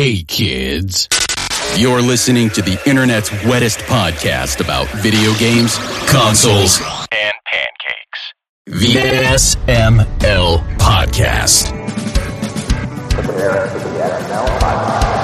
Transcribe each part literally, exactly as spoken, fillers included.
Hey, kids. You're listening to the internet's wettest podcast about video games, consoles, and pancakes. The S M L Podcast. Prepare for the S M L Podcast.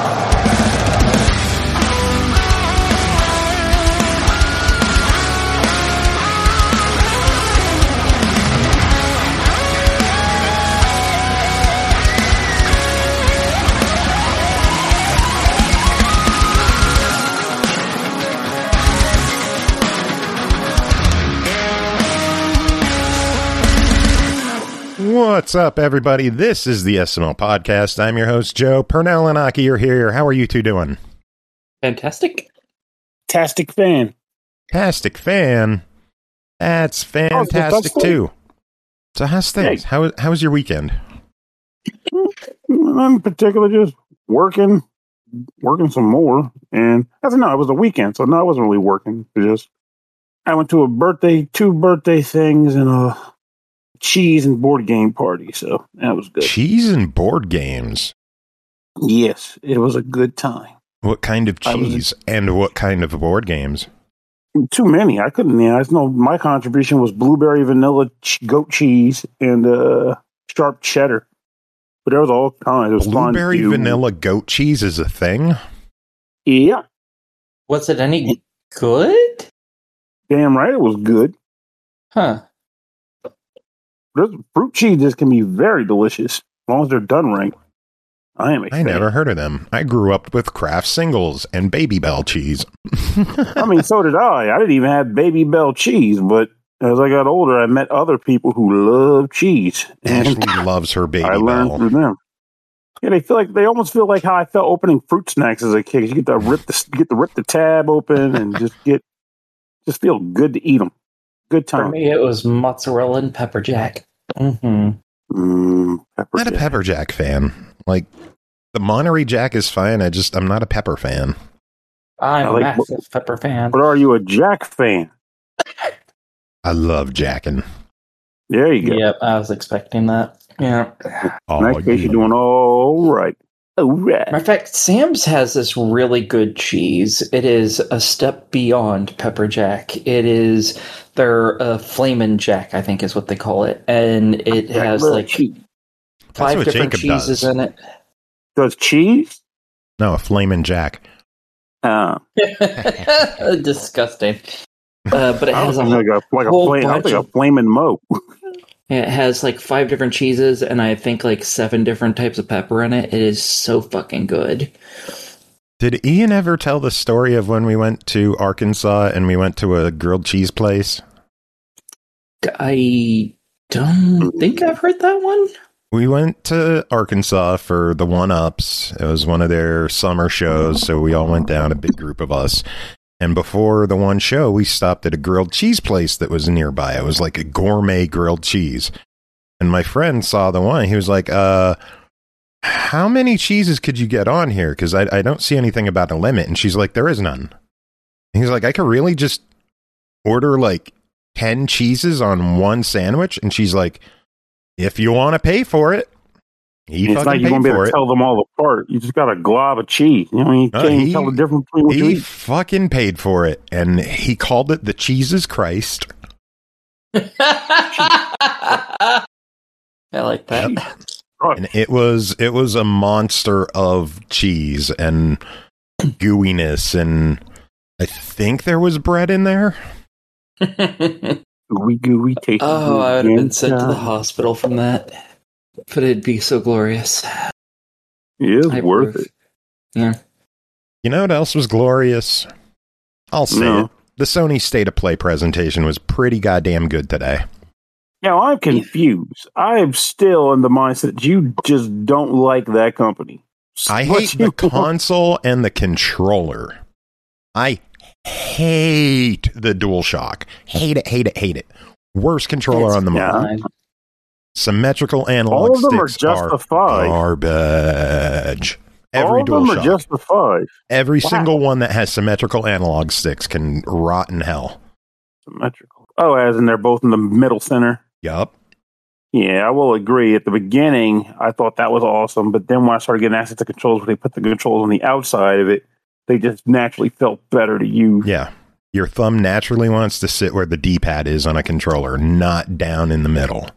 What's up, everybody? This is the S M L Podcast. I'm your host, Joe. Pernell and Aki are here. How are you two doing? Fantastic. Tastic fan. Tastic fan. That's fantastic, oh, too. So how's things? Hey. How, how was your weekend? In particular, just working, working some more. And I don't know, it was a weekend, so no, I wasn't really working. It just, I went to a birthday, two birthday things, and a cheese and board game party, so that was good. Cheese and board games. Yes, it was a good time. What kind of I was- cheese and what kind of board games? Too many. I couldn't. Yeah, I know my contribution was blueberry, vanilla, ch- goat cheese, and uh, sharp cheddar. But there was all kinds. It was Blueberry fondue. vanilla goat cheese is a thing? Yeah, Was it any good? damn right, it was good. Huh. There's, fruit cheeses can be very delicious as long as they're done right. I am a I fan. never heard of them. I grew up with Kraft Singles and Baby Bell cheese. I mean, so did I. I didn't even have Baby Bell cheese, but as I got older, I met other people who love cheese, and Ashley loves her Baby I learned Bell. through them. Yeah, they feel like they almost feel like how I felt opening fruit snacks as a kid. You get to rip the you get to rip the tab open and just get just feel good to eat them. Good For time. me, it was mozzarella and pepper jack. Mm-hmm. Mm, pepper Not a jack. pepper jack fan. Like, the Monterey Jack is fine. I just, I'm not a pepper fan. I'm I a like- massive pepper fan. But are you a Jack fan? I love jacking. There you go. Yep, I was expecting that. Yeah. Oh, In that case, yeah. you're doing all right. All right. Matter of fact, Sam's has this really good cheese. It is a step beyond pepper jack. It is their uh, flamin' jack, I think is what they call it, and it Jack has Little like cheese. five what different Jacob cheeses does. in it. Does cheese? No, a flamin' jack. Uh, Disgusting. Uh, but it I has was a like a like a whole flame. I was bunch like a of- flaming mo. It has like five different cheeses and I think like seven different types of pepper in it. It is so fucking good. Did Ian ever tell the story of when we went to Arkansas and we went to a grilled cheese place? I don't think I've heard that one. We went to Arkansas for the one-ups. It was one of their summer shows, so we all went down, a big group of us. And before the one show, we stopped at a grilled cheese place that was nearby. It was like a gourmet grilled cheese. And my friend saw the one. He was like, uh, how many cheeses could you get on here? Because I, I don't see anything about a limit. And she's like, there is none. And he's like, I could really just order like ten cheeses on one sandwich. And she's like, if you want to pay for it, he It's fucking like you're paid gonna be able for to it. tell them all apart. You just got a glob of cheese. You know, you No, can't even he- tell the difference between what you He eat. fucking paid for it, and he called it the Jesus Christ. I like that. Right. And it was it was a monster of cheese and gooiness, and I think there was bread in there. Gooey, gooey, tasty. Oh, I would have been sent to the Yeah. hospital from that. But it'd be so glorious. It is I worth approve. it. Yeah. You know what else was glorious? I'll say No. it. The Sony State of Play presentation was pretty goddamn good today. Now I'm confused. I am still in the mindset that you just don't like that company. I What hate you the console and the controller. I hate the DualShock. Hate it, hate it, hate it. Worst controller It's on the yeah. market. fine. Symmetrical analog All of them are sticks are justified. garbage. Every All of them are DualShock. justified. Every Wow. single one that has symmetrical analog sticks can rot in hell. Symmetrical. Oh, as in they're both in the middle center. Yup. Yeah, I will agree. At the beginning, I thought that was awesome, but then when I started getting access to controls, where they put the controls on the outside of it, they just naturally felt better to use. Yeah. Your thumb naturally wants to sit where the D-pad is on a controller, not down in the middle.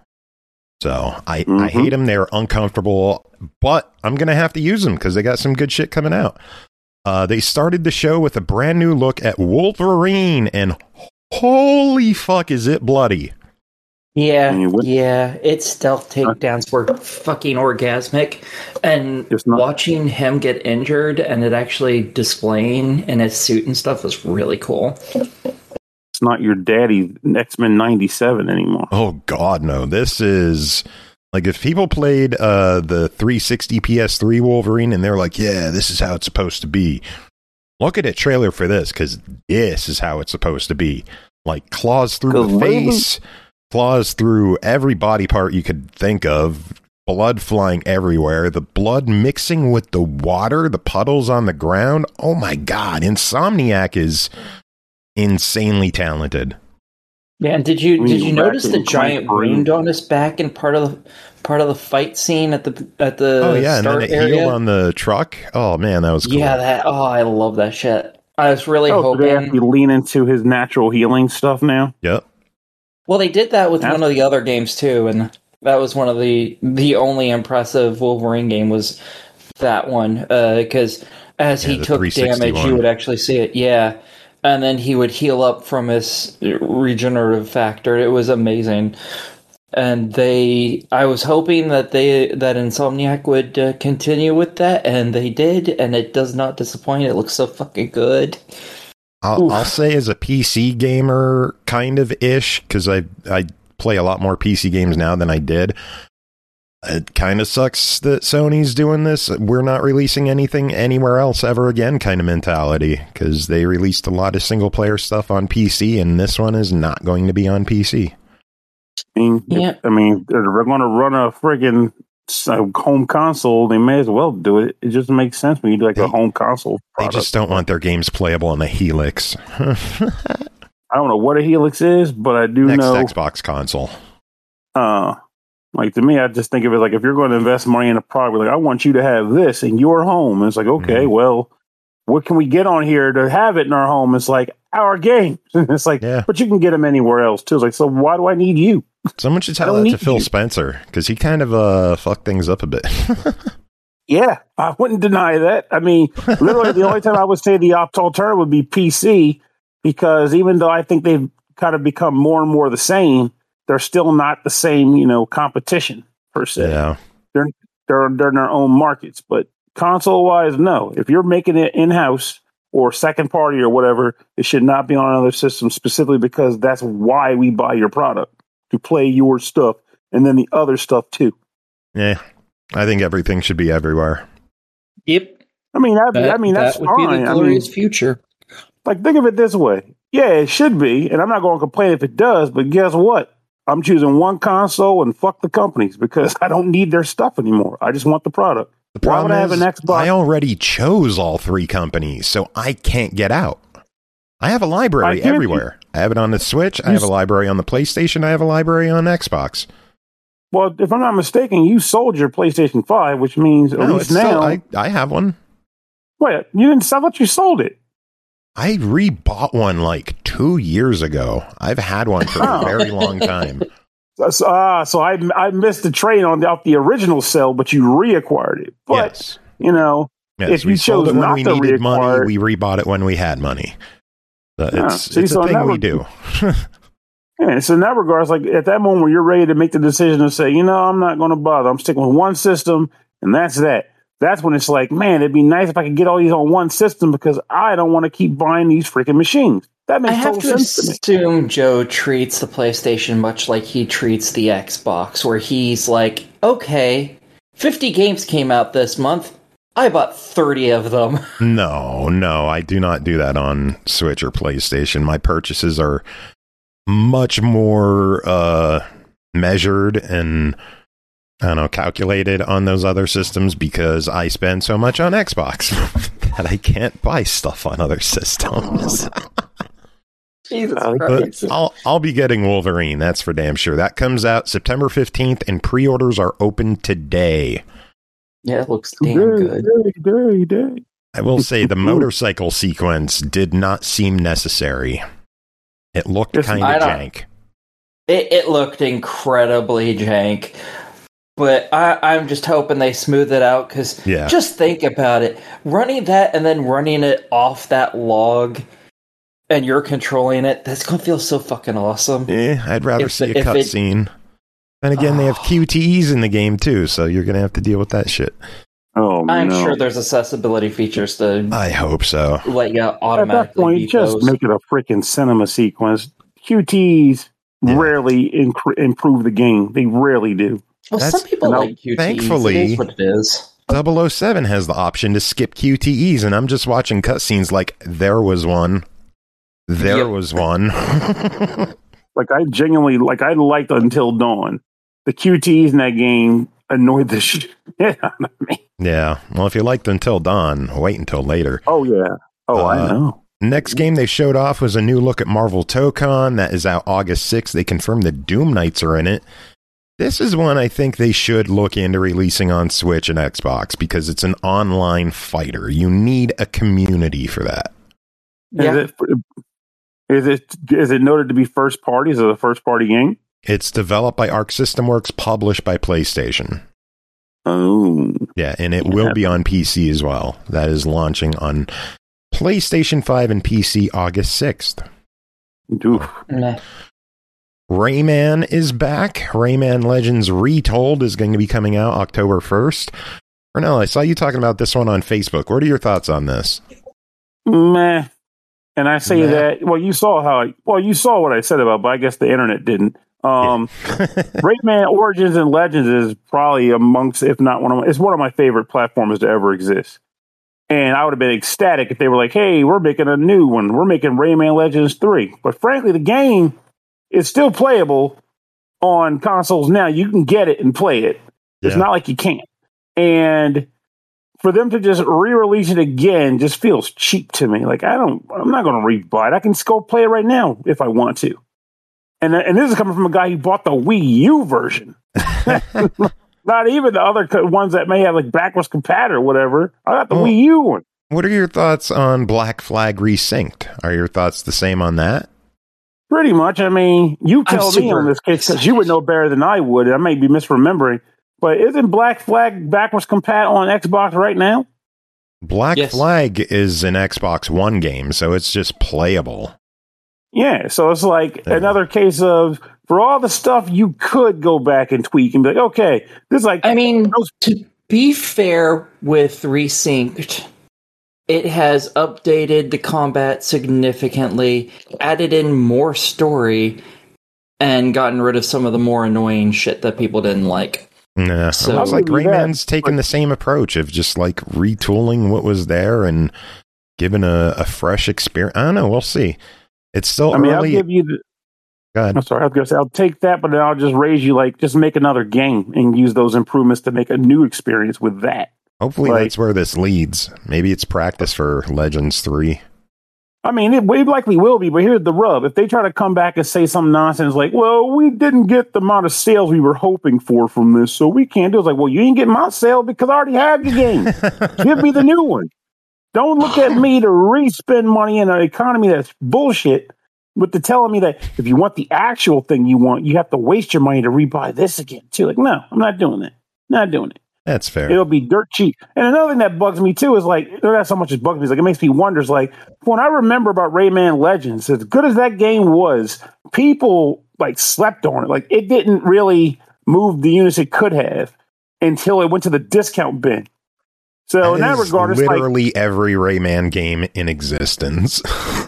So I, mm-hmm. I hate them. They're uncomfortable, but I'm going to have to use them because they got some good shit coming out. Uh, they started the show with a brand new look at Wolverine, and holy fuck, is it bloody. Yeah, yeah, its stealth takedowns were fucking orgasmic, and watching him get injured and it actually displaying in his suit and stuff was really cool. It's not your daddy X-Men ninety-seven anymore. Oh god, no. This is like if people played uh, the three sixty P S three Wolverine and they're like, yeah, this is how it's supposed to be. Look at a trailer for this, because this is how it's supposed to be. Like claws through the face. Claws through every body part you could think of, blood flying everywhere, the blood mixing with the water, the puddles on the ground. Oh my god, Insomniac is insanely talented. Yeah, and did you did you notice the giant wound on his back in part of the part of the fight scene at the at the oh yeah, start and then it area? Healed on the truck. Oh man, that was cool. Yeah, that oh I love that shit. I was really oh, hoping so they actually lean into his natural healing stuff now. Yep. Well, they did that with That's- one of the other games too, and that was one of the the only impressive Wolverine game was that one because uh, as yeah, he took damage, you would actually see it. Yeah, and then he would heal up from his regenerative factor. It was amazing, and they. I was hoping that they that Insomniac would uh, continue with that, and they did, and it does not disappoint. It looks so fucking good. I'll, I'll say as a P C gamer, kind of ish, because I I play a lot more P C games now than I did. It kind of sucks that Sony's doing this. We're not releasing anything anywhere else ever again kind of mentality, because they released a lot of single player stuff on P C, and this one is not going to be on P C. I mean, yeah. I mean, if we're going to run a friggin' home console, they may as well do it. It just makes sense when you do like they, a home console product. They just don't want their games playable on the Helix. I don't know what a Helix is, but I do Next know Xbox console. Uh, like to me, I just think of it like if you're going to invest money in a product, like I want you to have this in your home. And it's like, okay, mm-hmm. well, what can we get on here to have it in our home? It's like our games. It's like, yeah. but you can get them anywhere else too. It's like, so why do I need you? Someone should tell that to Phil you. Spencer, because he kind of uh, fucked things up a bit. Yeah, I wouldn't deny that. I mean, literally the only time I would say the alternative would be P C, because even though I think they've kind of become more and more the same, they're still not the same, you know, competition per se. Yeah. They're, they're, they're in their own markets, but console-wise, no. If you're making it in-house or second party or whatever, it should not be on another system specifically because that's why we buy your product, to play your stuff and then the other stuff too. Yeah, I think everything should be everywhere. Yep. I mean, I, that, I mean that's that would fine. be the glorious I mean, future. Like, think of it this way. Yeah, it should be, and I'm not going to complain if it does, but guess what? I'm choosing one console and fuck the companies because I don't need their stuff anymore. I just want the product. The problem Why would is, I have an Xbox? I already chose all three companies, so I can't get out. I have a library everywhere. I have it on the Switch. I have a library on the PlayStation. I have a library on Xbox. Well, if I'm not mistaken, you sold your PlayStation five, which means at no, least now... Still, I, I have one. Wait, you didn't sell it? You sold it. I rebought one like two years ago. I've had one for a very long time. So, uh, so I I missed the train on the, off the original sale, but you reacquired it. But, yes. you know, yes, if you we chose sold it when not we to needed money, it, we rebought it when we had money. Uh, yeah, it's see, it's so a thing we re- do. Yeah, so in that regards, like at that moment where you're ready to make the decision to say, you know, I'm not going to bother. I'm sticking with one system, and that's that. That's when it's like, man, it'd be nice if I could get all these on one system because I don't want to keep buying these freaking machines. That makes I have total to sense to me. assume Joe treats the PlayStation much like he treats the Xbox, where he's like, okay, fifty games came out this month. I bought thirty of them. No, no, I do not do that on Switch or PlayStation. My purchases are much more uh, measured and, I don't know, calculated on those other systems because I spend so much on Xbox that I can't buy stuff on other systems. Jesus Uh, Christ. I'll I'll be getting Wolverine. That's for damn sure. That comes out September fifteenth, and pre-orders are open today. Yeah, it looks damn Day, good. day, day, day. I will say the motorcycle sequence did not seem necessary. It looked Yes, kind I of don't- jank. It, it looked incredibly jank. But I, I'm just hoping they smooth it out, because Yeah. just think about it. Running that and then running it off that log, and you're controlling it, that's going to feel so fucking awesome. Eh, I'd rather If- see a if it- cutscene. And again, they have Q T Es in the game too, so you're going to have to deal with that shit. Oh, I'm no. sure there's accessibility features to I hope so. let you At automatically that point, beat just those. make it a freaking cinema sequence. Q Ts Yeah. rarely inc- improve the game. They rarely do. Well, That's- some people no, like Q Ts. thankfully- It is what it is. double oh seven has the option to skip Q T Es, and I'm just watching cutscenes like there was one. There Yep. was one. Like, I genuinely, like, I liked Until Dawn. The Q Ts in that game annoyed the shit out of me. Yeah. Well, if you liked Until Dawn, wait until later. Oh, yeah. Oh, Uh, I know. Next game they showed off was a new look at Marvel Tokon. That is out August sixth. They confirmed the Doom Knights are in it. This is one I think they should look into releasing on Switch and Xbox because it's an online fighter. You need a community for that. Yeah. Is it, is it is it noted to be first party? Is it a first party game? It's developed by Arc System Works, published by PlayStation. Oh. Yeah, and it Yeah. will be on P C as well. That is launching on PlayStation five and P C August sixth. Oof. Nah. Rayman is back. Rayman Legends Retold is going to be coming out October first. Ernell, I saw you talking about this one on Facebook. What are your thoughts on this? Meh. And I say Meh. that, well, you saw how, I, well, you saw what I said about it, but I guess the internet didn't. Um, Rayman Origins and Legends is probably amongst, if not one of my, it's one of my favorite platformers to ever exist. And I would have been ecstatic if they were like, hey, we're making a new one. We're making Rayman Legends three. But frankly, the game is still playable on consoles now. You can get it and play it. It's Yeah. not like you can't. And for them to just re-release it again just feels cheap to me. Like, I don't, I'm not going to re-buy it. I can just go play it right now if I want to. And and this is coming from a guy who bought the Wii U version. Not even the other co- ones that may have like backwards compatible or whatever. I got the Oh. Wii U one. What are your thoughts on Black Flag Resynced? Are your thoughts the same on that? Pretty much. I mean, you I'm tell me super on this case because you would know better than I would. I may be misremembering, but isn't Black Flag backwards compatible on Xbox right now? Black Yes. Flag is an Xbox One game, so it's just playable. Yeah, so it's like Yeah. another case of for all the stuff you could go back and tweak and be like, okay, this is like I mean, those- to be fair with Resynced, it has updated the combat significantly, added in more story, and gotten rid of some of the more annoying shit that people didn't like. Nah, So- it looks like I'll give you that, Rayman's taking the same approach of just like retooling what was there and giving a, a fresh experience. I don't know. We'll see. It's still I mean, I'll early. give you the. Go ahead. I'm sorry, I was gonna say I'll take that, but then I'll just raise you like just make another game and use those improvements to make a new experience with that. Hopefully like- that's where this leads. Maybe it's practice for Legends three. I mean, it, it likely will be, but here's the rub: if they try to come back and say some nonsense like, "Well, we didn't get the amount of sales we were hoping for from this, so we can't do it," it's like, "Well, you didn't get my sale because I already had the game. Give me the new one. Don't look at me to re-spend money in an economy that's bullshit." With the telling me that if you want the actual thing you want, you have to waste your money to rebuy this again too. Like, no, I'm not doing that. Not doing it. That's fair. It'll be dirt cheap. And another thing that bugs me too is like, not so much as bugs me, is like it makes me wonder. Is like when I remember about Rayman Legends, as good as that game was, people like slept on it. Like it didn't really move the units it could have until it went to the discount bin. So in that is regard, it's like, literally every Rayman game in existence.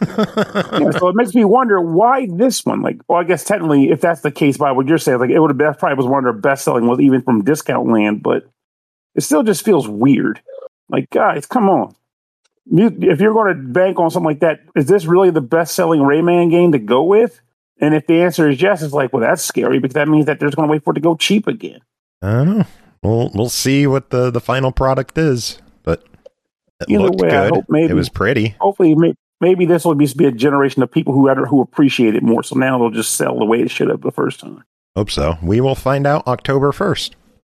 yeah, so it makes me wonder why this one. Like, well, I guess technically, if that's the case, by what you're saying, like it would have been, probably was one of their best selling ones, even from discount land. But it still just feels weird. Like, guys, come on. You, if you're going to bank on something like that, is this really the best selling Rayman game to go with? And if the answer is yes, it's like, well, that's scary because that means that they're just going to wait for it to go cheap again. I don't know. We'll we'll see what the, the final product is, but it Either looked way, I good. hope maybe- It was pretty. Hopefully, may, maybe this will be a generation of people who who appreciate it more. So now they'll just sell the way it should have the first time. Hope so. We will find out October first.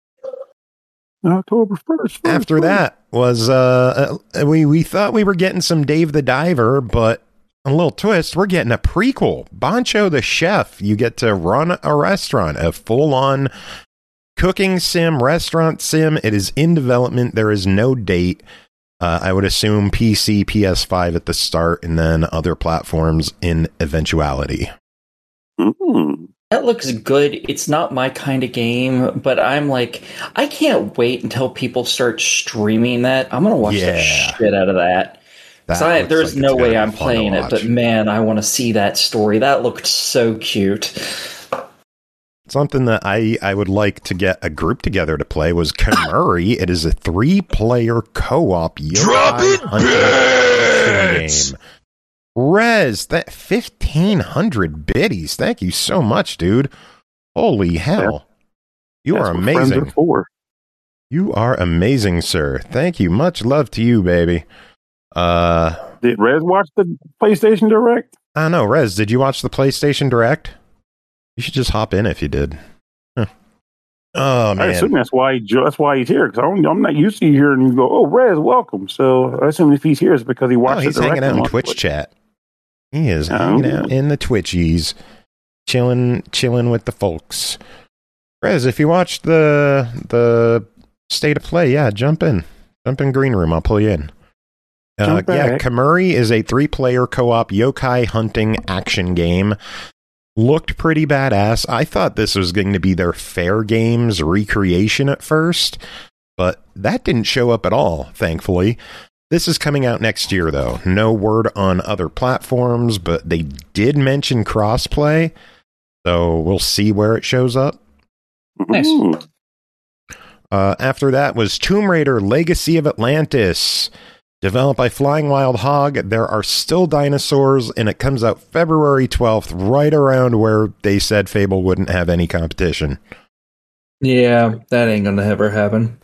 October first. After that was, uh, we, we thought we were getting some Dave the Diver, but a little twist, we're getting a prequel. Bancho the Chef. You get to run a restaurant, a full-on cooking sim, restaurant sim. It is in development. There is no date. Uh, I would assume P C, P S five at the start, and then other platforms in eventuality. Mm-hmm. That looks good. It's not my kind of game, but I'm like, I can't wait until people start streaming that. I'm going to watch yeah. the shit out of that. that I, there's like no way I'm playing it, but man, I want to see that story. That looked so cute. Something that I, I would like to get a group together to play was Kamuri. It is a three-player co-op Drop it, bitch! game. Rez, that fifteen hundred biddies. Thank you so much, dude. Holy hell. You That's are amazing. Are for. You are amazing, sir. Thank you. Much love to you, baby. Uh, did Rez watch the PlayStation Direct? I don't know. Rez, did you watch the PlayStation Direct? You should just hop in if you did. Huh. Oh, man. I assume that's why, he, that's why he's here, because I'm not used to you hearing you go, oh, Rez, welcome. So I assume if he's here, it's because he watched oh, he's it hanging out in Twitch. Twitch chat. He is oh. hanging out in the Twitchies, chilling, chilling with the folks. Rez, if you watched the the state of play, yeah, jump in, jump in green room. I'll pull you in. Uh, yeah, Kamuri is a three-player co-op yokai hunting action game. Looked pretty badass. I thought this was going to be their Fair Games recreation at first, but that didn't show up at all, thankfully. This is coming out next year, though. No word on other platforms, but they did mention crossplay, so we'll see where it shows up. Nice. Uh, after that was Tomb Raider Legacy of Atlantis, developed by Flying Wild Hog. There are still dinosaurs, and it comes out February twelfth, right around where they said Fable wouldn't have any competition. Yeah, that ain't gonna ever happen.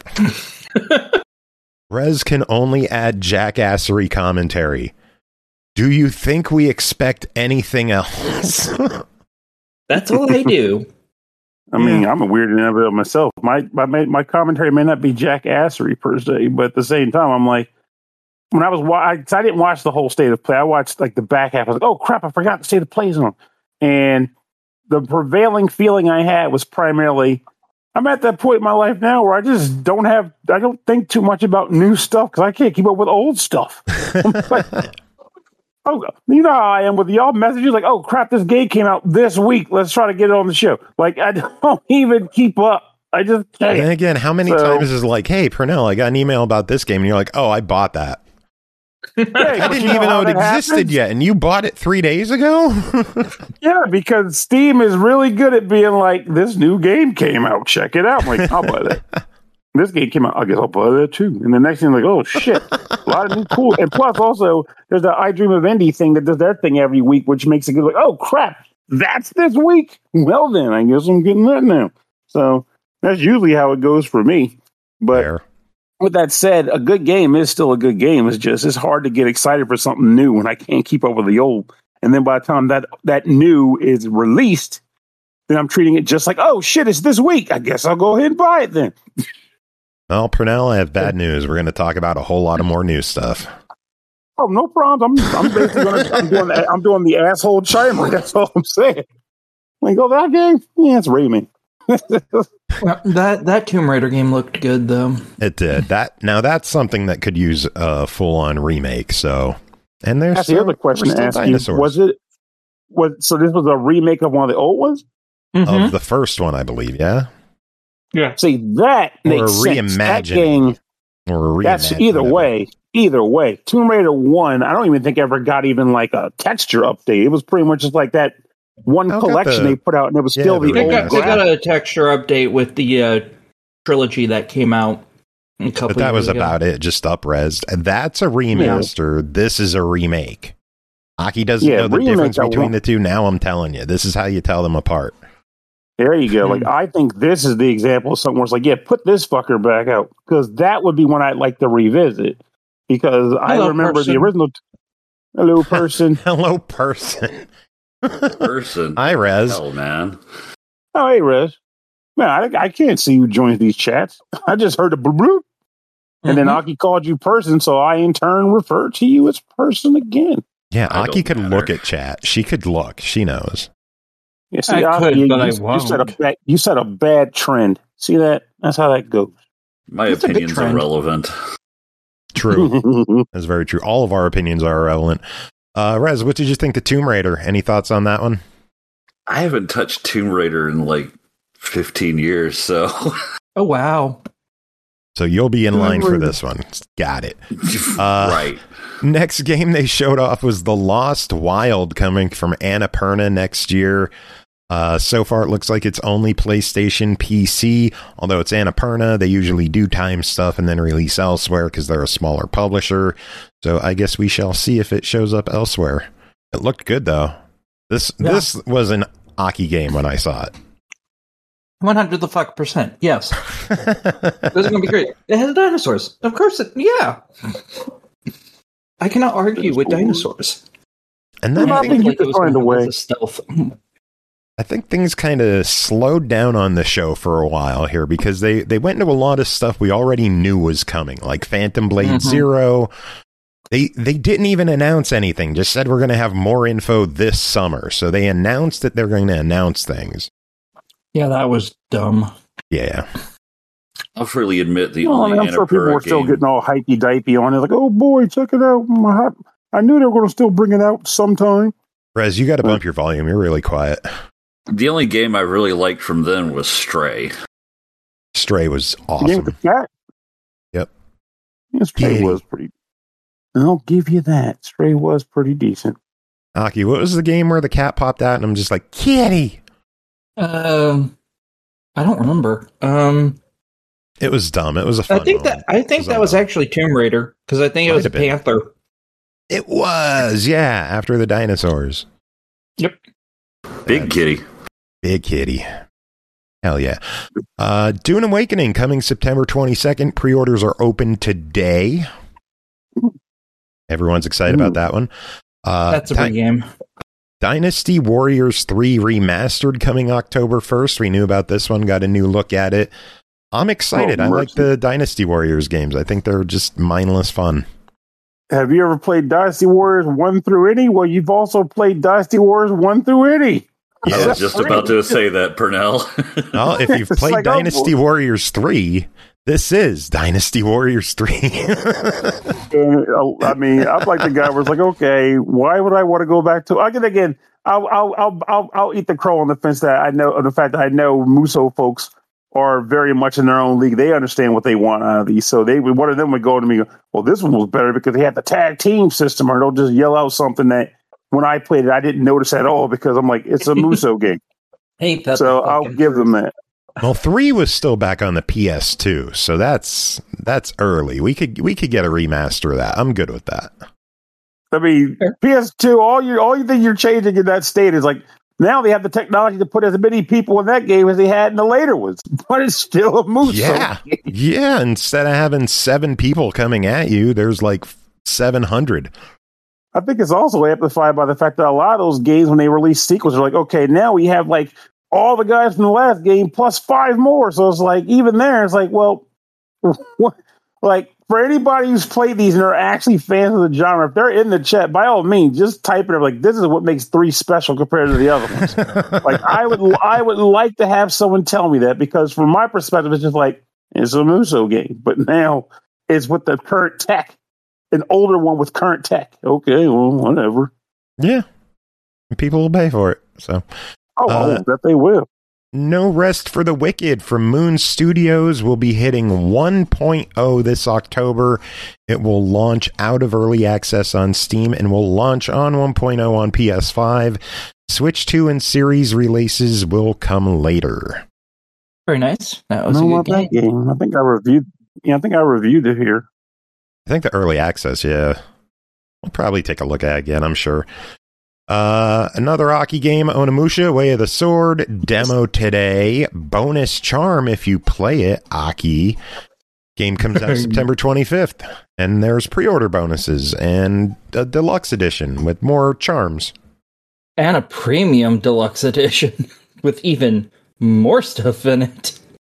Rez can only add jackassery commentary. Do you think we expect anything else? That's all I do. I mean, I'm a weird enough myself. My, my my commentary may not be jackassery per se, but at the same time, I'm like, when I was I, I didn't watch the whole state of play. I watched like the back half. I was like, oh crap, I forgot the state of play on. And the prevailing feeling I had was primarily, I'm at that point in my life now where I just don't have, I don't think too much about new stuff because I can't keep up with old stuff. Like, oh, you know how I am with y'all messages like, oh crap, this game came out this week. Let's try to get it on the show. Like, I don't even keep up. I just can't. And again, how many so, times is like, hey, Pernell, I got an email about this game. And you're like, oh, I bought that. Hey, I didn't even know, know it existed happens? yet. And you bought it three days ago? Yeah, because Steam is really good at being like, this new game came out. Check it out. I'm like, I'll buy that. This game came out. I guess I'll buy that too. And the next thing, like, oh shit, a lot of new cool. And plus, also, there's the I Dream of Indie thing that does their thing every week, which makes it good. Like, oh crap, that's this week. Well, then I guess I'm getting that now. So that's usually how it goes for me. But Fair. With that said, a good game is still a good game. It's just it's hard to get excited for something new when I can't keep up with the old. And then by the time that that new is released, then I'm treating it just like, oh shit, it's this week. I guess I'll go ahead and buy it then. Well, Pernell, I have bad news. We're going to talk about a whole lot of more new stuff. Oh, no problem. I'm I'm basically gonna, I'm doing the, I'm doing the asshole China. That's all I'm saying. Like, oh, that game? Yeah, it's Rayman. that that Tomb Raider game looked good though. It did. That now that's something that could use a full on remake. So, and there's that's the other question to ask you. Was it was so? This was a remake of one of the old ones mm-hmm. of the first one, I believe. Yeah. Yeah. See, that or makes a sense. That game, or a that's either way. Either way, Tomb Raider one. I don't even think ever got even like a texture update. It was pretty much just like that. One I'll collection the, they put out, and it was yeah, still the, the old. Got, they got a texture update with the uh, trilogy that came out a couple. But that years was ago. about it, just up-resed. And that's a remaster. Yeah. This is a remake. Aki doesn't yeah, know the difference between the two. Now I'm telling you, this is how you tell them apart. There you go. Like I think this is the example of something where it's like, yeah, put this fucker back out because that would be one I'd like to revisit because I, I remember person. the original. Hello, person. Hello, person. Person. Hi, Rez. Hell, man. Oh, hey, Rez. Man, I, I can't see who joins these chats. I just heard a bloop bloop. And mm-hmm. then Aki called you person, so I in turn referred to you as person again. Yeah, Aki could matter. Look at chat. She could look. She knows. Yeah, see, I Aki, could, you, but you, I won't. You set, a bad, you set a bad trend. See that? That's how that goes. My That's opinion's irrelevant. True. That's very true. All of our opinions are irrelevant. Uh, Rez, what did you think of Tomb Raider? Any thoughts on that one? I haven't touched Tomb Raider in like fifteen years, so... Oh, wow. So you'll be in line for this one. Got it. Uh, right. Next game they showed off was The Lost Wild, coming from Annapurna next year. Uh, so far, it looks like it's only PlayStation P C. Although it's Annapurna, they usually do time stuff and then release elsewhere because they're a smaller publisher. So I guess we shall see if it shows up elsewhere. It looked good, though. This yeah. This was an Aki game when I saw it. one hundred the fuck percent. Yes. This is going to be great. It has dinosaurs. Of course it, yeah. I cannot argue with dinosaurs. And then I think you could find a way. Stealth. I think things kind of slowed down on the show for a while here because they, they went into a lot of stuff we already knew was coming, like Phantom Blade mm-hmm. Zero. They they didn't even announce anything, just said we're going to have more info this summer. So they announced that they're going to announce things. Yeah, that was dumb. Yeah. I'll freely admit the well, only I'm sure people game. were still getting all hypey-dipey on it. Like, oh boy, check it out. I knew they were going to still bring it out sometime. Rez, you got to bump your volume. You're really quiet. The only game I really liked from then was Stray. Stray was awesome. The game with the cat? Yep. Yeah, Stray yeah. was pretty... I'll give you that. Stray was pretty decent. Aki, what was the game where the cat popped out and I'm just like, kitty? Um, I don't remember. Um, it was dumb. It was a fun I think moment. that I think was that was actually Tomb Raider because I think it was a panther. It was, yeah, after the dinosaurs. Yep. Big That's, kitty. Big kitty. Hell yeah. Uh, Dune Awakening coming September twenty-second. Pre-orders are open today. Everyone's excited Ooh. about that one. Uh, That's a big game. Dynasty Warriors three Remastered coming October first. We knew about this one, got a new look at it. I'm excited. Oh, I like the Dynasty Warriors games. I think they're just mindless fun. Have you ever played Dynasty Warriors one through any? Well, you've also played Dynasty Warriors one through any. Yeah. I was just about to say that, Purnell. Well, if you've played like, Dynasty oh, Warriors three, this is Dynasty Warriors three. I mean, I'm like the guy where it's like, okay, why would I want to go back to? Again, again, I'll, I'll, I'll, I'll, I'll eat the crow on the fence that I know, the fact that I know Muso folks are very much in their own league. They understand what they want out of these. So they, one of them would go to me, well, this one was better because they had the tag team system, or they'll just yell out something that when I played it, I didn't notice at all because I'm like, it's a Muso game. Ain't that so I'll give them that. Well, three was still back on the P S two, so that's that's early. We could we could get a remaster of that. I'm good with that. I mean, P S two, all you all you think you're changing in that state is like now they have the technology to put as many people in that game as they had in the later ones, but it's still a Muso Yeah, game. yeah. Instead of having seven people coming at you, there's like seven hundred. I think it's also amplified by the fact that a lot of those games, when they release sequels, are like, okay, now we have like all the guys from the last game plus five more. So it's like, even there, it's like, well, what? Like, for anybody who's played these and are actually fans of the genre, if they're in the chat, by all means, just type it up. Like, this is what makes three special compared to the other ones. Like, I would, I would like to have someone tell me that, because from my perspective, it's just like, it's a Muso game, but now it's with the current tech, an older one with current tech. Okay, well, whatever. Yeah, people will pay for it. So. Oh, uh, I bet they will. No Rest for the Wicked from Moon Studios will be hitting one point oh this October. It will launch out of early access on Steam and will launch on one point oh on P S five. Switch two and series releases will come later. Very nice. That was no, a good game. game. I think I reviewed. Yeah, I think I reviewed it here. I think the early access. Yeah, we'll probably take a look at it again, I'm sure. Uh, another Aki game, Onimusha, Way of the Sword, demo today. Bonus charm if you play it, Aki. Game comes out September twenty-fifth, and there's pre-order bonuses and a deluxe edition with more charms. And a premium deluxe edition with even more stuff in it.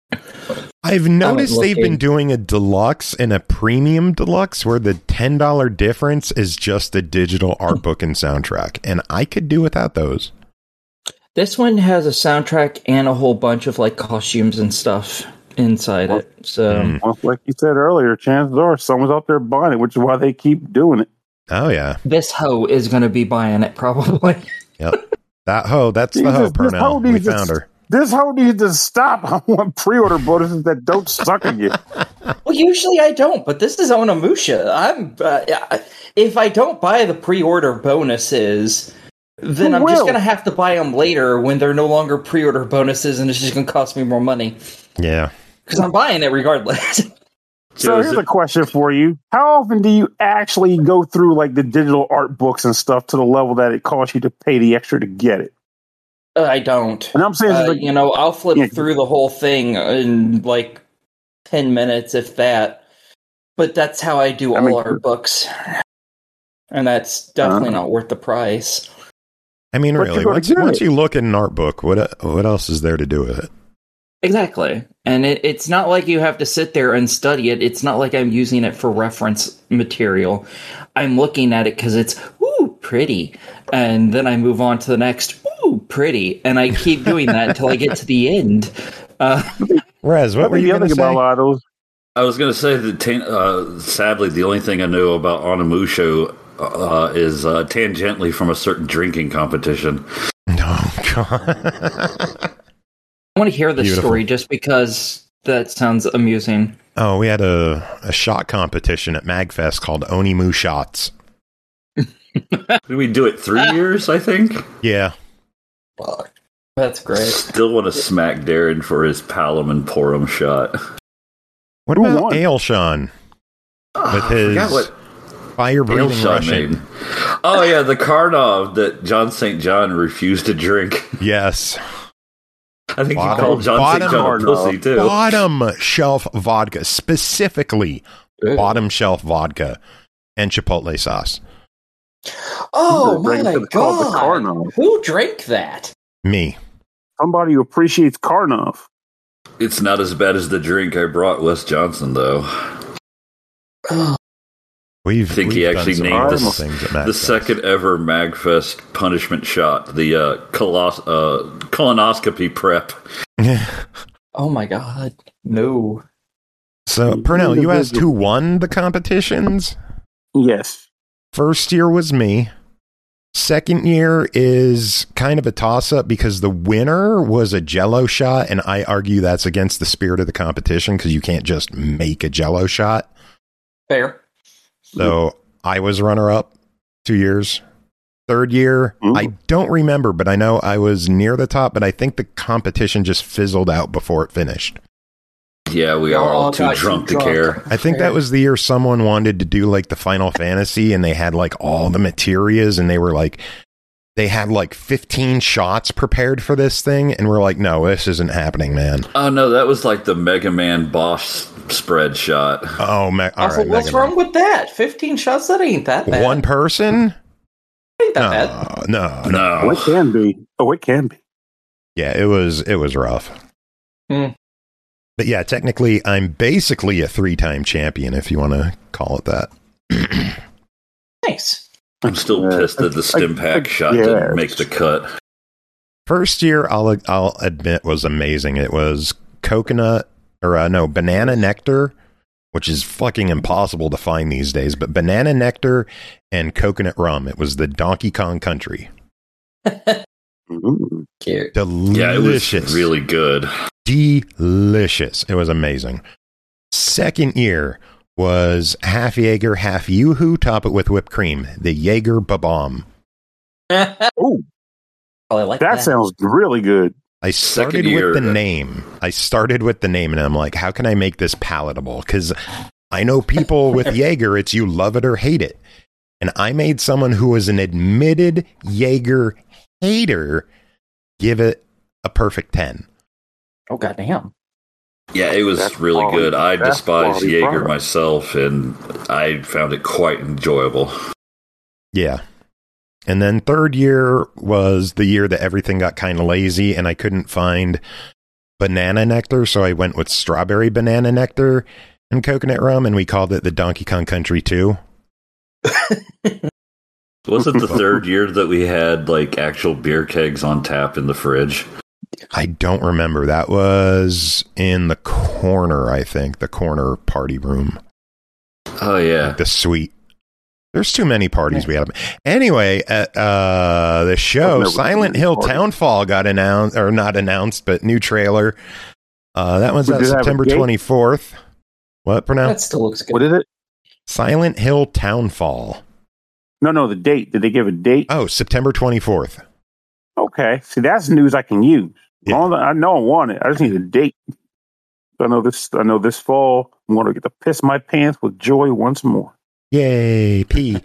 I've noticed they've been doing a deluxe and a premium deluxe where the ten dollars difference is just a digital art book and soundtrack, and I could do without those. This one has a soundtrack and a whole bunch of like costumes and stuff inside well, it. So, mm. well, like you said earlier, chances are someone's out there buying it, which is why they keep doing it. Oh yeah, this hoe is going to be buying it probably. Yep, that hoe. That's Jesus, the hoe. Purnell. We found her. This hoe needs to stop. I want pre-order bonuses that don't suck at you. Well, usually I don't, but this is Onimusha. I'm uh, if I don't buy the pre-order bonuses, then Who I'm will? just going to have to buy them later when they're no longer pre-order bonuses, and it's just going to cost me more money. Yeah, because I'm buying it regardless. So here's a question for you: how often do you actually go through like the digital art books and stuff to the level that it costs you to pay the extra to get it? Uh, I don't. And I'm saying, uh, like, you know, I'll flip yeah. through the whole thing in like ten minutes, if that. But that's how I do all I mean, art books, and that's definitely uh, not worth the price. I mean, but really, once, once you look at an art book, what what else is there to do with it? Exactly. And it, it's not like you have to sit there and study it. It's not like I'm using it for reference material. I'm looking at it because it's, ooh, pretty. And then I move on to the next, ooh, pretty. And I keep doing that until I get to the end. Uh, Rez, what were you going to say? About I was going to say that, uh, sadly, the only thing I know about Onimusha uh, is uh, tangentially from a certain drinking competition. Oh, God. I want to hear the Beautiful. story just because that sounds amusing. Oh, we had a, a shot competition at MagFest called Onimu Shots. Did we do it three years, I think? Yeah. Fuck. That's great. Still want to smack Darren for his Palom and Porum shot. What Who about won? Ailshon? With his what fire-breathing Russian. Made. Oh, yeah, the Karnov that John Saint John refused to drink. Yes. I think bottom, you called John Saint John a pussy, too. Bottom shelf vodka, specifically Ew. bottom shelf vodka and chipotle sauce. Oh, my God. Who drank that? Me. Somebody who appreciates Karnov. It's not as bad as the drink I brought Wes Johnson, though. We've, I think we've he actually named this, the second ever MagFest punishment shot, the uh, colos- uh, colonoscopy prep. Oh my God, no. So, Purnell, you asked who won the competitions? Yes. First year was me. Second year is kind of a toss-up because the winner was a Jell-O shot, and I argue that's against the spirit of the competition because you can't just make a Jell-O shot. Fair. So I was runner-up two years. Third year, Ooh. I don't remember, but I know I was near the top, but I think the competition just fizzled out before it finished. Yeah, we are all too drunk to care. I think that was the year someone wanted to do like the Final Fantasy, and they had like all the materials, and they were like, they had like fifteen shots prepared for this thing, and we're like, no, this isn't happening, man. Oh, no, that was like the Mega Man boss spread shot. Oh, me- all also, right, what's Mega wrong Man. with that? fifteen shots? That ain't that bad. One person? Ain't that no, bad. No, no. Oh, it can be. Oh, it can be. Yeah, it was, it was rough. Hmm. But yeah, technically, I'm basically a three-time champion, if you want to call it that. Nice. I'm still yeah. pissed that the stim pack shot yeah. didn't make the cut. First year, I'll I'll admit, was amazing. It was coconut, or uh, no, banana nectar, which is fucking impossible to find these days, but banana nectar and coconut rum. It was the Donkey Kong Country. Ooh, cute. Delicious. Yeah, it was really good. Delicious. It was amazing. Second year was half Jaeger, half Yoo-Hoo, top it with whipped cream. The Jaeger Ba-Bomb. Oh, I like that, that sounds really good. I started with the name. I started with the name, and I'm like, how can I make this palatable? Because I know people with Jaeger, it's you love it or hate it. And I made someone who was an admitted Jaeger hater give it a perfect ten. Oh, goddamn. Yeah, it was that's really quality, good. I despise Jaeger product. myself, and I found it quite enjoyable. Yeah. And then third year was the year that everything got kind of lazy, and I couldn't find banana nectar, so I went with strawberry banana nectar and coconut rum, and we called it the Donkey Kong Country two. Was it the third year that we had like actual beer kegs on tap in the fridge? I don't remember. That was in the corner, I think, the corner party room. Oh yeah, like the suite. There's too many parties we had. Anyway, at uh, the show, Silent Hill Townfall got announced, or not announced, but new trailer. Uh, that was at September twenty-fourth. What, Pernell? That still looks good. What is it? Silent Hill Townfall. No, no, the date. Did they give a date? Oh, September twenty-fourth. Okay. See, that's news I can use. Yeah. All I know I want it. I just need a date. I know this. I know this fall I'm going to get to piss my pants with joy once more. Yay, P.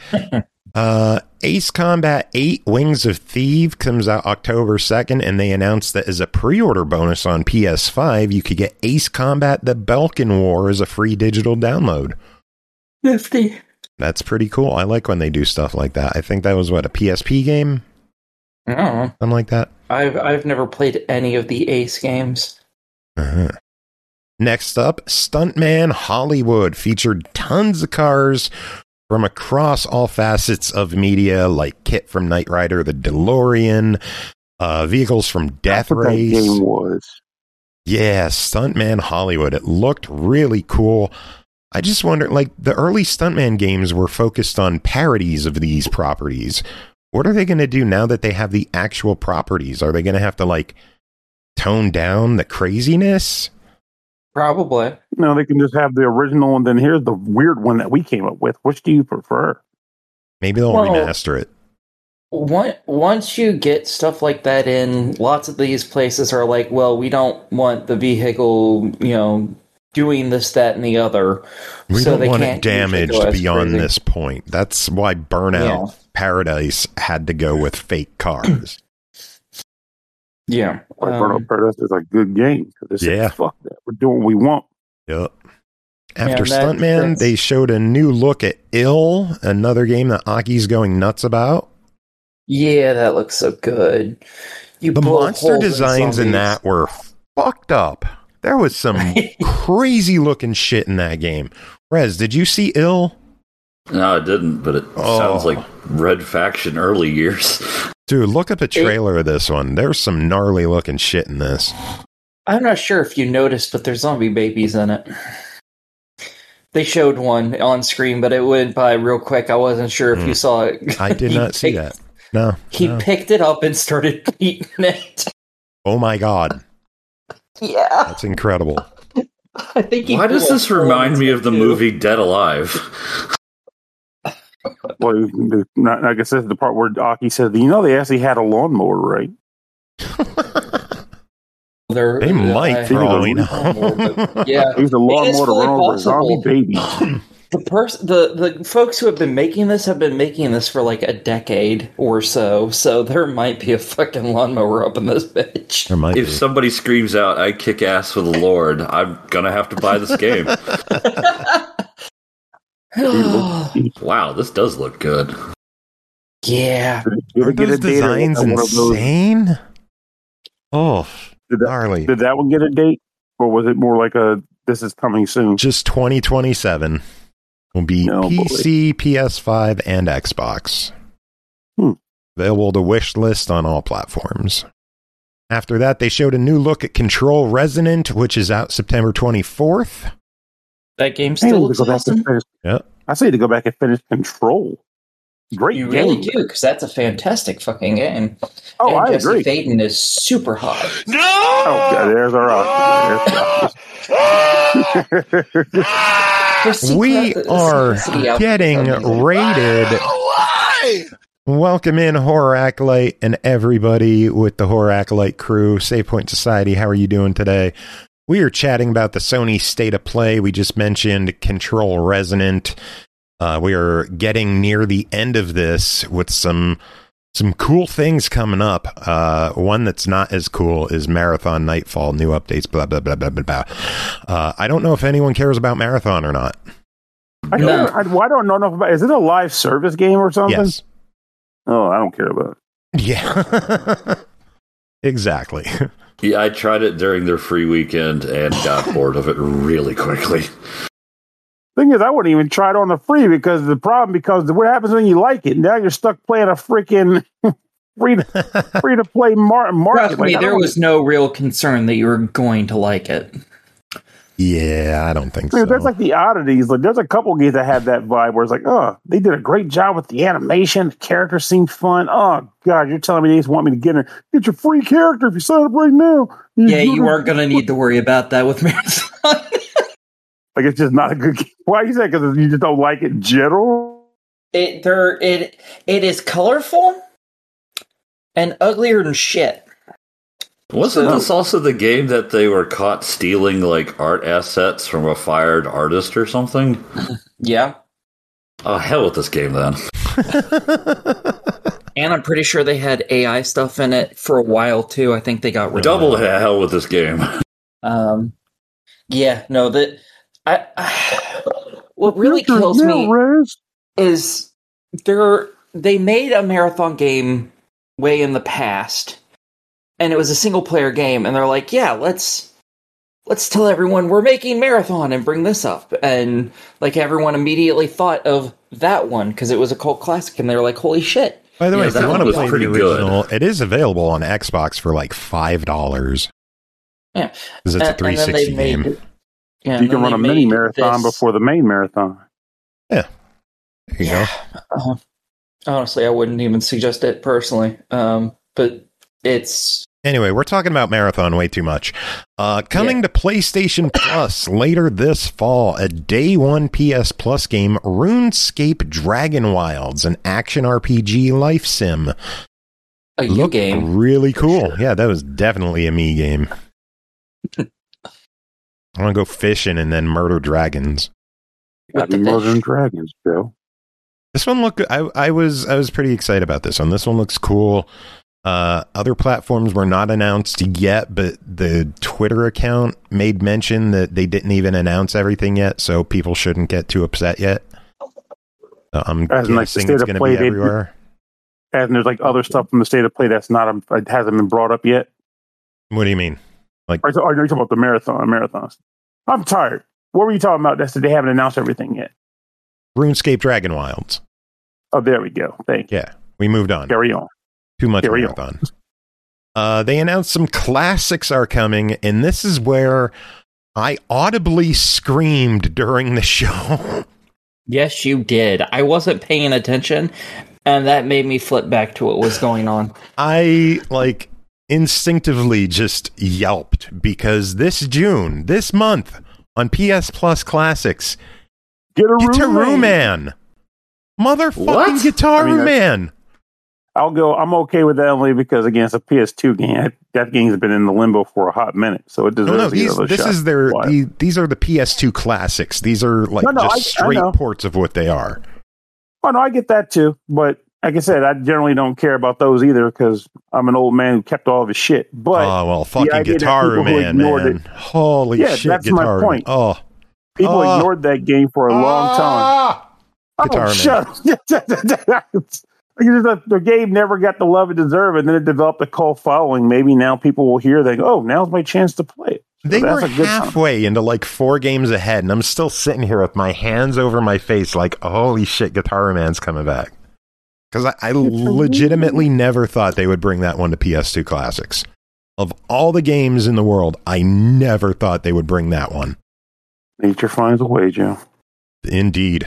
uh, Ace Combat eight Wings of Thieves comes out October second, and they announced that as a pre-order bonus on P S five, you could get Ace Combat The Belkin War as a free digital download. Nifty. That's pretty cool. I like when they do stuff like that. I think that was, what, a P S P game? I don't know. Something like that. I've, I've never played any of the Ace games. Uh-huh. Next up, Stuntman Hollywood featured tons of cars from across all facets of media, like Kit from Knight Rider, the DeLorean, uh, vehicles from Death Race. That game was. Yeah, Stuntman Hollywood. It looked really cool. I just wonder, like, the early Stuntman games were focused on parodies of these properties. What are they going to do now that they have the actual properties? Are they going to have to, like, tone down the craziness? Probably. No, they can just have the original, and then here's the weird one that we came up with. Which do you prefer? Maybe they'll well, remaster it. One, once you get stuff like that in, lots of these places are like, well, we don't want the vehicle, you know, doing this, that, and the other. We so don't they want can't it damaged it beyond crazy. this point. That's why Burnout Yeah. Paradise had to go with fake cars. Yeah. Like Um, Burnout Paradise is a good game. They said, Yeah. fuck that. We're doing what we want. Yep. After Yeah, that- Stuntman, that's- they showed a new look at Ill, another game that Aki's going nuts about. yeah, that looks so good. You The blow monster holes in designs in zombies. that were fucked up. There was some crazy looking shit in that game. Rez, did you see Ill? No, it didn't, but it Oh. sounds like Red Faction early years. Dude, look up a trailer of this one. There's some gnarly looking shit in this. I'm not sure if you noticed, but there's zombie babies in it. They showed one on screen, but it went by real quick. I wasn't sure if Mm. you saw it. I did He not see picked- that. No. He no. picked it up and started eating it. Oh my god. Yeah. That's incredible. I think he Why does blew a this hole remind in me it, of the too. movie Dead Alive? Well, the- not, I guess that's the part where Aki said, you know, they actually had a lawnmower, right? They're, They might, I- for all we but yeah. They used a lawnmower to fully run over a zombie possible. baby. The person, the, the folks who have been making this have been making this for like a decade or so, so there might be a fucking lawnmower up in this bitch. There might If be. somebody screams out, I kick ass for the Lord, I'm gonna have to buy this game. Wow, this does look good. Yeah. Did Aren't it get those a date or designs one of those- insane? Oh, Did that, gnarly. did that one get a date? Or was it more like a, this is coming soon? Just twenty twenty-seven will be No, P C, P S five, and Xbox. Hmm. Available to wish list on all platforms. After that, they showed a new look at Control Resonant, which is out September twenty-fourth. That game I still need to looks go back awesome. and finish. Yep. I say to go back and finish Control. Great You game. really do, because that's a fantastic fucking game. Oh, and I Jesse agree. Faden is super hot. Oh, yeah, there's our Oscar. Her secret- We the are simplicity outfit getting is amazing. rated. Welcome in, Horror Acolyte, and everybody with the Horror Acolyte crew. Save Point Society, how are you doing today? We are chatting about the Sony State of Play. We just mentioned Control Resonant. Uh, we are getting near the end of this with some Some cool things coming up. Uh, one that's not as cool is Marathon Nightfall, new updates, blah, blah, blah, blah, blah, blah. Uh, I don't know if anyone cares about Marathon or not. I don't, no. I, well, I don't know enough about it. Is it a live service game or something? Yes. Oh, I don't care about it. Yeah. Exactly. Yeah, I tried it during their free weekend and got bored of it really quickly. Thing is, I wouldn't even try it on the free because the problem, because what happens when you like it? Now you're stuck playing a freaking free to, free to play mar- market. Trust me, like, there was no real concern that you were going to like it. Yeah, I don't think Dude, so. There's like the oddities. Like there's a couple games that have that vibe where it's like, oh, they did a great job with the animation. The characters seem fun. Oh God, you're telling me they just want me to get in? Get your free character if you sign up right now. You yeah, you aren't going to need to worry about that with Marathon. Like it's just not a good game. Why you say? Because you just don't like it in general. It there it it is colorful and uglier than shit. Wasn't So- this also the game that they were caught stealing like art assets from a fired artist or something? Yeah. Oh, hell with this game then. And I'm pretty sure they had A I stuff in it for a while too. I think they got rid Double of it. hell with this game. Um, yeah, no, that I, I what really kills me is there they made a Marathon game way in the past, and it was a single player game, and they're like, yeah, let's let's tell everyone we're making Marathon and bring this up, and like everyone immediately thought of that one because it was a cult classic, and they were like, holy shit. By the Yeah, way, if that you want one to was play pretty the original, it is available on Xbox for like five dollars. Yeah, because it's a three sixty game. Made, yeah, You can run a mini marathon this. before the main marathon. Yeah, there you Yeah. go. Uh, honestly, I wouldn't even suggest it personally. Um, but it's Anyway, we're talking about Marathon way too much. Uh, coming Yeah. to PlayStation Plus later this fall, a day one P S Plus game, RuneScape Dragon Wilds, an action R P G life sim. a U Looked game. really cool. sure. Yeah, that was definitely a me game. I want to go fishing and then murder dragons. With the Murdering fish. Dragons, Joe. This one looked. I, I was. I was pretty excited about this one. This one looks cool. Uh, other platforms were not announced yet, but the Twitter account made mention that they didn't even announce everything yet, so people shouldn't get too upset yet. So I'm As in, like, the guessing State it's of going to Play, be they- everywhere. And there's like other stuff from the State of Play that's not um, it hasn't been brought up yet. What do you mean? Or, or are you talking about the marathon? Marathons. I'm tired. What were you talking about? That's that they haven't announced everything yet. RuneScape Dragon Wilds. Oh, there we go. Thank you. Yeah, we moved on. Carry on. Too much Carry on. marathon. Uh, they announced some classics are coming, and this is where I audibly screamed during the show. Yes, you did. I wasn't paying attention, and that made me flip back to what was going on. I like instinctively just yelped because this June, this month on P S Plus Classics, Get a Guitar room, Man, motherfucking What? Guitar I mean, that's- Man. I'll go. I'm okay with that only because again, it's a P S two game. That, that game's been in the limbo for a hot minute, so it deserves No, no, to get these, another this shot. is their. Why? The, these are the P S two classics. These are like No, no, just I- I straight know. ports of what they are. Oh no, I get that too. But like I said, I generally don't care about those either because I'm an old man who kept all of his shit. But Oh well, fucking idea that Guitar people who Man, ignored man. it- Holy Yeah, shit, that's my Guitar point. Man. Oh, people Oh. ignored that game for a long time. Ah! Guitar oh, Man. shut up. the, the game never got the love it deserved, and then it developed a cult following. Maybe now people will hear, they go, oh, now's my chance to play it. So They that's were a good time. halfway into like four games ahead, and I'm still sitting here with my hands over my face, like, holy shit, Guitar Man's coming back. Because I, I legitimately never thought they would bring that one to P S two Classics. Of all the games in the world, I never thought they would bring that one. Nature finds a way, Joe. Indeed.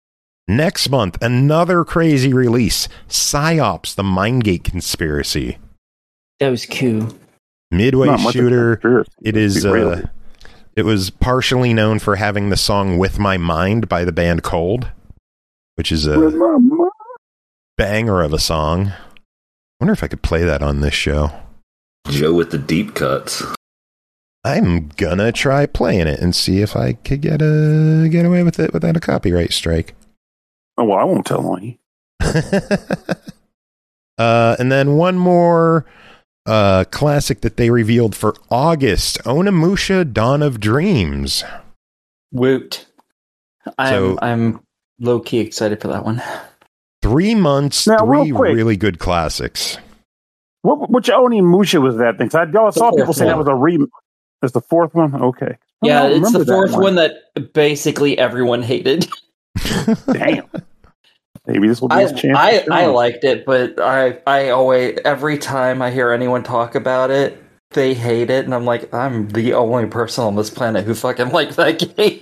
Next month, another crazy release, PsyOps, the Mindgate Conspiracy. That was cool. Midway Not much of a shooter. conspiracy, It let's is be real. uh, it was partially known for having the song With My Mind by the band Cold, which is With a my mind. banger of a song. I wonder if I could play that on this show. Joe with the deep cuts. I'm gonna try playing it and see if I could get a get away with it without a copyright strike. Oh, well, I won't tell on you. Uh, and then one more uh, classic that they revealed for August, Onimusha Dawn of Dreams. Woot. I'm, So- I'm low-key excited for that one. Three months, Now, real three quick. really good classics. What which Onimusha was that thing? 'Cause I, I saw The people fourth saying that one. was a re. It's the fourth one. Okay. I Yeah, don't it's the remember that fourth one. that basically everyone hated. Damn. Maybe this will be I, his chance. I, to show I him. liked it, but I I always every time I hear anyone talk about it, they hate it, and I'm like, I'm the only person on this planet who fucking liked that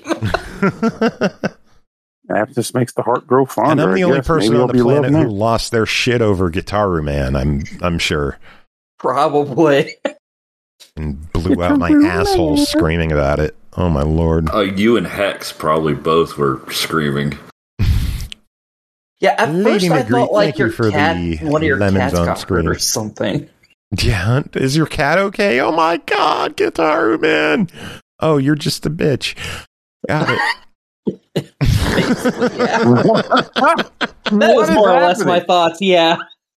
game. That just makes the heart grow fonder. And I'm the I only guess. person Maybe on the it'll be planet loving who it. lost their shit over Guitar Man, I'm I'm sure. Probably. And blew out my asshole screaming about it. Oh my lord. Uh, you and Hex probably both were screaming. Yeah, at Lady first I Magritte, thought like thank you your for cat, the one of your lemons cats on got screen. hurt or something. Yeah, is your cat okay? Oh my god, Guitar Man. Oh, you're just a bitch. Got it. Basically, yeah. That That was more or less my thoughts, yeah.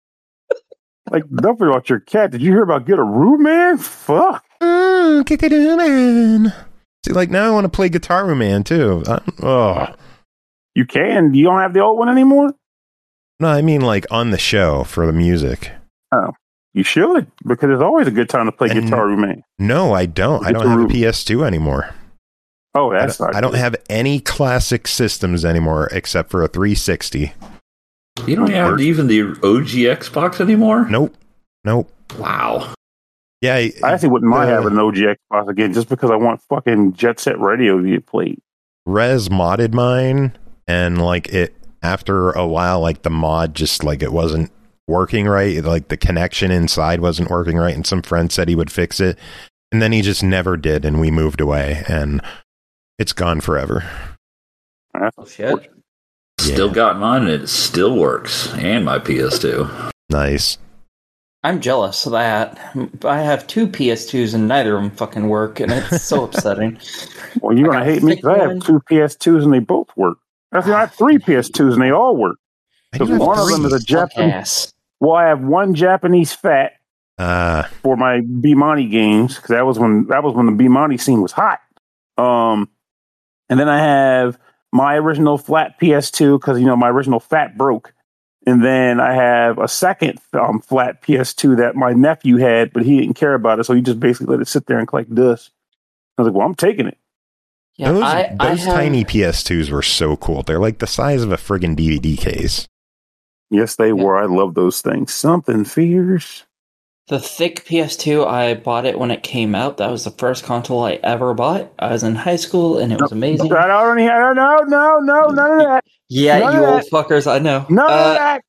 Like, don't forget about your cat. Did you hear about Get a Room Man? Fuck. Mm, Guitar Man. See, like now I want to play Guitar Man too. I, oh. You can. You don't have the old one anymore? No, I mean like on the show for the music. You should, because it's always a good time to play And- Guitar Room Man. No, I don't. I don't have a P S two anymore. Oh, I that's don't, not I don't good. have any classic systems anymore except for a three sixty. You don't have even the O G Xbox anymore? Nope. Nope. Wow. Yeah. I, I actually wouldn't mind uh, having an O G Xbox again, just because I want fucking Jet Set Radio to get played. Rez modded mine, and like it after a while, like the mod just like it wasn't working right. Like the connection inside wasn't working right, and some friend said he would fix it, and then he just never did, and we moved away, and it's gone forever. That's Oh, shit. Still Yeah. got mine and it still works. And my P S two. Nice. I'm jealous of that. I have two P S twos and neither of them fucking work, and it's so upsetting. Well, you're I going got to hate me thick because I one. have two P S twos and they both work. Actually, I have three P S twos and they all work. I do Because have one of them three. is a Japanese. Ass. Well, I have one Japanese fat Uh, for my Bimani games because that was when that was when the Bimani scene was hot. Um, and then I have my original flat P S two because you know my original fat broke, and then I have a second um, flat P S two that my nephew had, but he didn't care about it, so he just basically let it sit there and collect dust. I was like, "Well, I'm taking it." Yeah, those I, I those have, tiny P S twos were so cool. They're like the size of a friggin' D V D case. Yes, they were. I love those things. Something fierce. the thick P S two. I bought it when it came out. That was the first console I ever bought. I was in high school, and it was amazing. I don't need. No, no, no, no, none of that. Yeah, None you of old fuckers, I know. None Uh, of that.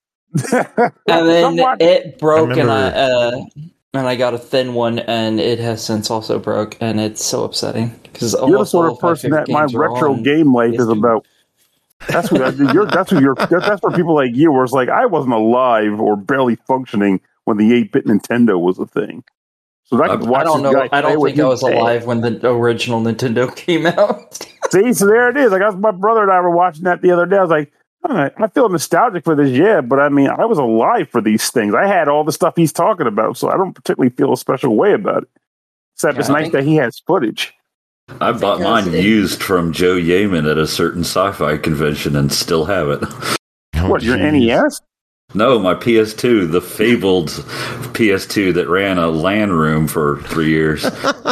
And then Somewhat- it broke, I and I remember- uh, and I got a thin one, and it has since also broke, and it's so upsetting because You're the sort of person that my retro game life is P S two. about. That's who you're. That's who you're. That's for people like you, where it's like I wasn't alive or barely functioning when the eight-bit Nintendo was a thing. So I could I watch I don't this know. guy I play don't with think I his was dad. alive when the original Nintendo came out. See, so there it is. Like I was, my brother and I were watching that the other day. I was like, all right, I feel nostalgic for this, yeah, but I mean, I was alive for these things. I had all the stuff he's talking about, so I don't particularly feel a special way about it. Except it's Yeah, I nice think- that he has footage. I bought Because mine it- used from Joe Yaman at a certain sci-fi convention and still have it. Oh, What, your geez. N E S? No, my P S two, the fabled P S two that ran a LAN room for three years.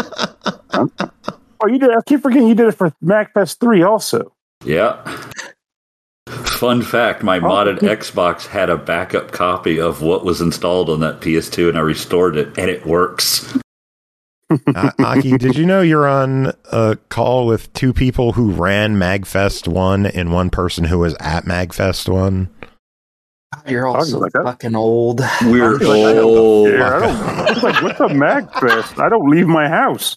Oh, you did. I keep forgetting you did it for MacFest three also. Yeah. Fun fact, my modded Xbox had a backup copy of what was installed on that P S two and I restored it and it works. Uh, Aki, did you know you're on a call with two people who ran MagFest one and one person who was at MagFest one? You're all so like that. fucking old. We're I feel like I don't old. care. I don't, it's like, what's a MagFest? I don't leave my house.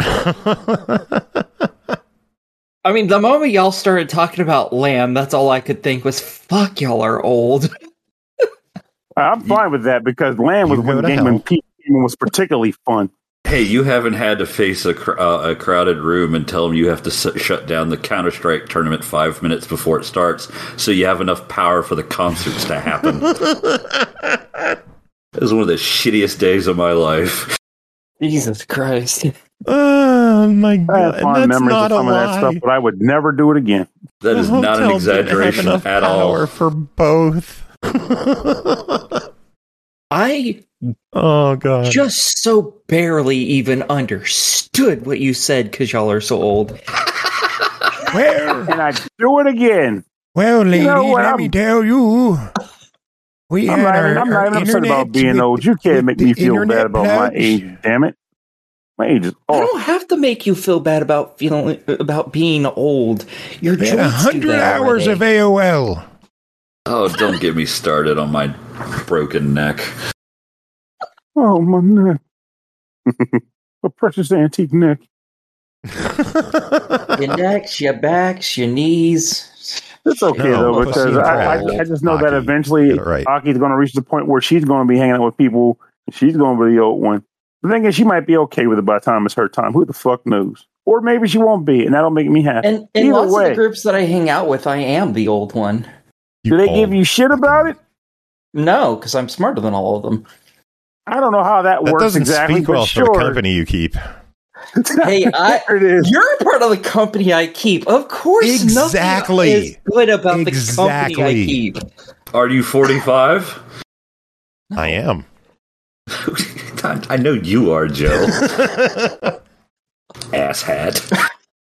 I mean, the moment y'all started talking about LAN, that's all I could think was, fuck, y'all are old. I'm fine with that because LAN was You go when to game hell. when P C gaming was particularly fun. Hey, you haven't had to face a, cr- uh, a crowded room and tell them you have to s- shut down the Counter-Strike tournament five minutes before it starts so you have enough power for the concerts to happen. It was one of the shittiest days of my life. Jesus Christ. Oh, my God. I have fond That's memories not of some a of that lie. stuff, but I would never do it again. That is The not an hotel didn't have exaggeration enough at power all. for both. I Oh, God. just so barely even understood what you said because y'all are so old. Well, And I'd do it again. well, lady, know what, let I'm- me tell you. We I'm had not, our, even, I'm our not even upset internet about being with- old. You can't with make the me feel internet bad about my pledge. age, damn it. My age is I off. don't have to make you feel bad about feeling about being old. Your We had joints one do hundred that hours already. of A O L. Oh, don't get me started on my broken neck. Oh, my neck. A precious antique neck. Your necks, your backs, your knees. It's okay, No, though, pussy because and I, I, crack. I just know that Aki, eventually get it right. Aki's going to reach the point where she's going to be hanging out with people. And she's going to be the old one. The thing is, she might be okay with it by the time it's her time. Who the fuck knows? Or maybe she won't be, and that'll make me happy. And in Either lots way, of the groups that I hang out with, I am the old one. You do they old give you shit about it? No, because I'm smarter than all of them. I don't know how that, That works doesn't exactly, speak but well sure. for the company you keep. Hey, I- there it is. You're a part of the company I keep. Of course, Exactly. nothing is good about Exactly. the company I keep. Are you forty-five? I am. I know you are, Joe. Asshat.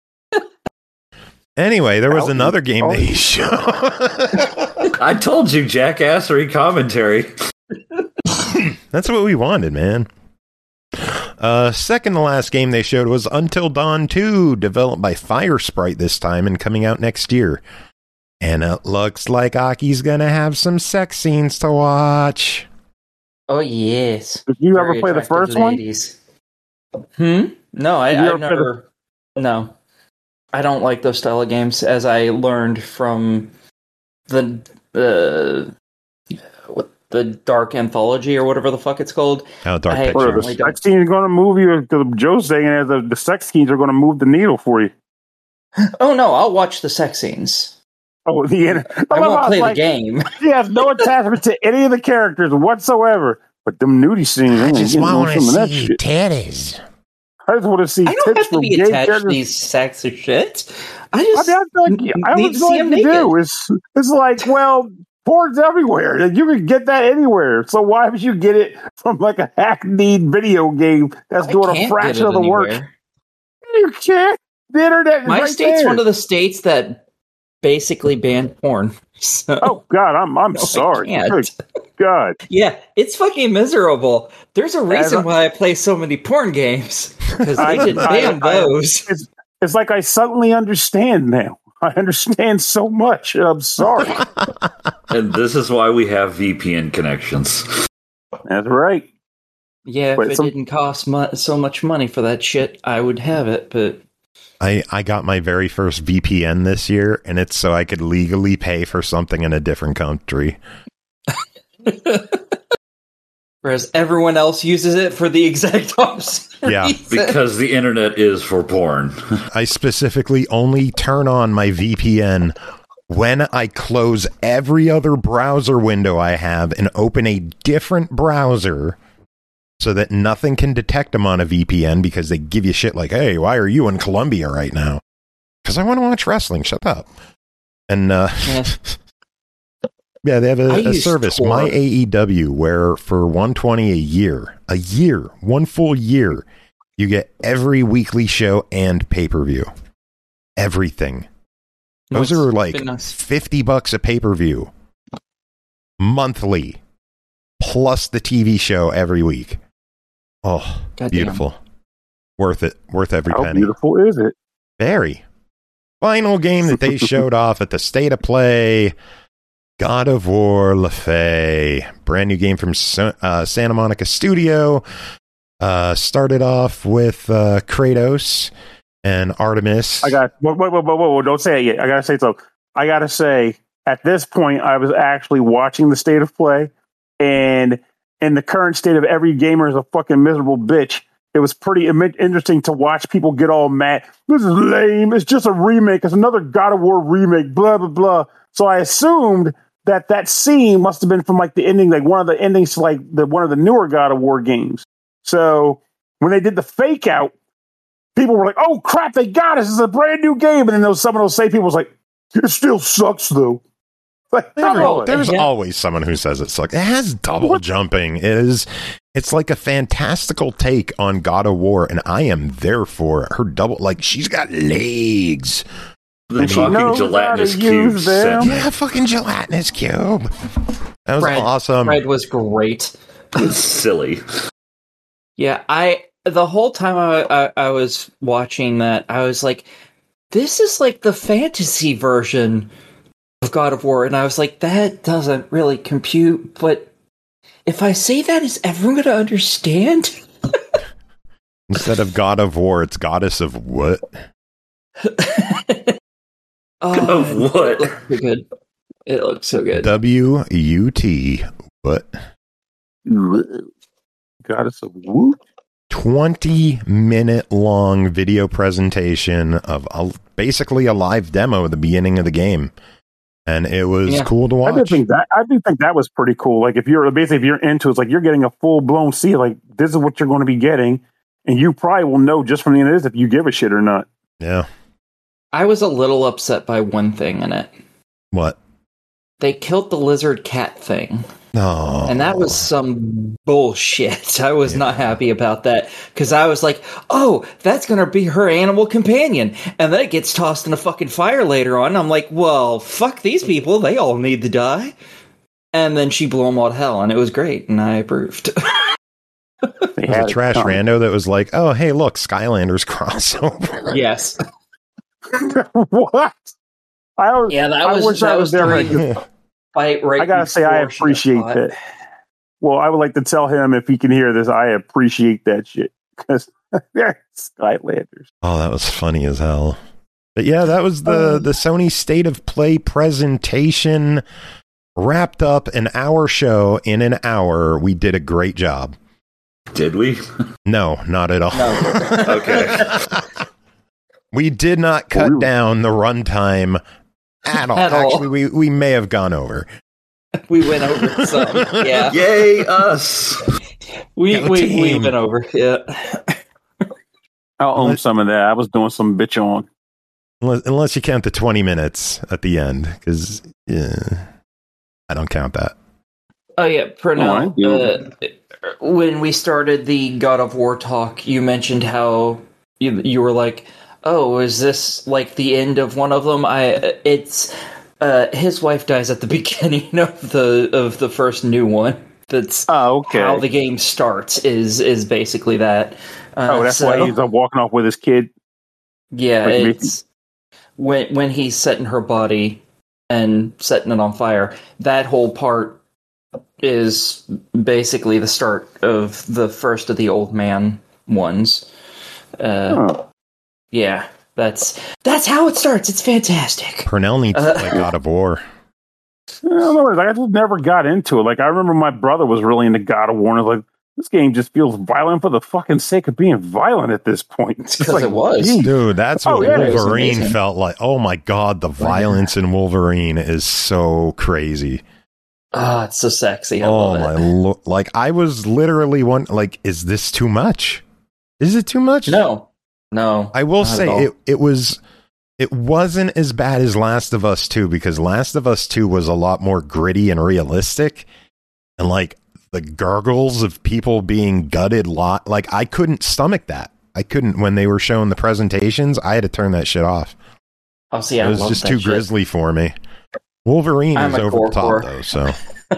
Anyway, there was Out- another game oh. they showed. I told you, jackassery commentary. That's what we wanted, man. Uh, second to last game they showed was Until Dawn two, developed by Firesprite this time and coming out next year. And it looks like Aki's gonna have some sex scenes to watch. Oh yes. Did you ever Very play the attractive first one? ladies. Hmm. No, I, Did you I've ever play never. No, I don't like those style of games. As I learned from the uh, what the Dark Anthology or whatever the fuck it's called. Oh, Dark I- Or the Pictures. Certainly don't. sex scenes going to move you? Because Joe's saying that the, the sex scenes are going to move the needle for you. Oh no, I'll watch the sex scenes. Oh, the end. I won't play like, the game. She has no attachment to any of the characters whatsoever. But them nudie scenes, I just want to see that shit. titties. I just want to see I don't tits have to from be gay attached to characters. these sacks of shit. I I just mean, I feel like I need would to see like them you naked. do. It's it's like, well, porn's everywhere. You can get that anywhere. So why would you get it from like a hackneyed video game that's I doing a can't fraction get of it the work? anywhere. You can't. The internet is My right state's there. one of the states that basically banned porn. So Oh God, I'm I'm no, I sorry. can't. Good God. Yeah, it's fucking miserable. There's a reason As I- why I play so many porn games because they I- did I- ban I- those. It's it's like I suddenly understand now. I understand so much. I'm sorry. And this is why we have V P N connections. That's right. Yeah, if Wait, it some- didn't cost mu- so much money for that shit, I would have it. But I, I got my very first V P N this year, and it's so I could legally pay for something in a different country. whereas everyone else uses it for the exact opposite. Yeah, reason. Because the internet is for porn. I specifically only turn on my V P N when I close every other browser window I have and open a different browser so that nothing can detect them on a V P N because they give you shit like, hey, why are you in Colombia right now? Because I want to watch wrestling. Shut up. And, uh, Yeah. yeah, they have I a, a use service, Tor. My A E W, where for one hundred twenty dollars a year, a year, one full year, you get every weekly show and pay-per-view. Everything. No, Those it's are like been nice. fifty bucks a pay-per-view monthly, plus the T V show every week. Oh, Goddamn. beautiful. Worth it. Worth every How penny. beautiful is it? Very. Final game that they showed off at the State of Play, God of War Le Fay. Brand new game from Sa- uh, Santa Monica Studio. Uh, started off with uh, Kratos and Artemis. I got whoa, whoa, whoa, whoa, whoa, don't say it yet. I gotta say something. I gotta say, at this point, I was actually watching the State of Play, and in the current state of every gamer is a fucking miserable bitch. it was pretty Im- interesting to watch people get all mad. This is lame. It's just a remake. It's another God of War remake. Blah blah blah. So I assumed that that scene must have been from like the ending, like one of the endings to like the one of the newer God of War games. So when they did the fake out, people were like, "Oh crap, they got us! This is a brand new game." And then there was someone who'll say, "People was like, it still sucks though." Like, Never, there's yeah. always someone who says it sucks. It has double what? jumping. It is. It's like a fantastical take on God of War, and I am there for it. Her double, like she's got legs. The fucking gelatinous cube. Yeah, fucking gelatinous cube. That was Fred, awesome. Fred was great. It's silly. Yeah, I the whole time I, I I was watching that, I was like, this is like the fantasy version of God of War, and I was like, that doesn't really compute, but if I say that, is everyone going to understand? Instead of God of War, it's Goddess of what? Oh, of what? It looks so good. It looks so good. W U T. What? Goddess of Woot? twenty minute long video presentation of a, basically a live demo at the beginning of the game. And it was yeah. cool to watch. I do think that I do think that was pretty cool. Like if you're basically if you're into it, it's like you're getting a full blown see. Like this is what you're going to be getting, and you probably will know just from the end of this if you give a shit or not. Yeah. I was a little upset by one thing in it. What? They killed the lizard cat thing. Oh. And that was some bullshit. I was yeah. not happy about that because I was like, oh, that's going to be her animal companion. And then it gets tossed in a fucking fire later on. I'm like, well, fuck these people. They all need to die. And then she blew them all to hell, and it was great, and I approved. It was a trash rando that was like, oh, hey, look, Skylanders crossover. Yes. What? I was, yeah, that I was, wish that I was was there. right, fight right I gotta say, I appreciate that. Well, I would like to tell him if he can hear this, I appreciate that shit because they're Skylanders. Oh, that was funny as hell. But yeah, that was the the Sony State of Play presentation. Wrapped up an hour show in an hour. We did a great job. Did we? No, not at all. No. Okay. We did not cut down the runtime at all. At all. Actually, we, we may have gone over. We went over some. Yeah. Yay, us. We yeah, we, we went over. Yeah. I'll own some of that. I was doing some bitch on. Unless, unless you count the twenty minutes at the end, because yeah, I don't count that. Oh, yeah. Pernell, oh, uh, when we started the God of War talk, you mentioned how you, you were like, oh, is this like the end of one of them? I it's uh, his wife dies at the beginning of the of the first new one. That's oh, okay. How the game starts is is basically that. Uh, oh, that's so, why he's uh, walking off with his kid. Yeah, like it's when when he's setting her body and setting it on fire. That whole part is basically the start of the first of the old man ones. Uh, huh. Yeah, that's that's how it starts. It's fantastic. Pernell needs uh, to play God of War. I don't know. Like, I just never got into it. Like, I remember my brother was really into God of War, and I was like, this game just feels violent for the fucking sake of being violent at this point. Because like, it was. Geez. Dude, that's what oh, yeah, Wolverine it felt like. Oh my god, the violence in Wolverine is so crazy. Ah, oh, it's so sexy. I oh love my it. Lo- like, I was literally one, like, is this too much? Is it too much? No. No. I will say it, it was... It wasn't as bad as Last of Us two, because Last of Us two was a lot more gritty and realistic. And, like, the gurgles of people being gutted, lot like, I couldn't stomach that. I couldn't, when they were showing the presentations, I had to turn that shit off. Oh, see, I it was love just that too shit. grisly for me. Wolverine I'm is over the top, horror. though, so.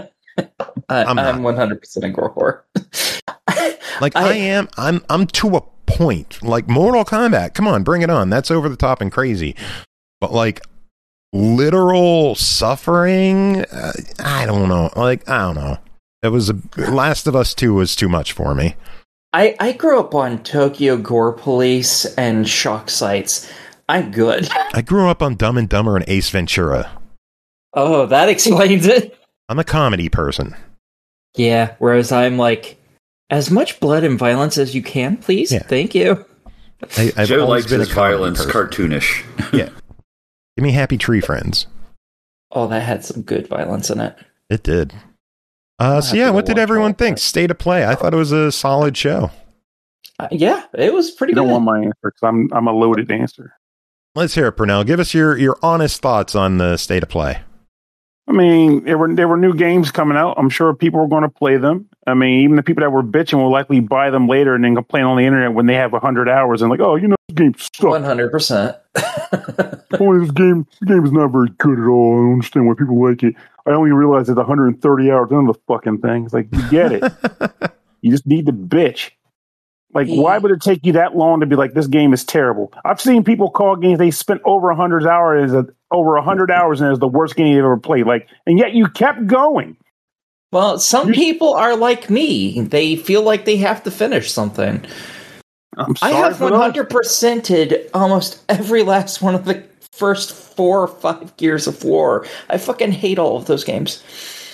I, I'm, I'm one hundred percent a gore horror. like, I, I am, I'm, I'm to a point. Like, Mortal Kombat, come on, bring it on. That's over the top and crazy. But, like, literal suffering, uh, I don't know. Like, I don't know. It was a, Last of Us two was too much for me. I, I grew up on Tokyo Gore Police and Shock Sites. I'm good. I grew up on Dumb and Dumber and Ace Ventura. Oh, that explains it. I'm a comedy person. Yeah, whereas I'm like as much blood and violence as you can, please. Yeah. Thank you. I, I've Joe likes his violence cartoonish. Yeah. Give me Happy Tree Friends. Oh, that had some good violence in it. It did. Uh, so yeah, what did everyone think? State of Play. I thought it was a solid show. Uh, yeah, it was pretty you good. I don't want my answer because I'm I'm a loaded answer. Let's hear it, Purnell. Give us your, your honest thoughts on the State of Play. I mean, there were there were new games coming out. I'm sure people were going to play them. I mean, even the people that were bitching will likely buy them later and then complain on the internet when they have one hundred hours and like, oh, you know, this game sucks. one hundred percent. Oh, this game, this game is not very good at all. I don't understand why people like it. I only realized it's one hundred thirty hours into the fucking thing. It's like, you get it. You just need to bitch. Like, yeah. Why would it take you that long to be like, this game is terrible? I've seen people call games they spent over one hundred hours, over one hundred hours, and it's the worst game they've ever played. Like, and yet you kept going. Well, some You're, people are like me. They feel like they have to finish something. I'm sorry I have one hundred percented almost every last one of the first four or five Gears of War. I fucking hate all of those games.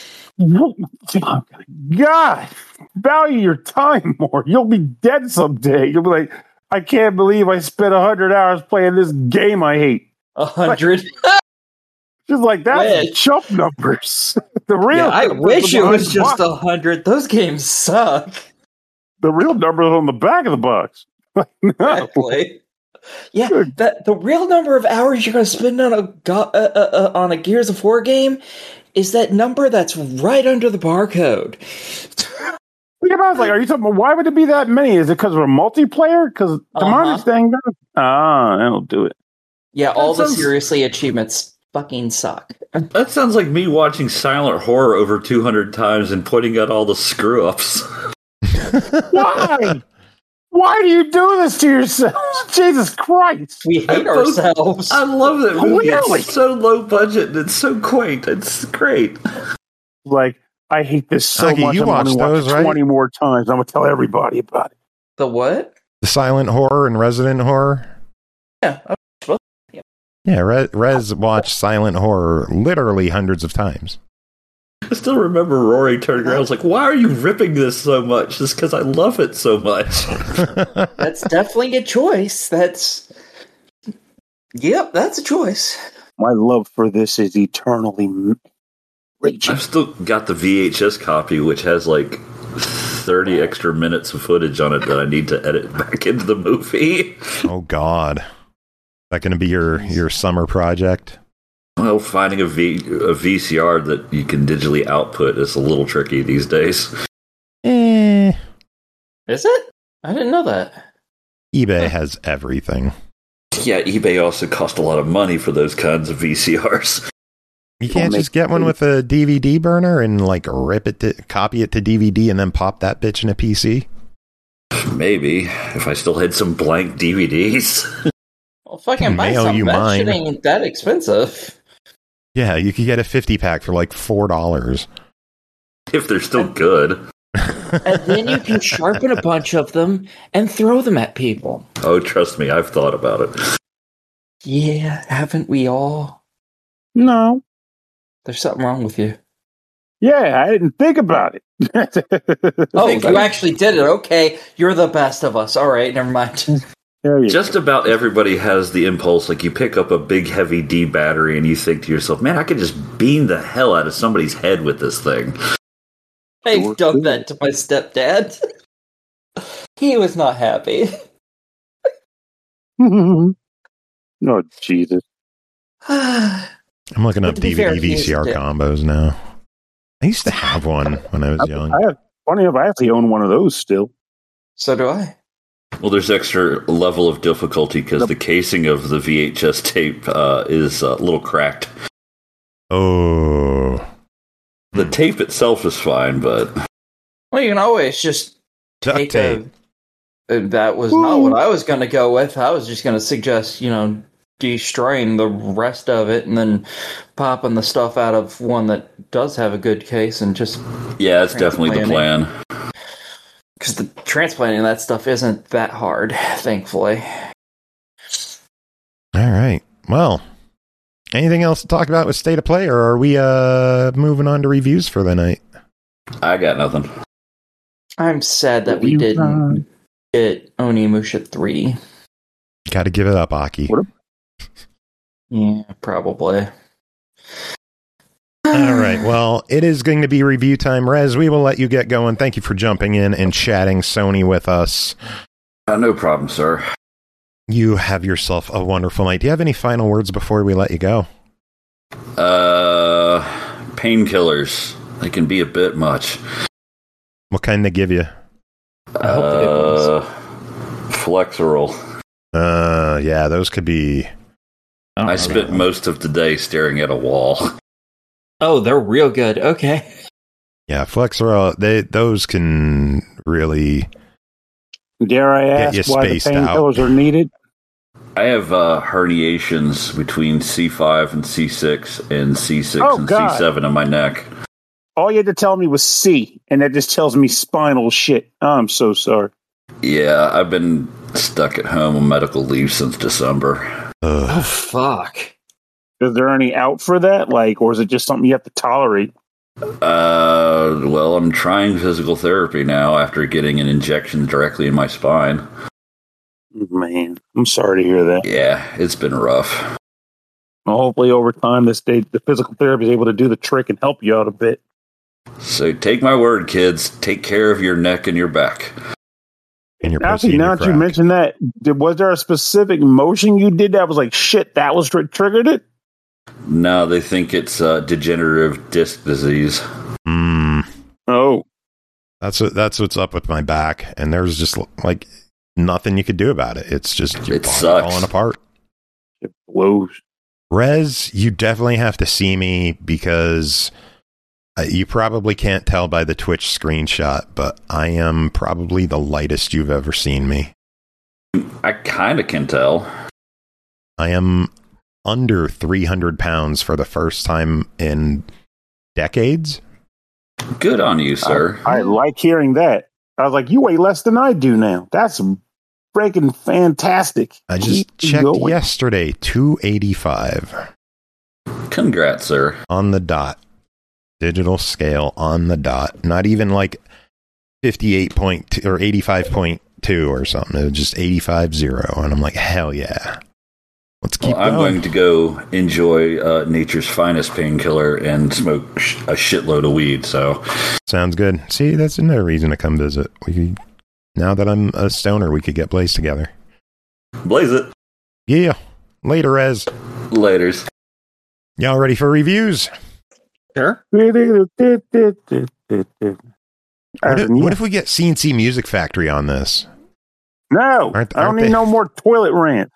God, value your time more. You'll be dead someday. You'll be like, I can't believe I spent one hundred hours playing this game I hate. one hundred? Like, just like that, chump numbers. The real yeah, I wish it was just one hundred. Those games suck. The real number is on the back of the box. No. Exactly. Yeah, that the real number of hours you're going to spend on a uh, uh, uh, on a Gears of War game is that number that's right under the barcode. Yeah, I was like, are you talking about why would it be that many? Is it because of a multiplayer? Because to my understanding, ah, that'll do it. Yeah, all that the sounds... seriously achievements fucking suck. That sounds like me watching Silent Horror over two hundred times and pointing out all the screw ups. Why? Why do you do this to yourself? Jesus Christ. We hate I ourselves. I love that movie. Really? It's so low budget and it's so quaint. It's great. Like, I hate this so okay, much. You I'm watched those, watch right? twenty more times. I'm going to tell everybody about it. The what? The Silent Horror and Resident Horror? Yeah. Yeah, yeah Rez, Rez watched Silent Horror literally hundreds of times. I still remember Rory turning around. I was like, why are you ripping this so much? Just because I love it so much. That's definitely a choice. That's... Yep, that's a choice. My love for this is eternally raging. I've still got the V H S copy, which has like thirty extra minutes of footage on it that I need to edit back into the movie. Oh, God. Is that going to be your, your summer project? Well, finding a, v, a V C R that you can digitally output is a little tricky these days. Eh. Is it? I didn't know that. eBay has everything. Yeah, eBay also costs a lot of money for those kinds of V C Rs. You can't just get one with a D V D burner and like rip it to copy it to D V D and then pop that bitch in a P C? Maybe, if I still had some blank D V Ds. Well, fucking buy some. That shit ain't that expensive. Yeah, you could get a fifty pack for like four dollars. If they're still good. And then you can sharpen a bunch of them and throw them at people. Oh, trust me, I've thought about it. Yeah, haven't we all? No. There's something wrong with you. Yeah, I didn't think about it. Oh, you actually did it. Okay, you're the best of us. All right, never mind. Just about everybody has the impulse, like you pick up a big heavy D battery and you think to yourself, man, I could just beam the hell out of somebody's head with this thing. I've done that to my stepdad. He was not happy. Oh, Jesus. I'm looking up D V D fair, V C R combos now. I used to have one when I was I, young. I have, funny enough, I actually own one of those still. So do I. Well, there's extra level of difficulty because the casing of the V H S tape uh, is a little cracked. Oh. The tape itself is fine, but... Well, you can always just Duct take tape. A, that was Ooh. not what I was going to go with. I was just going to suggest, you know, destroying the rest of it and then popping the stuff out of one that does have a good case and just... Yeah, it's definitely the plan. Because the transplanting that stuff isn't that hard, thankfully. All right. Well, anything else to talk about with State of Play, or are we uh, moving on to reviews for the night? I got nothing. I'm sad that we didn't get Onimusha three. Got to give it up, Aki. What? Yeah, probably. All right. Well, it is going to be review time. Rez, we will let you get going. Thank you for jumping in and chatting Sony with us. Uh, no problem, sir. You have yourself a wonderful night. Do you have any final words before we let you go? Uh, painkillers. They can be a bit much. What kind they give you? I hope the good Uh, Flexeril. Uh, yeah, those could be. I, don't I know spent that one. most of the day staring at a wall. Oh, they're real good. Okay. Yeah, Flexeril, they those can really. Dare I Get you ask why the spaced out. painkillers are needed? I have uh, herniations between C five and C six and C six Oh, and God. C seven on my neck. All you had to tell me was C, and that just tells me spinal shit. I'm so sorry. Yeah, I've been stuck at home on medical leave since December. Oh, Ugh. fuck. Is there any out for that? Like, or is it just something you have to tolerate? Uh, well, I'm trying physical therapy now after getting an injection directly in my spine. Man, I'm sorry to hear that. Yeah, it's been rough. Well, hopefully, over time, this day, the physical therapy is able to do the trick and help you out a bit. So take my word, kids. Take care of your neck and your back. And your pussy Actually, and now your that you crack. mentioned that, did, was there a specific motion you did that was like, shit, that was what triggered it? No, they think it's uh, degenerative disc disease. Mm, Oh, that's what, that's what's up with my back, and there's just like nothing you could do about it. It's just your It body sucks. falling apart. it blows. Rez, you definitely have to see me because uh, you probably can't tell by the Twitch screenshot, but I am probably the lightest you've ever seen me. I kind of can tell. I am under three hundred pounds for the first time in decades. Good on you, sir. I like hearing that. I was like, you weigh less than I do now. That's freaking fantastic. I just Keep checked going. yesterday, two eighty-five Congrats, sir. on the dot. Digital scale on the dot. Not even like fifty-eight point two or eighty-five point two or something. It was just eighty-five zero. And I'm like, hell yeah. Let's keep Well, I'm going. going to go enjoy uh, nature's finest painkiller and smoke sh- a shitload of weed. So Sounds good. See, that's another reason to come visit. We could, now that I'm a stoner, we could get Blaze together. blaze it. Yeah. Later, Rez. Laters. Y'all ready for reviews? Sure. What As if, in, yeah. what if we get C N C Music Factory on this? No, Aren't- I don't aren't need they- no more toilet rant.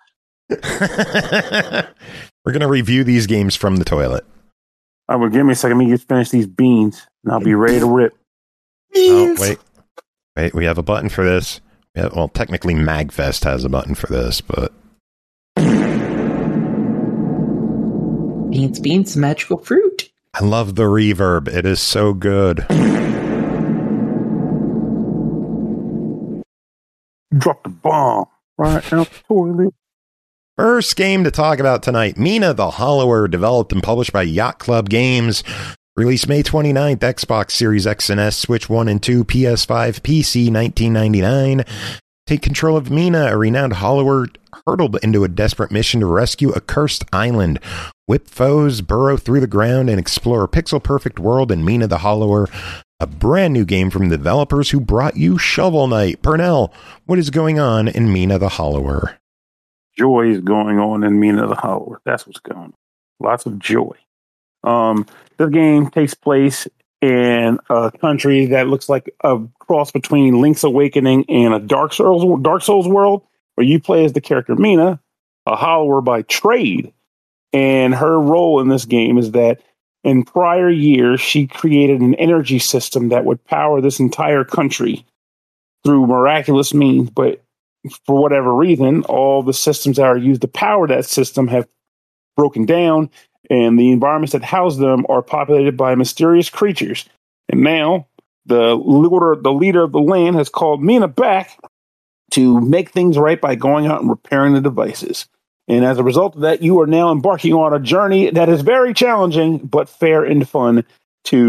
We're going to review these games from the toilet. I will give me a second. Let me just finish these beans, and I'll be ready to rip. Oh, wait. Wait, we have a button for this. Yeah, well, technically MagFest has a button for this, but Beans, beans, magical fruit. I love the reverb. It is so good. Drop the bomb right out the toilet. First game to talk about tonight, Mina the Hollower, developed and published by Yacht Club Games. Released May twenty-ninth, Xbox Series X and S, Switch one and two, P S five, P C, nineteen ninety-nine. Take control of Mina, a renowned Hollower hurtled into a desperate mission to rescue a cursed island, whip foes, burrow through the ground, and explore a pixel-perfect world in Mina the Hollower, a brand new game from the developers who brought you Shovel Knight. Pernell, what is going on in Mina the Hollower? Joy is going on in Mina the Hollower. That's what's going on. Lots of joy. Um, this game takes place in a country that looks like a cross between Link's Awakening and a Dark Souls Dark Souls world, where you play as the character Mina, a Hollower by trade. And her role in this game is that in prior years, she created an energy system that would power this entire country through miraculous means, but for whatever reason, all the systems that are used to power that system have broken down, and the environments that house them are populated by mysterious creatures. And now, the leader, the leader of the land has called Mina back to make things right by going out and repairing the devices. And as a result of that, you are now embarking on a journey that is very challenging, but fair and fun to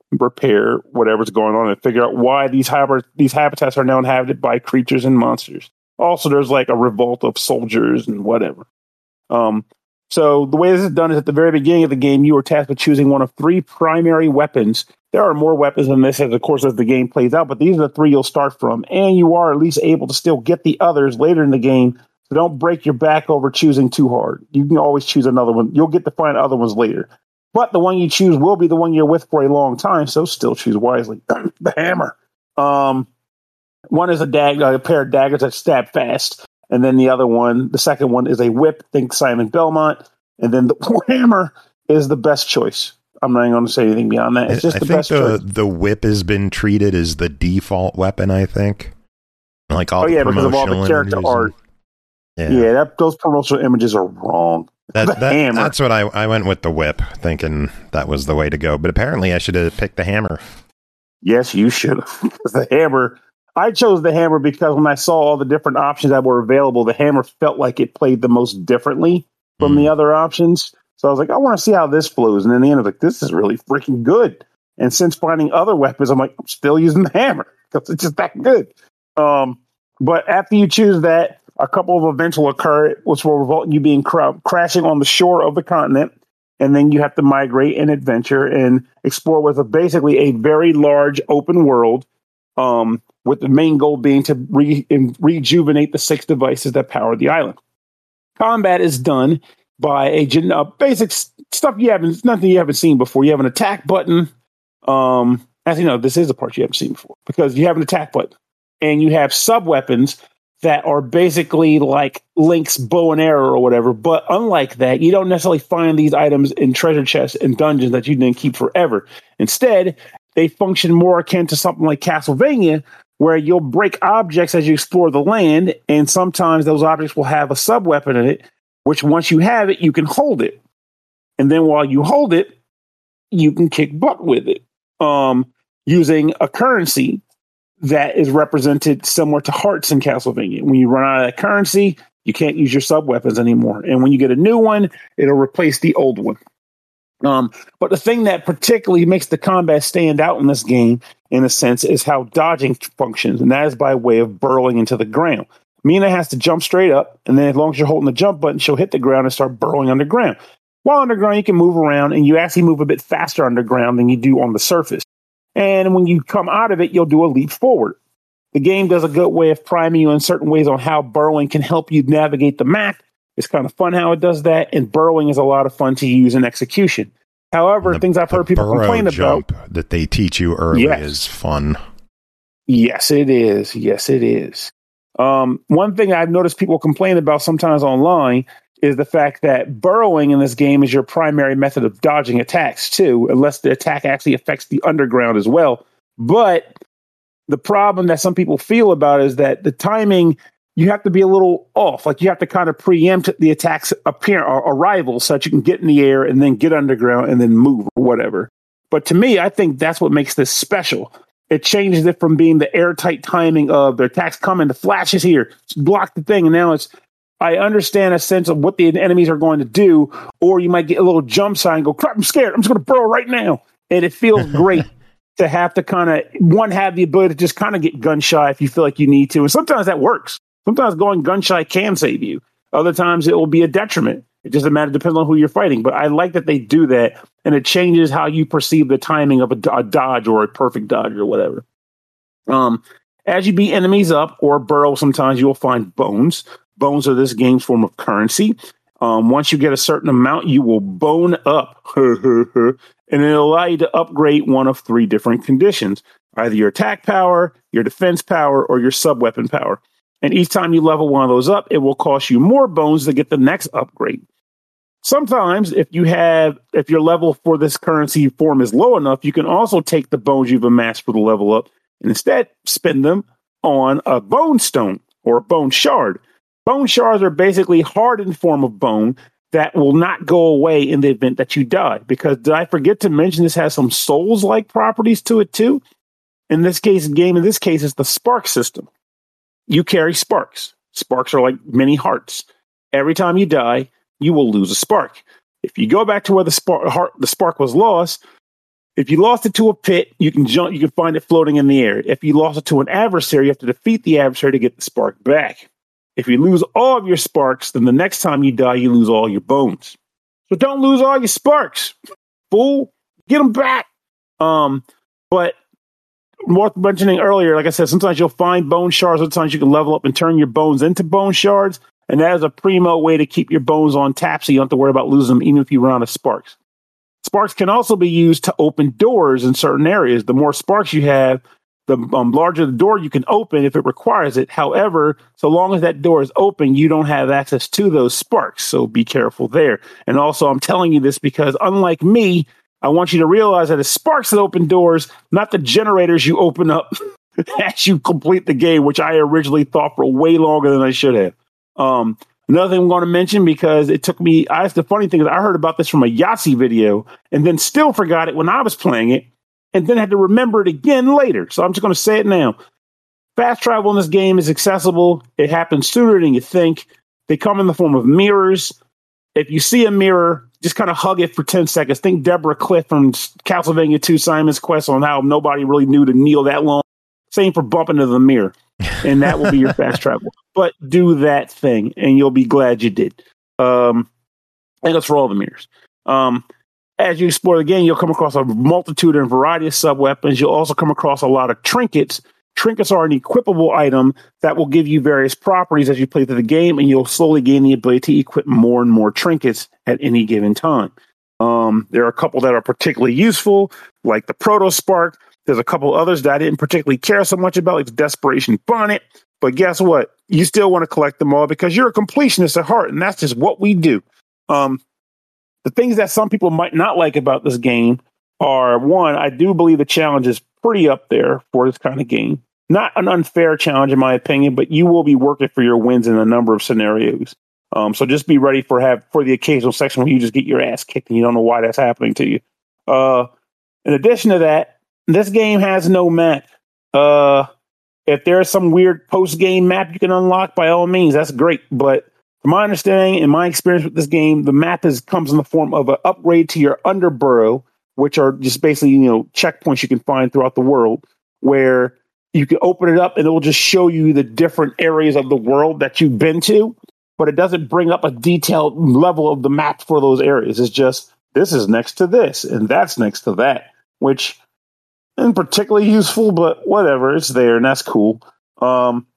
repair whatever's going on and figure out why these habit- these habitats are now inhabited by creatures and monsters. Also, there's like a revolt of soldiers and whatever. Um, so the way this is done is at the very beginning of the game, you are tasked with choosing one of three primary weapons. There are more weapons than this, as of course, as the game plays out, but these are the three you'll start from, and you are at least able to still get the others later in the game. So don't break your back over choosing too hard. You can always choose another one. You'll get to find other ones later. But the one you choose will be the one you're with for a long time, so still choose wisely. The hammer. Um, one is a, dag- a pair of daggers that stab fast. And then the other one, the second one, is a whip. Think Simon Belmont. And then the hammer is the best choice. I'm not even going to say anything beyond that. It's just I the think best the, choice. the whip has been treated as the default weapon, I think. Like all oh, yeah, because of all the character images art. And, yeah, yeah that, those promotional images are wrong. That, the that, hammer. That's what I, I went with the whip, thinking that was the way to go. But apparently I should have picked the hammer. Yes, you should have. The hammer... I chose the hammer because when I saw all the different options that were available, the hammer felt like it played the most differently from mm. the other options. So I was like, I want to see how this flows. And in the end, I was like, this is really freaking good. And since finding other weapons, I'm like, I'm still using the hammer because it's just that good. Um, but after you choose that, a couple of events will occur, which will result in you being cr- crashing on the shore of the continent. And then you have to migrate and adventure and explore with a, basically a very large open world. Um, with the main goal being to re- rejuvenate the six devices that power the island. Combat is done by a gen- uh, basic s- stuff you haven't, nothing you haven't seen before. You have an attack button. Um, actually, no, this is the part you haven't seen before because you have an attack button and you have sub weapons that are basically like Link's bow and arrow or whatever. But unlike that, you don't necessarily find these items in treasure chests and dungeons that you didn't keep forever. Instead, they function more akin to something like Castlevania, where you'll break objects as you explore the land, and sometimes those objects will have a sub-weapon in it, which once you have it, you can hold it. And then while you hold it, you can kick butt with it, um, using a currency that is represented similar to hearts in Castlevania. When you run out of that currency, you can't use your sub-weapons anymore. And when you get a new one, it'll replace the old one. Um, but the thing that particularly makes the combat stand out in this game, in a sense, is how dodging functions, and that is by way of burrowing into the ground. Mina has to jump straight up, and then as long as you're holding the jump button, she'll hit the ground and start burrowing underground. While underground, you can move around, and you actually move a bit faster underground than you do on the surface. And when you come out of it, you'll do a leap forward. The game does a good way of priming you in certain ways on how burrowing can help you navigate the map. It's kind of fun how it does that, and burrowing is a lot of fun to use in execution. However, the, things I've heard people complain jump about that they teach you early yes. is fun. Yes, it is. Yes, it is. Um, one thing I've noticed people complain about sometimes online is the fact that burrowing in this game is your primary method of dodging attacks too, unless the attack actually affects the underground as well. But the problem that some people feel about is that the timing, you have to be a little off. Like you have to kind of preempt the attack's appear or arrival so that you can get in the air and then get underground and then move or whatever. But to me, I think that's what makes this special. It changes it from being the airtight timing of the attacks coming, the flash is here, block the thing, and now it's, I understand a sense of what the enemies are going to do, or you might get a little jump sign and go, crap, I'm scared, I'm just going to burrow right now. And it feels great to have to kind of, one, have the ability to just kind of get gun shy if you feel like you need to. And sometimes that works. Sometimes going gun shy can save you. Other times it will be a detriment. It doesn't matter, depends on who you're fighting. But I like that they do that, and it changes how you perceive the timing of a, a dodge or a perfect dodge or whatever. Um, as you beat enemies up or burrow, sometimes you'll find bones. Bones are this game's form of currency. Um, once you get a certain amount, you will bone up, and it'll allow you to upgrade one of three different conditions: either your attack power, your defense power, or your sub-weapon power. And each time you level one of those up, it will cost you more bones to get the next upgrade. Sometimes, if you have, if your level for this currency form is low enough, you can also take the bones you've amassed for the level up and instead spend them on a bone stone or a bone shard. Bone shards are basically hardened form of bone that will not go away in the event that you die. Because did I forget to mention this has some Souls-like properties to it too? In this case, game in this case is the spark system. You carry sparks. Sparks are like mini hearts. Every time you die, you will lose a spark. If you go back to where the spark, heart, the spark was lost, If you lost it to a pit, you can jump. You can find it floating in the air. If you lost it to an adversary, you have to defeat the adversary to get the spark back. If you lose all of your sparks, then the next time you die, you lose all your bones. So don't lose all your sparks, fool. Get them back. Um, but worth mentioning earlier, like I said, sometimes you'll find bone shards. Sometimes you can level up and turn your bones into bone shards, and that is a primo way to keep your bones on tap, so you don't have to worry about losing them, even if you run out of sparks. Sparks can also be used to open doors in certain areas. The more sparks you have, the um, larger the door you can open if it requires it. However, so long as that door is open, you don't have access to those sparks. So be careful there. And also, I'm telling you this because unlike me, I want you to realize that it's sparks that open doors, not the generators you open up as you complete the game, which I originally thought for way longer than I should have. Um, Another thing I'm going to mention, because it took me, I, the funny thing is I heard about this from a Yahtzee video and then still forgot it when I was playing it and then had to remember it again later. So I'm just going to say it now. Fast travel in this game is accessible. It happens sooner than you think. They come in the form of mirrors. If you see a mirror, just kind of hug it for ten seconds. Think Deborah Cliff from Castlevania two Simon's Quest on how nobody really knew to kneel that long. Same for bumping into the mirror. And that will be your fast travel. But do that thing, and you'll be glad you did. Um, and that's for all the mirrors. Um, as you explore the game, you'll come across a multitude and variety of sub-weapons. You'll also come across a lot of trinkets. Trinkets are an equipable item that will give you various properties as you play through the game, and you'll slowly gain the ability to equip more and more trinkets at any given time. Um, there are a couple that are particularly useful, like the Proto Spark. There's a couple others that I didn't particularly care so much about, like the Desperation Bonnet. But guess what? You still want to collect them all because you're a completionist at heart, and that's just what we do. Um, the things that some people might not like about this game are, one, I do believe the challenge is pretty up there for this kind of game. Not an unfair challenge, in my opinion, but you will be working for your wins in a number of scenarios. Um, so just be ready for have for the occasional section where you just get your ass kicked and you don't know why that's happening to you. Uh, in addition to that, this game has no map. Uh, if there's some weird post-game map you can unlock, by all means, that's great. But from my understanding and my experience with this game, the map is comes in the form of an upgrade to your underborough, which are just basically, you know, checkpoints you can find throughout the world, where you can open it up and it will just show you the different areas of the world that you've been to, but it doesn't bring up a detailed level of the map for those areas. It's just, this is next to this, and that's next to that, which isn't particularly useful, but whatever, it's there, and that's cool. Um,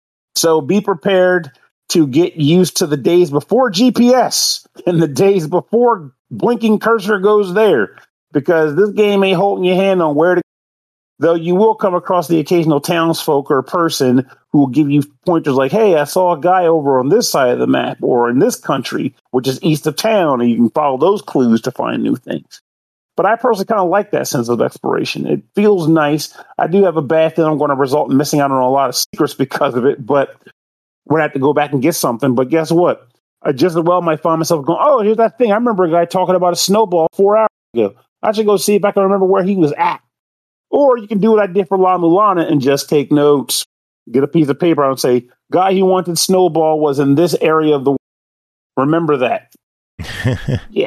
so be prepared to get used to the days before G P S and the days before blinking cursor goes there, because this game ain't holding your hand on where to go. Though you will come across the occasional townsfolk or person who will give you pointers like, hey, I saw a guy over on this side of the map or in this country, which is east of town, and you can follow those clues to find new things. But I personally kind of like that sense of exploration. It feels nice. I do have a bad feeling I'm going to result in missing out on a lot of secrets because of it, but we're going to have to go back and get something. But guess what? I just as well might find myself going, oh, here's that thing. I remember a guy talking about a snowball four hours ago. I should go see if I can remember where he was at. Or you can do what I did for La Mulana and just take notes. Get a piece of paper and say, guy who wanted snowball was in this area of the world. Remember that. Yeah.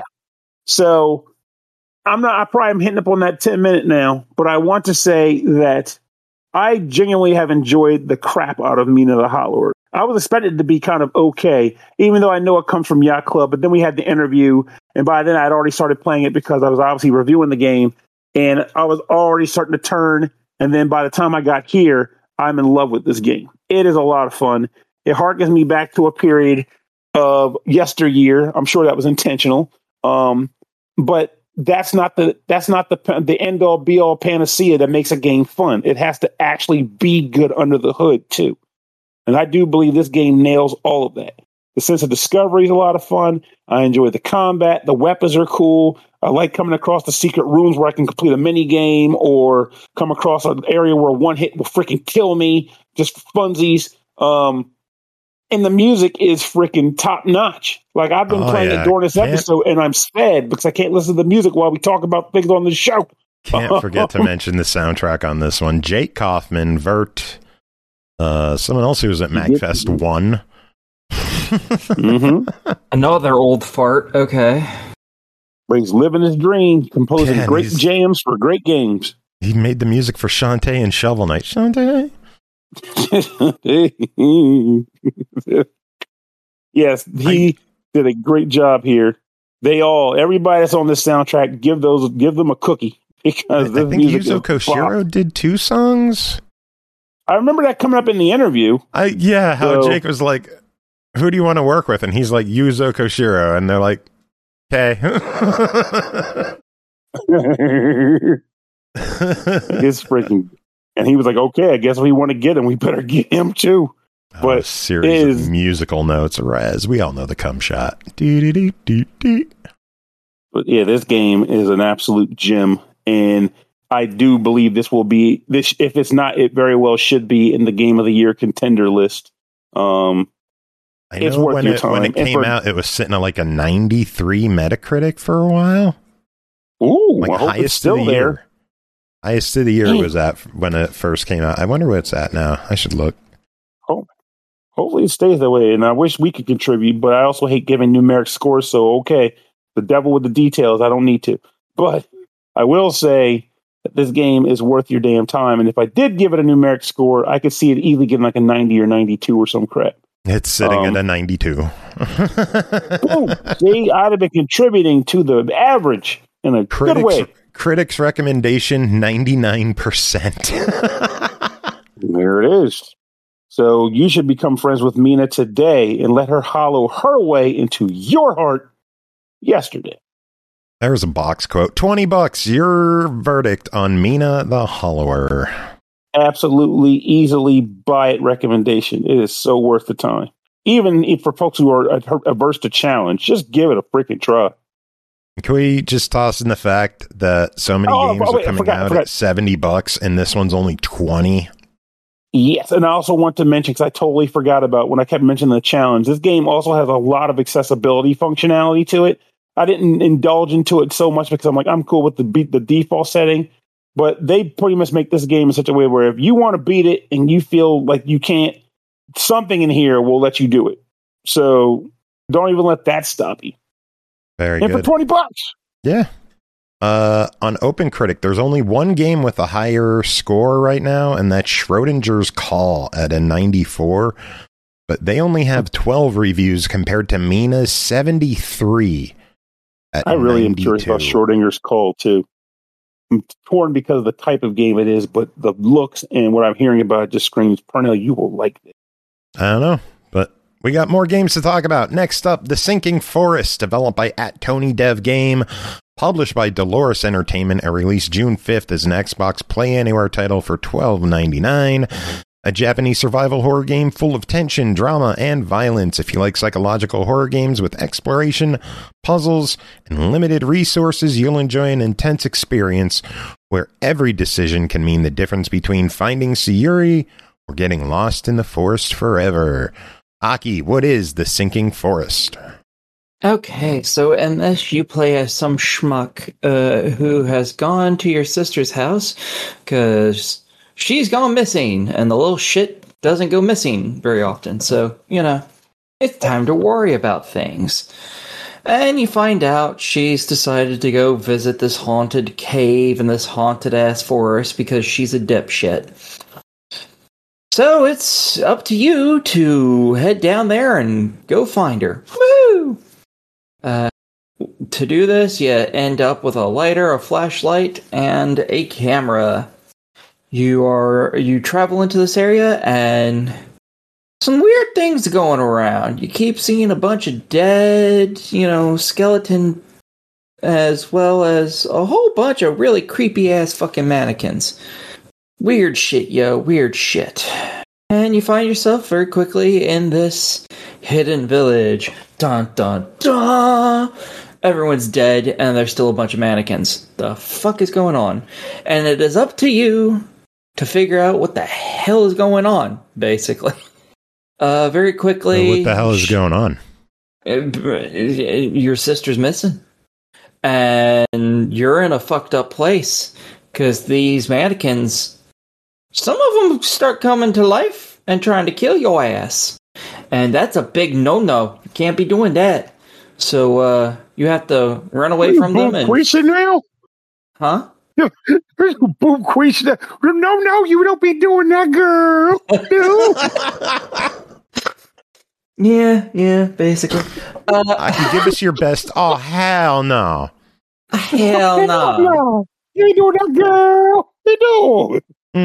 So I'm not, I probably am hitting up on that ten minute now, but I want to say that I genuinely have enjoyed the crap out of Mina the Hot Lord. I was expected to be kind of okay, even though I know it comes from Yacht Club, but then we had the interview, and by then I'd already started playing it because I was obviously reviewing the game, and I was already starting to turn, and then by the time I got here, I'm in love with this game. It is a lot of fun. It harkens me back to a period of yesteryear. I'm sure that was intentional, um, but that's not the that's not the the end all be all panacea that makes a game fun. It has to actually be good under the hood too, and I do believe this game nails all of that. The sense of discovery is a lot of fun. I enjoy the combat. The weapons are cool. I like coming across the secret rooms where I can complete a mini game or come across an area where one hit will freaking kill me. Just funsies. Um, and the music is freaking top notch. Like I've been oh, playing yeah. it during this episode, can't, and I'm sad because I can't listen to the music while we talk about things on the show. Can't forget to mention the soundtrack on this one. Jake Kaufman, Vert, uh, someone else who was at MagFest one. mm-hmm. Another old fart. Okay. But he's living his dream, composing yeah, great jams for great games. He made the music for Shantae and Shovel Knight. Shantae? Yes, he I, did a great job here. They all, everybody that's on this soundtrack, give those, give them a cookie because I, I think Yuzo Koshiro bomb. did two songs. I remember that coming up in the interview. I yeah, how so, Jake was like, "Who do you want to work with?" And he's like, "Yuzo Koshiro," and they're like, "Okay." It's freaking, and he was like, "Okay, I guess we want to get him. We better get him too." Oh, but a series is, of musical notes, Raz. We all know the cum shot. Dee, dee, dee, dee. But yeah, this game is an absolute gem, and I do believe this will be this. If it's not, it very well should be in the Game of the Year contender list. Um, I know it's worth when your it, time. When it came for, out, it was sitting at like a ninety-three Metacritic for a while. Ooh, like I hope highest it's still of the there. Year. Highest of the year it was at when it first came out. I wonder where it's at now. I should look. Oh, hopefully it stays that way. And I wish we could contribute, but I also hate giving numeric scores. So okay, the devil with the details. I don't need to, but I will say that this game is worth your damn time. And if I did give it a numeric score, I could see it easily getting like a ninety or ninety-two or some crap. It's sitting um, at a ninety-two. Boom. See, I'd have been contributing to the average in a critics, good way. Critics' recommendation, ninety-nine percent. There it is. So you should become friends with Mina today and let her hollow her way into your heart yesterday. There's a box quote. twenty bucks. Your verdict on Mina the Hollower. Absolutely, easily buy it recommendation. It is so worth the time. Even if for folks who are averse to challenge, just give it a freaking try. Can we just toss in the fact that so many oh, games oh, wait, are coming forgot, out at seventy bucks and this one's only twenty? Yes, and I also want to mention, because I totally forgot about when I kept mentioning the challenge, this game also has a lot of accessibility functionality to it. I didn't indulge into it so much because I'm like, I'm cool with the beat the default setting, but they pretty much make this game in such a way where if you want to beat it and you feel like you can't, something in here will let you do it. So don't even let that stop you. Very and good. For twenty bucks. Yeah. Uh, on OpenCritic, there's only one game with a higher score right now, and that's Schrodinger's Call at a ninety-four. But they only have twelve reviews compared to Mina's seventy-three. At I really ninety-two. am curious about Schrodinger's Call, too. I'm torn because of the type of game it is, but the looks and what I'm hearing about it just screams, Parnell, you will like it. I don't know, but we got more games to talk about. Next up, The Sinking Forest, developed by at Tony Dev Game, published by Dolores Entertainment, and released June fifth as an Xbox Play Anywhere title for twelve ninety-nine. A Japanese survival horror game full of tension, drama, and violence. If you like psychological horror games with exploration, puzzles, and limited resources, you'll enjoy an intense experience where every decision can mean the difference between finding Sayuri or getting lost in the forest forever. Aki, what is The Sinking Forest? Okay, so in this you play as some schmuck uh, who has gone to your sister's house because she's gone missing, and the little shit doesn't go missing very often. So, you know, it's time to worry about things. And you find out she's decided to go visit this haunted cave in this haunted-ass forest because she's a dipshit. So it's up to you to head down there and go find her. Woo! Uh, to do this, you end up with a lighter, a flashlight, and a camera. You are you travel into this area, and some weird things going around. You keep seeing a bunch of dead, you know, skeleton, as well as a whole bunch of really creepy ass fucking mannequins. Weird shit, yo, weird shit. And you find yourself very quickly in this hidden village. Dun dun dun! Everyone's dead, and there's still a bunch of mannequins. The fuck is going on? And it is up to you to figure out what the hell is going on, basically. Uh, very quickly... Well, what the hell is going on? Your sister's missing. And you're in a fucked up place. Because these mannequins, some of them start coming to life and trying to kill your ass. And that's a big no-no. You can't be doing that. So, uh, You have to run away from them. And now? Huh? Boom queasy now. No, no, you don't be doing that, girl. No. yeah, yeah, basically. Uh, uh, you give us your best. Oh, hell no. Hell no. no. You ain't doing that, girl. You do.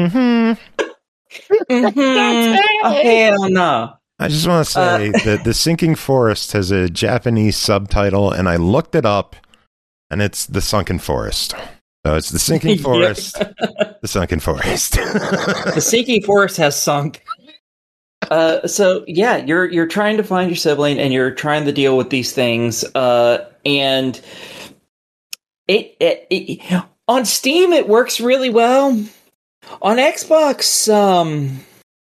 Mm-hmm. mm-hmm. Oh, hell no. I just want to say uh, that The Sinking Forest has a Japanese subtitle, and I looked it up, and it's The Sunken Forest. So it's The Sinking Forest, The Sunken Forest. The Sinking Forest has sunk. Uh, so yeah, you're you're trying to find your sibling, and you're trying to deal with these things. Uh, and it, it, it on Steam it works really well. On Xbox, um,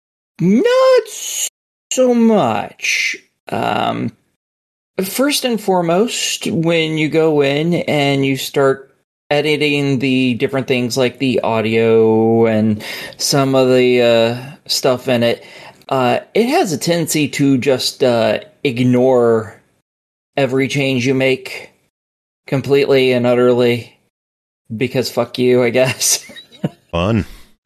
not so much. Um, first and foremost, when you go in and you start editing the different things like the audio and some of the uh, stuff in it, uh, it has a tendency to just uh, ignore every change you make completely and utterly because fuck you, I guess. Fun.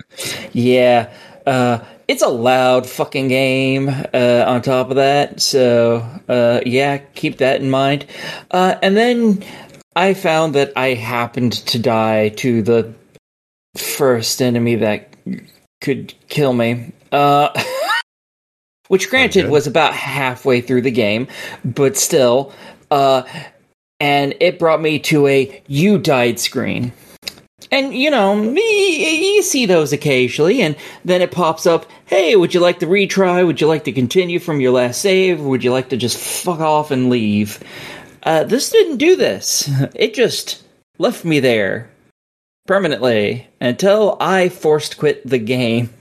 Yeah. Uh, it's a loud fucking game uh, on top of that, so uh, yeah, keep that in mind. Uh, and then I found that I happened to die to the first enemy that could kill me. Uh, which, granted, was about halfway through the game, but still. Uh, and it brought me to a "you died" screen. And, you know, you see those occasionally, and then it pops up, hey, would you like to retry? Would you like to continue from your last save? Or would you like to just fuck off and leave? Uh, this didn't do this. It just left me there permanently until I forced quit the game.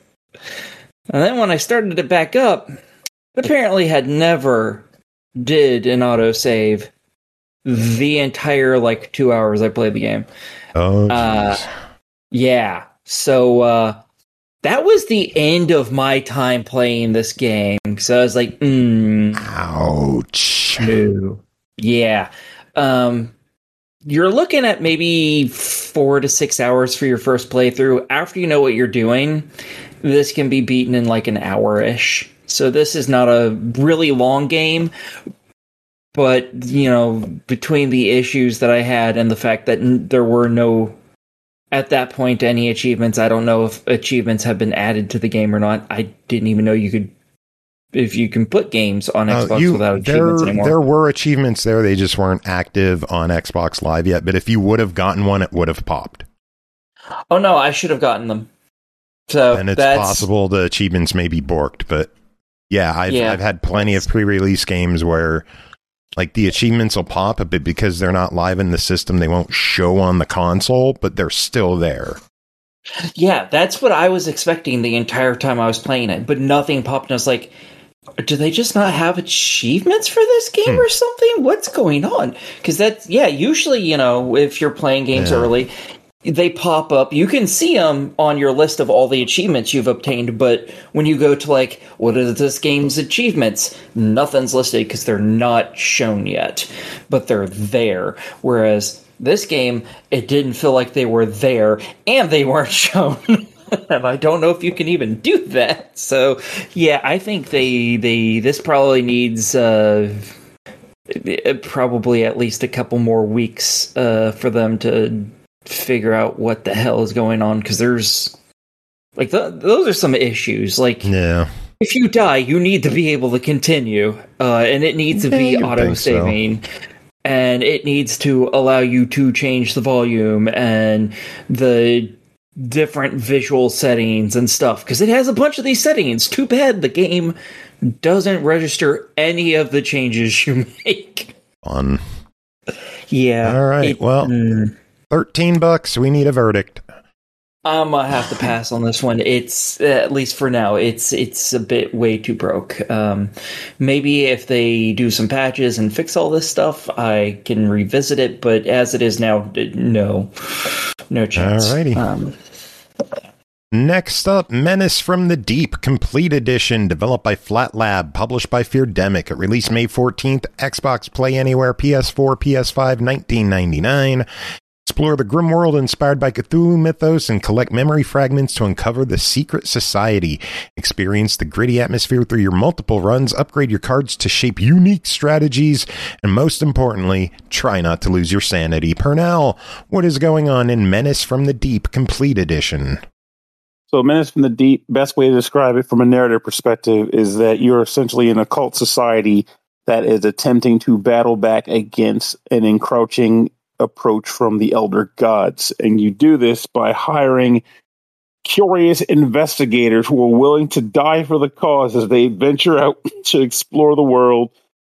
And then when I started it back up, apparently had never did an autosave the entire, like, two hours I played the game. Oh, uh, yeah. So, uh, that was the end of my time playing this game. So I was like, mm, ouch. No. Yeah. Um, you're looking at maybe four to six hours for your first playthrough. After you know what you're doing, this can be beaten in like an hour-ish. So this is not a really long game. But, you know, between the issues that I had and the fact that n- there were no, at that point, any achievements, I don't know if achievements have been added to the game or not. I didn't even know you could, if you can put games on Xbox uh, you, without achievements there, anymore. There were achievements there, they just weren't active on Xbox Live yet. But if you would have gotten one, it would have popped. Oh, no, I should have gotten them. So and it's that's, possible the achievements may be borked, but yeah, I've, yeah. I've had plenty of pre-release games where like the achievements will pop, but because they're not live in the system, they won't show on the console, but they're still there. Yeah, that's what I was expecting the entire time I was playing it, but nothing popped, and I was like, do they just not have achievements for this game hmm. or something? What's going on? Because that's, yeah, usually, you know, if you're playing games yeah. early, they pop up. You can see them on your list of all the achievements you've obtained, but when you go to, like, what are this game's achievements? Nothing's listed because they're not shown yet, but they're there. Whereas this game, it didn't feel like they were there, and they weren't shown. And I don't know if you can even do that. So, yeah, I think they, they this probably needs uh, probably at least a couple more weeks uh, for them to figure out what the hell is going on, because there's like th- those are some issues. Like, yeah, if you die, you need to be able to continue, uh, and it needs to be auto saving, so. And it needs to allow you to change the volume and the different visual settings and stuff, because it has a bunch of these settings. Too bad the game doesn't register any of the changes you make. Fun. Yeah. All right. It, well. Mm, thirteen bucks. We need a verdict. I'm gonna have to pass on this one. It's, at least for now, it's it's a bit way too broke. Um, maybe if they do some patches and fix all this stuff, I can revisit it. But as it is now, no, no chance. Alrighty. Um, Next up, Menace from the Deep Complete Edition, developed by Flat Lab, published by Feardemic. It released May fourteenth, Xbox Play Anywhere, P S four, P S five, nineteen ninety-nine. Explore the grim world inspired by Cthulhu mythos and collect memory fragments to uncover the secret society. Experience the gritty atmosphere through your multiple runs, upgrade your cards to shape unique strategies, and most importantly, try not to lose your sanity. Pernell, what is going on in Menace from the Deep Complete Edition? So Menace from the Deep, best way to describe it from a narrative perspective is that you're essentially in a cult society that is attempting to battle back against an encroaching approach from the elder gods. And you do this by hiring curious investigators who are willing to die for the cause as they venture out to explore the world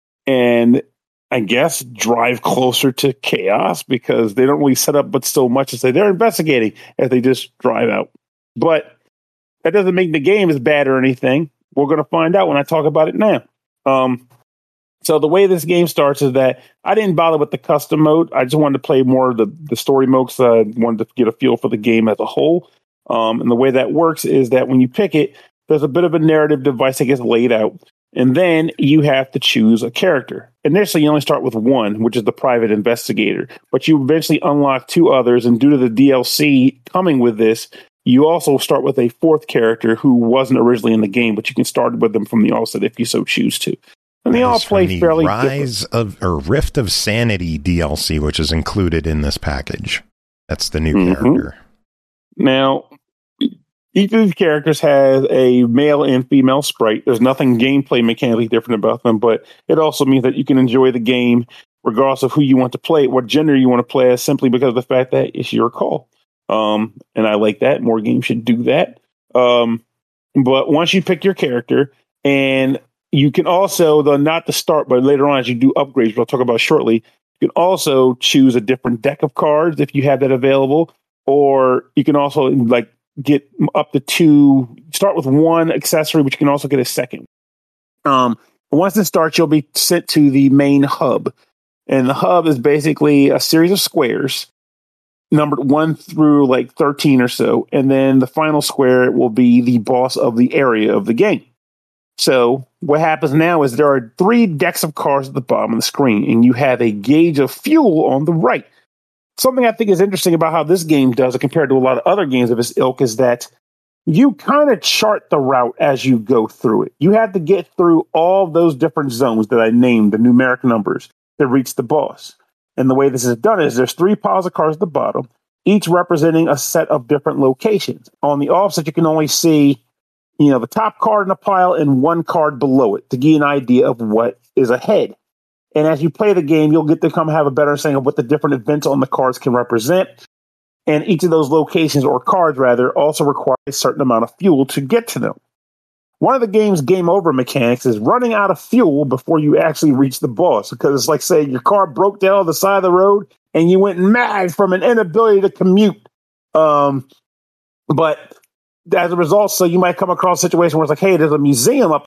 and, I guess, drive closer to chaos, because they don't really set up but so much to say they're investigating as they just drive out. But that doesn't make the game as bad or anything. We're going to find out when I talk about it now. Um, So the way this game starts is that I didn't bother with the custom mode. I just wanted to play more of the, the story mode, because I wanted to get a feel for the game as a whole. Um, and the way that works is that when you pick it, there's a bit of a narrative device that gets laid out. And then you have to choose a character. Initially, you only start with one, which is the private investigator. But you eventually unlock two others. And due to the D L C coming with this, you also start with a fourth character who wasn't originally in the game, but you can start with them from the offset if you so choose to. And they all play the fairly Rise different. of or Rift of Sanity D L C, which is included in this package. That's the new Mm-hmm. character. Now, each of these characters has a male and female sprite. There's nothing gameplay mechanically different about them, but it also means that you can enjoy the game regardless of who you want to play, what gender you want to play as, simply because of the fact that it's your call. Um, and I like that. More games should do that. Um, but once you pick your character, and you can also, though not to start, but later on as you do upgrades, which I'll talk about shortly, you can also choose a different deck of cards if you have that available, or you can also like get up to two, start with one accessory, but you can also get a second. Um, once it starts, you'll be sent to the main hub. And the hub is basically a series of squares, numbered one through like thirteen or so. And then the final square will be the boss of the area of the game. So what happens now is there are three decks of cards at the bottom of the screen, and you have a gauge of fuel on the right. Something I think is interesting about how this game does it compared to a lot of other games of its ilk is that you kind of chart the route as you go through it. You have to get through all those different zones that I named, the numeric numbers, to reach the boss. And the way this is done is there's three piles of cards at the bottom, each representing a set of different locations. On the offset, you can only see, you know, the top card in a pile and one card below it to give you an idea of what is ahead. And as you play the game, you'll get to come have a better understanding of what the different events on the cards can represent. And each of those locations, or cards rather, also require a certain amount of fuel to get to them. One of the game's game over mechanics is running out of fuel before you actually reach the boss. Because it's like saying your car broke down on the side of the road and you went mad from an inability to commute. Um, but as a result, so you might come across a situation where it's like, hey, there's a museum up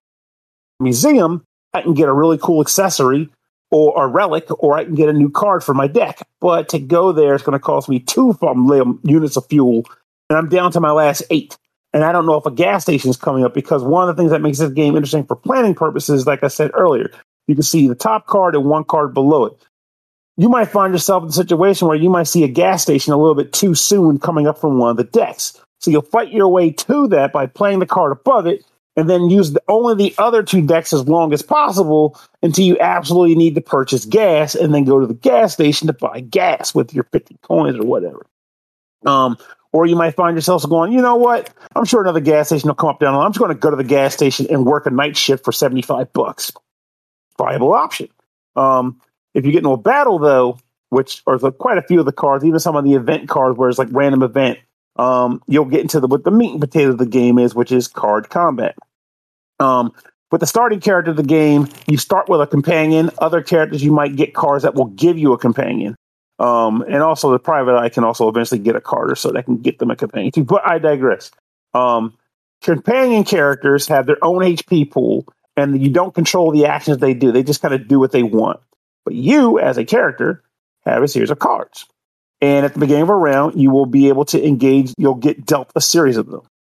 museum. I can get a really cool accessory or a relic, or I can get a new card for my deck. But to go there, it's going to cost me two um, units of fuel, and I'm down to my last eight. And I don't know if a gas station is coming up, because one of the things that makes this game interesting for planning purposes, like I said earlier, you can see the top card and one card below it. You might find yourself in a situation where you might see a gas station a little bit too soon coming up from one of the decks. So you'll fight your way to that by playing the card above it, and then use the, only the other two decks as long as possible until you absolutely need to purchase gas, and then go to the gas station to buy gas with your fifty coins or whatever. Um, or you might find yourself going, you know what? I'm sure another gas station will come up down the line. I'm just going to go to the gas station and work a night shift for seventy-five bucks. Viable option. Um, if you get into a battle, though, which are the, quite a few of the cards, even some of the event cards where it's like random event, um, you'll get into the, what the meat and potatoes of the game is, which is card combat. Um, with the starting character of the game, you start with a companion. Other characters, you might get cards that will give you a companion. Um, and also the private eye can also eventually get a card or so that can get them a companion too. But I digress. Um, companion characters have their own H P pool, and you don't control the actions they do. They just kind of do what they want. But you, as a character, have a series of cards. And at the beginning of a round, you will be able to engage. You'll get dealt a series of them.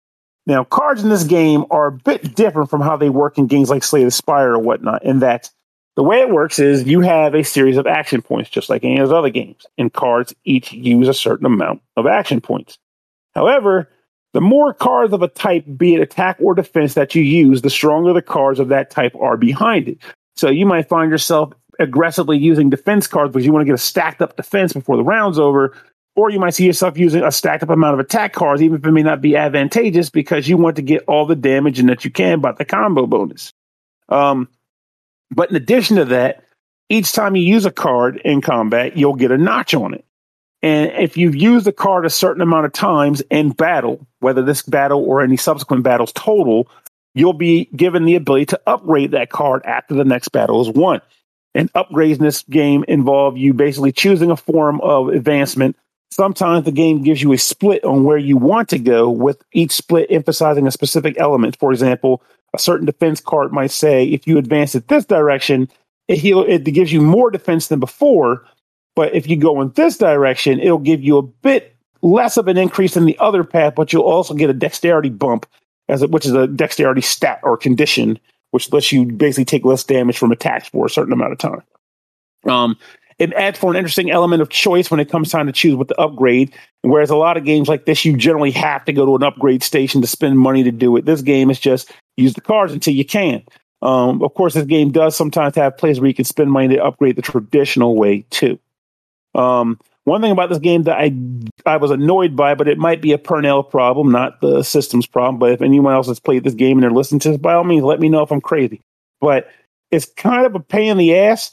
Now, cards in this game are a bit different from how they work in games like Slay the Spire or whatnot, in that the way it works is you have a series of action points, just like any of those other games, and cards each use a certain amount of action points. However, the more cards of a type, be it attack or defense, that you use, the stronger the cards of that type are behind it. So you might find yourself aggressively using defense cards because you want to get a stacked up defense before the round's over, or you might see yourself using a stacked up amount of attack cards, even if it may not be advantageous, because you want to get all the damage in that you can by the combo bonus. Um, but in addition to that, each time you use a card in combat, you'll get a notch on it. And if you've used the card a certain amount of times in battle, whether this battle or any subsequent battles total, you'll be given the ability to upgrade that card after the next battle is won. And upgrades in this game involve you basically choosing a form of advancement. Sometimes the game gives you a split on where you want to go, with each split emphasizing a specific element. For example, a certain defense card might say, if you advance it this direction, it, heal, it gives you more defense than before. But if you go in this direction, it'll give you a bit less of an increase in the other path, but you'll also get a dexterity bump, as it, which is a dexterity stat or condition, which lets you basically take less damage from attacks for a certain amount of time. Um, it adds for an interesting element of choice when it comes time to choose what to upgrade. Whereas a lot of games like this, you generally have to go to an upgrade station to spend money to do it. This game is just use the cards until you can. Um, of course, this game does sometimes have places where you can spend money to upgrade the traditional way too. Um, one thing about this game that I I was annoyed by, but it might be a Purnell problem, not the system's problem. But if anyone else has played this game and they're listening to this, by all means, let me know if I'm crazy. But it's kind of a pain in the ass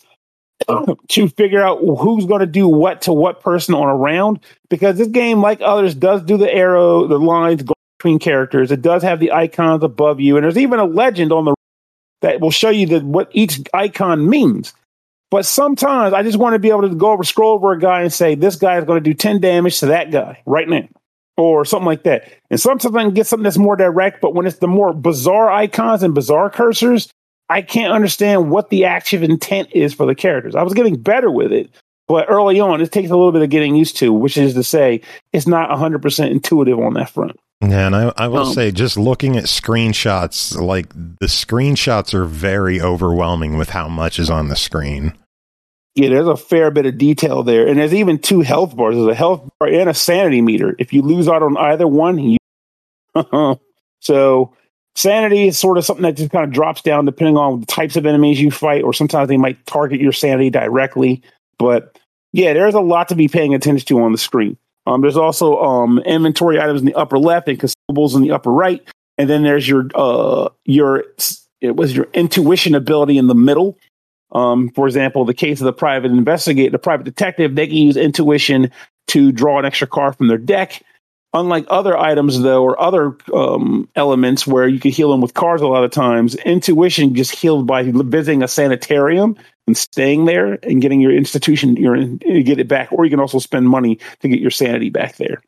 to figure out who's going to do what to what person on a round, because this game, like others, does do the arrow, the lines go between characters. It does have the icons above you, and there's even a legend on the that will show you that what each icon means. But sometimes I just want to be able to go over, scroll over a guy and say, this guy is going to do ten damage to that guy right now, or something like that. And sometimes I can get something that's more direct, but when it's the more bizarre icons and bizarre cursors, I can't understand what the active intent is for the characters. I was getting better with it, but early on, it takes a little bit of getting used to, which is to say, it's not one hundred percent intuitive on that front. Yeah, and I, I will um, say, just looking at screenshots, like the screenshots are very overwhelming with how much is on the screen. Yeah, there's a fair bit of detail there. And there's even two health bars. There's a health bar and a sanity meter. If you lose out on either one, you... So sanity is sort of something that just kind of drops down depending on the types of enemies you fight, or sometimes they might target your sanity directly. But yeah, there's a lot to be paying attention to on the screen. Um, there's also um, inventory items in the upper left and consumables in the upper right. And then there's your uh, your it was your intuition ability in the middle. Um, for example, the case of the private investigator, the private detective, they can use intuition to draw an extra card from their deck. Unlike other items, though, or other um, elements where you can heal them with cards a lot of times, intuition just healed by visiting a sanitarium and staying there and getting your institution, your get it back, or you can also spend money to get your sanity back there.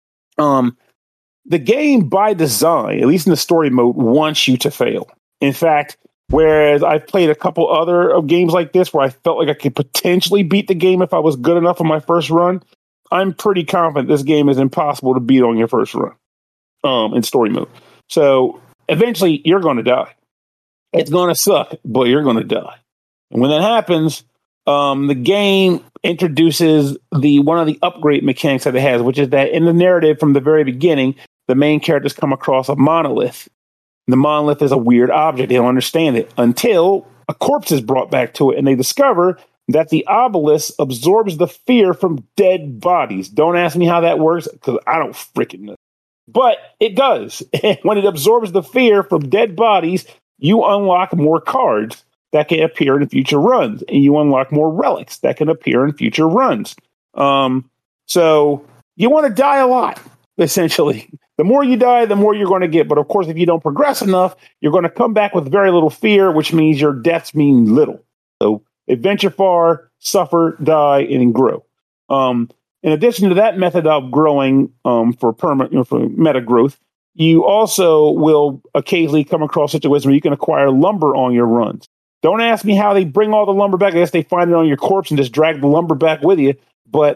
Um, the game, by design, at least in the story mode, wants you to fail. In fact, whereas I've played a couple other of games like this where I felt like I could potentially beat the game if I was good enough on my first run, I'm pretty confident this game is impossible to beat on your first run um, in story mode. So eventually you're going to die. It's going to suck, but you're going to die. And when that happens, um, the game introduces the one of the upgrade mechanics that it has, which is that in the narrative from the very beginning, the main characters come across a monolith. The monolith is a weird object. They don't understand it until a corpse is brought back to it, and they discover that the obelisk absorbs the fear from dead bodies. Don't ask me how that works, because I don't freaking know. But it does. And when it absorbs the fear from dead bodies, you unlock more cards that can appear in future runs, and you unlock more relics that can appear in future runs. Um, so you want to die a lot, essentially. The more you die, the more you're going to get. But of course, if you don't progress enough, you're going to come back with very little fear, which means your deaths mean little. So adventure far, suffer, die, and grow. Um, in addition to that method of growing um, for permanent, you know, for meta growth, you also will occasionally come across situations where you can acquire lumber on your runs. Don't ask me how they bring all the lumber back. I guess they find it on your corpse and just drag the lumber back with you. But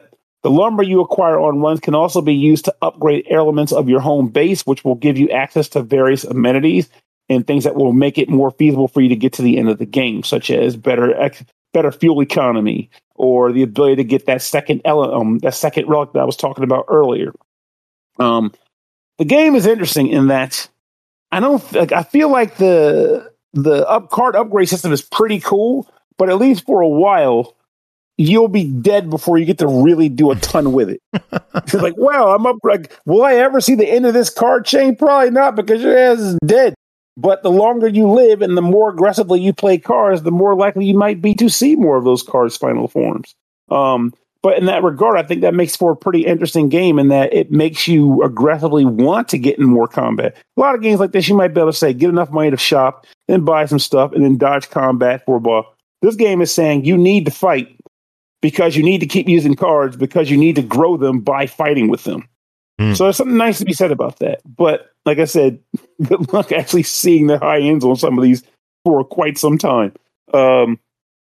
The lumber you acquire on runs can also be used to upgrade elements of your home base, which will give you access to various amenities and things that will make it more feasible for you to get to the end of the game, such as better ex- better fuel economy or the ability to get that second ele- um, that second relic that I was talking about earlier. Um, the game is interesting in that I don't like, I feel like the the up card upgrade system is pretty cool, but at least for a while, you'll be dead before you get to really do a ton with it. It's like, well, I'm up. Like, will I ever see the end of this card chain? Probably not, because your ass is dead. But the longer you live and the more aggressively you play cards, the more likely you might be to see more of those cards' final forms. Um, but in that regard, I think that makes for a pretty interesting game in that it makes you aggressively want to get in more combat. A lot of games like this, you might be able to say, get enough money to shop, then buy some stuff, and then dodge combat for a ball. This game is saying you need to fight because you need to keep using cards, because you need to grow them by fighting with them. Mm. So there's something nice to be said about that. But like I said, good luck actually seeing the high ends on some of these for quite some time. Um,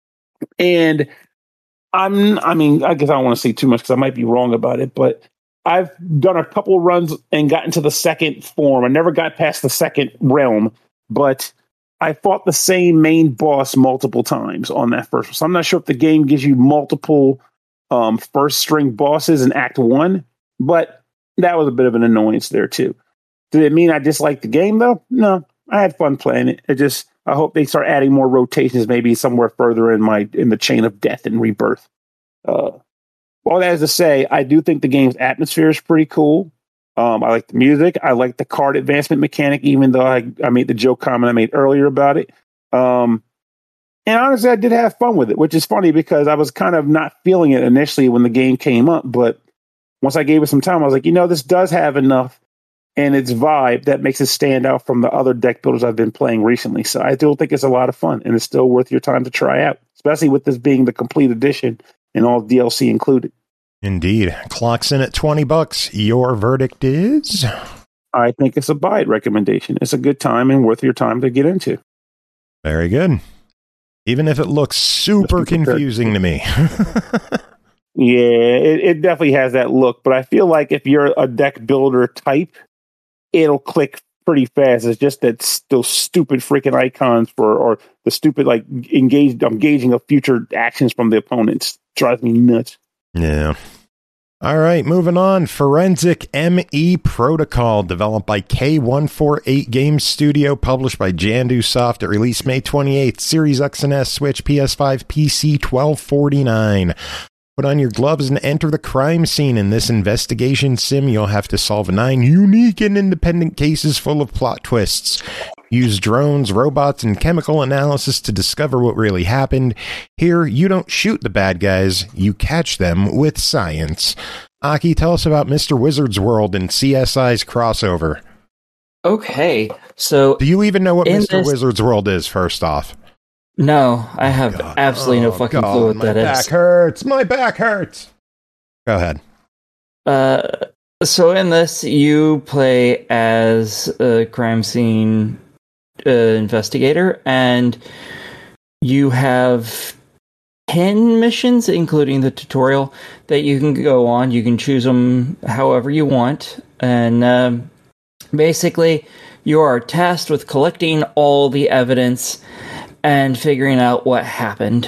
and I'm, I mean, I guess I don't want to say too much because I might be wrong about it, but I've done a couple runs and gotten to the second form. I never got past the second realm, but I fought the same main boss multiple times on that first one. So I'm not sure if the game gives you multiple um, first string bosses in Act One, but that was a bit of an annoyance there too. Did it mean I disliked the game though? No, I had fun playing it. It just, I hope they start adding more rotations, maybe somewhere further in my in the chain of death and rebirth. Uh, all that is to say, I do think the game's atmosphere is pretty cool. Um, I like the music. I like the card advancement mechanic, even though I, I made the joke comment I made earlier about it. Um, and honestly, I did have fun with it, which is funny because I was kind of not feeling it initially when the game came up. But once I gave it some time, I was like, you know, this does have enough and its vibe that makes it stand out from the other deck builders I've been playing recently. So I do think it's a lot of fun, and it's still worth your time to try out, especially with this being the complete edition and all D L C included. Indeed. Clocks in at twenty bucks. Your verdict is? I think it's a buy it recommendation. It's a good time and worth your time to get into. Very good. Even if it looks super confusing to me. Yeah, it, it definitely has that look, but I feel like if you're a deck builder type, it'll click pretty fast. It's just that those stupid freaking icons for, or the stupid, like, engaged, engaging of future actions from the opponents drives me nuts. Yeah. All right, moving on. Forensic M E Protocol, developed by K one forty-eight Games Studio, published by Jandu Soft. It released May twenty-eighth. Series X and S, Switch, P S five, P C, twelve forty-nine. Put on your gloves and enter the crime scene. In this investigation sim, you'll have to solve nine unique and independent cases full of plot twists. Use drones, robots, and chemical analysis to discover what really happened. Here, you don't shoot the bad guys, you catch them with science. Aki, tell us about Mister Wizard's World and C S I's crossover. Okay, so... Do you even know what Mister This... Wizard's World is, first off? No, I have God. absolutely oh, no fucking God, clue what my that is. My back hurts. My back hurts. Go ahead. Uh, so in this, you play as a crime scene uh, investigator, and you have ten missions, including the tutorial, that you can go on. You can choose them however you want, and uh, basically, you are tasked with collecting all the evidence and figuring out what happened.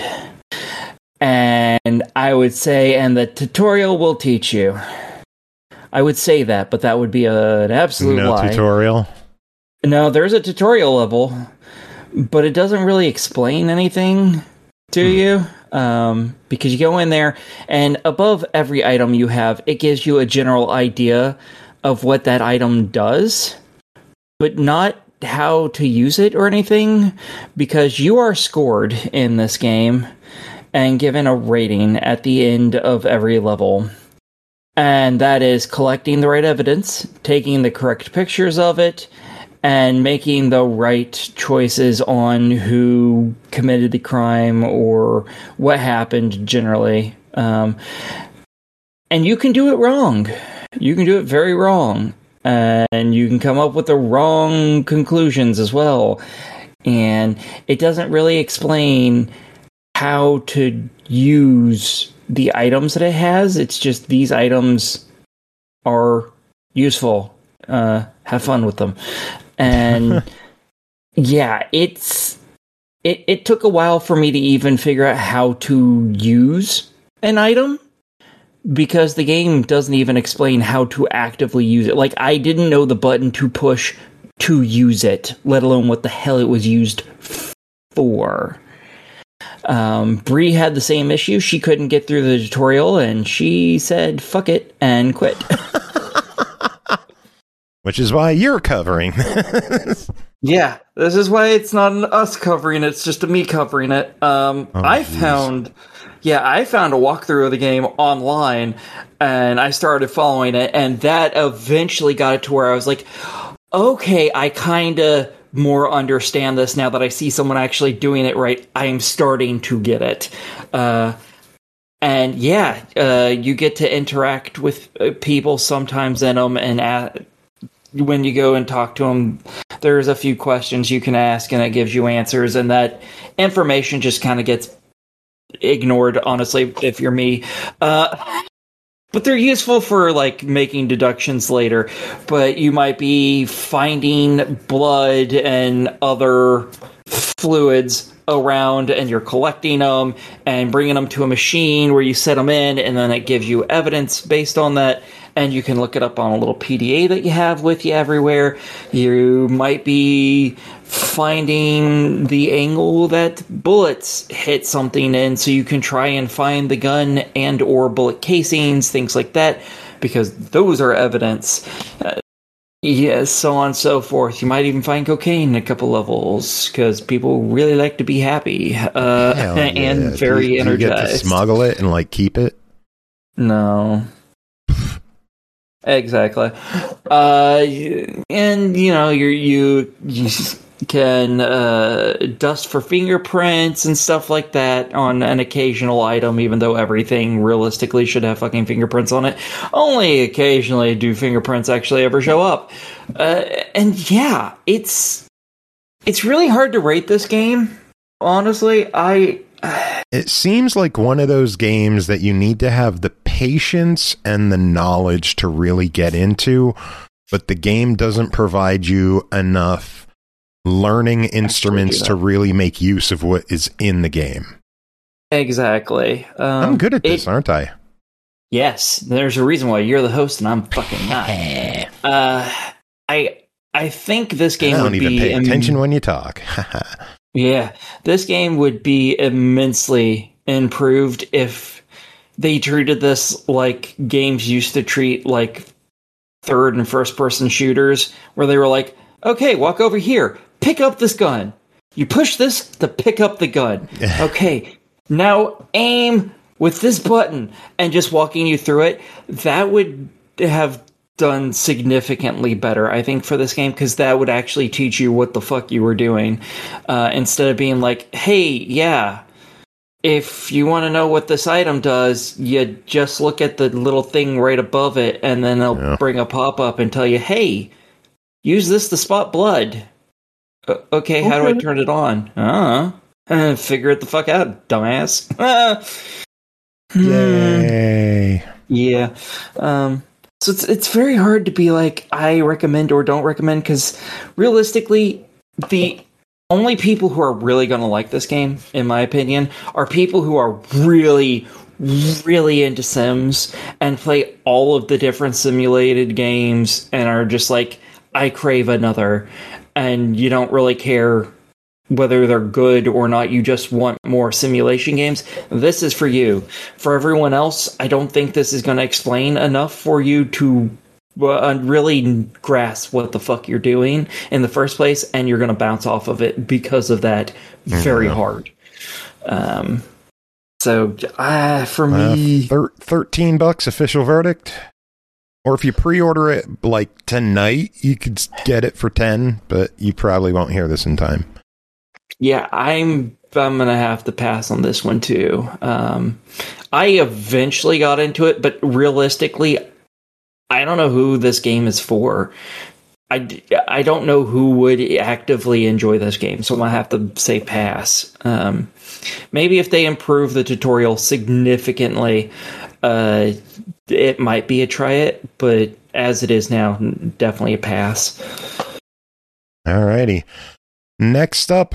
And I would say, and the tutorial will teach you. I would say that, but that would be a, an absolute no lie. No tutorial? No, there's a tutorial level, but it doesn't really explain anything to hmm. you. Um, because you go in there, and above every item you have, it gives you a general idea of what that item does, but not how to use it or anything, because you are scored in this game and given a rating at the end of every level. And that is collecting the right evidence, taking the correct pictures of it, and making the right choices on who committed the crime or what happened generally. Um, and you can do it wrong. You can do it very wrong. And you can come up with the wrong conclusions as well. And it doesn't really explain how to use the items that it has. It's just these items are useful. Uh, have fun with them. And yeah, it's it, it took a while for me to even figure out how to use an item, because the game doesn't even explain how to actively use it. Like, I didn't know the button to push to use it, let alone what the hell it was used for. Um, Bree had the same issue. She couldn't get through the tutorial, and she said, fuck it, and quit. Which is why you're covering. Yeah, this is why it's not an us covering it, it's just a me covering it. Um, oh, I geez. found... Yeah, I found a walkthrough of the game online, and I started following it, and that eventually got it to where I was like, okay, I kind of more understand this now that I see someone actually doing it right. I am starting to get it. Uh, and yeah, uh, you get to interact with people sometimes in them, and at, when you go and talk to them, there's a few questions you can ask, and it gives you answers, and that information just kind of gets ignored, honestly, if you're me. Uh, but they're useful for, like, making deductions later. But you might be finding blood and other fluids around, and you're collecting them and bringing them to a machine where you set them in, and then it gives you evidence based on that. And you can look it up on a little P D A that you have with you everywhere. You might be finding the angle that bullets hit something in, so you can try and find the gun and or bullet casings, things like that, because those are evidence. Uh, yeah, so on and so forth. You might even find cocaine in a couple levels, because people really like to be happy uh, yeah. and very do you, energized. Do you get to smuggle it and, like, keep it? No. Exactly. Uh, and, you know, you you you can uh, dust for fingerprints and stuff like that on an occasional item, even though everything realistically should have fucking fingerprints on it. Only occasionally do fingerprints actually ever show up. Uh, and yeah, it's it's really hard to rate this game. Honestly, I... It seems like one of those games that you need to have the patience and the knowledge to really get into, but the game doesn't provide you enough learning instruments to really make use of what is in the game. Exactly. Um, I'm good at this, it, aren't I? Yes, there's a reason why you're the host and I'm fucking not. uh, I I think this game I don't would even be pay attention im- when you talk. Yeah, this game would be immensely improved if they treated this like games used to treat, like, third and first person shooters, where they were like, okay, walk over here, pick up this gun. You push this to pick up the gun. Okay, now aim with this button, and just walking you through it. That would have done significantly better, I think, for this game, because that would actually teach you what the fuck you were doing, uh, instead of being like, hey, yeah, if you want to know what this item does, you just look at the little thing right above it, and then they'll yeah. bring a pop-up and tell you, hey, use this to spot blood. Uh, okay, how okay. do I turn it on? Uh, uh figure it the fuck out, dumbass. Yay. Yeah. Um... So it's it's very hard to be like, I recommend or don't recommend, because realistically, the only people who are really going to like this game, in my opinion, are people who are really, really into Sims and play all of the different simulated games and are just like, I crave another. And you don't really care whether they're good or not, you just want more simulation games. This is for you. For everyone else, I don't think this is going to explain enough for you to uh, really grasp what the fuck you're doing in the first place, and you're going to bounce off of it because of that very mm-hmm. hard. Um, so, uh, for me... Uh, thir- thirteen bucks official verdict. Or if you pre-order it, like, tonight, you could get it for ten, but you probably won't hear this in time. Yeah, I'm I'm going to have to pass on this one, too. Um, I eventually got into it, but realistically, I don't know who this game is for. I, I don't know who would actively enjoy this game, so I'm going to have to say pass. Um, maybe if they improve the tutorial significantly, uh, it might be a try it, but as it is now, definitely a pass. Alrighty. Next up,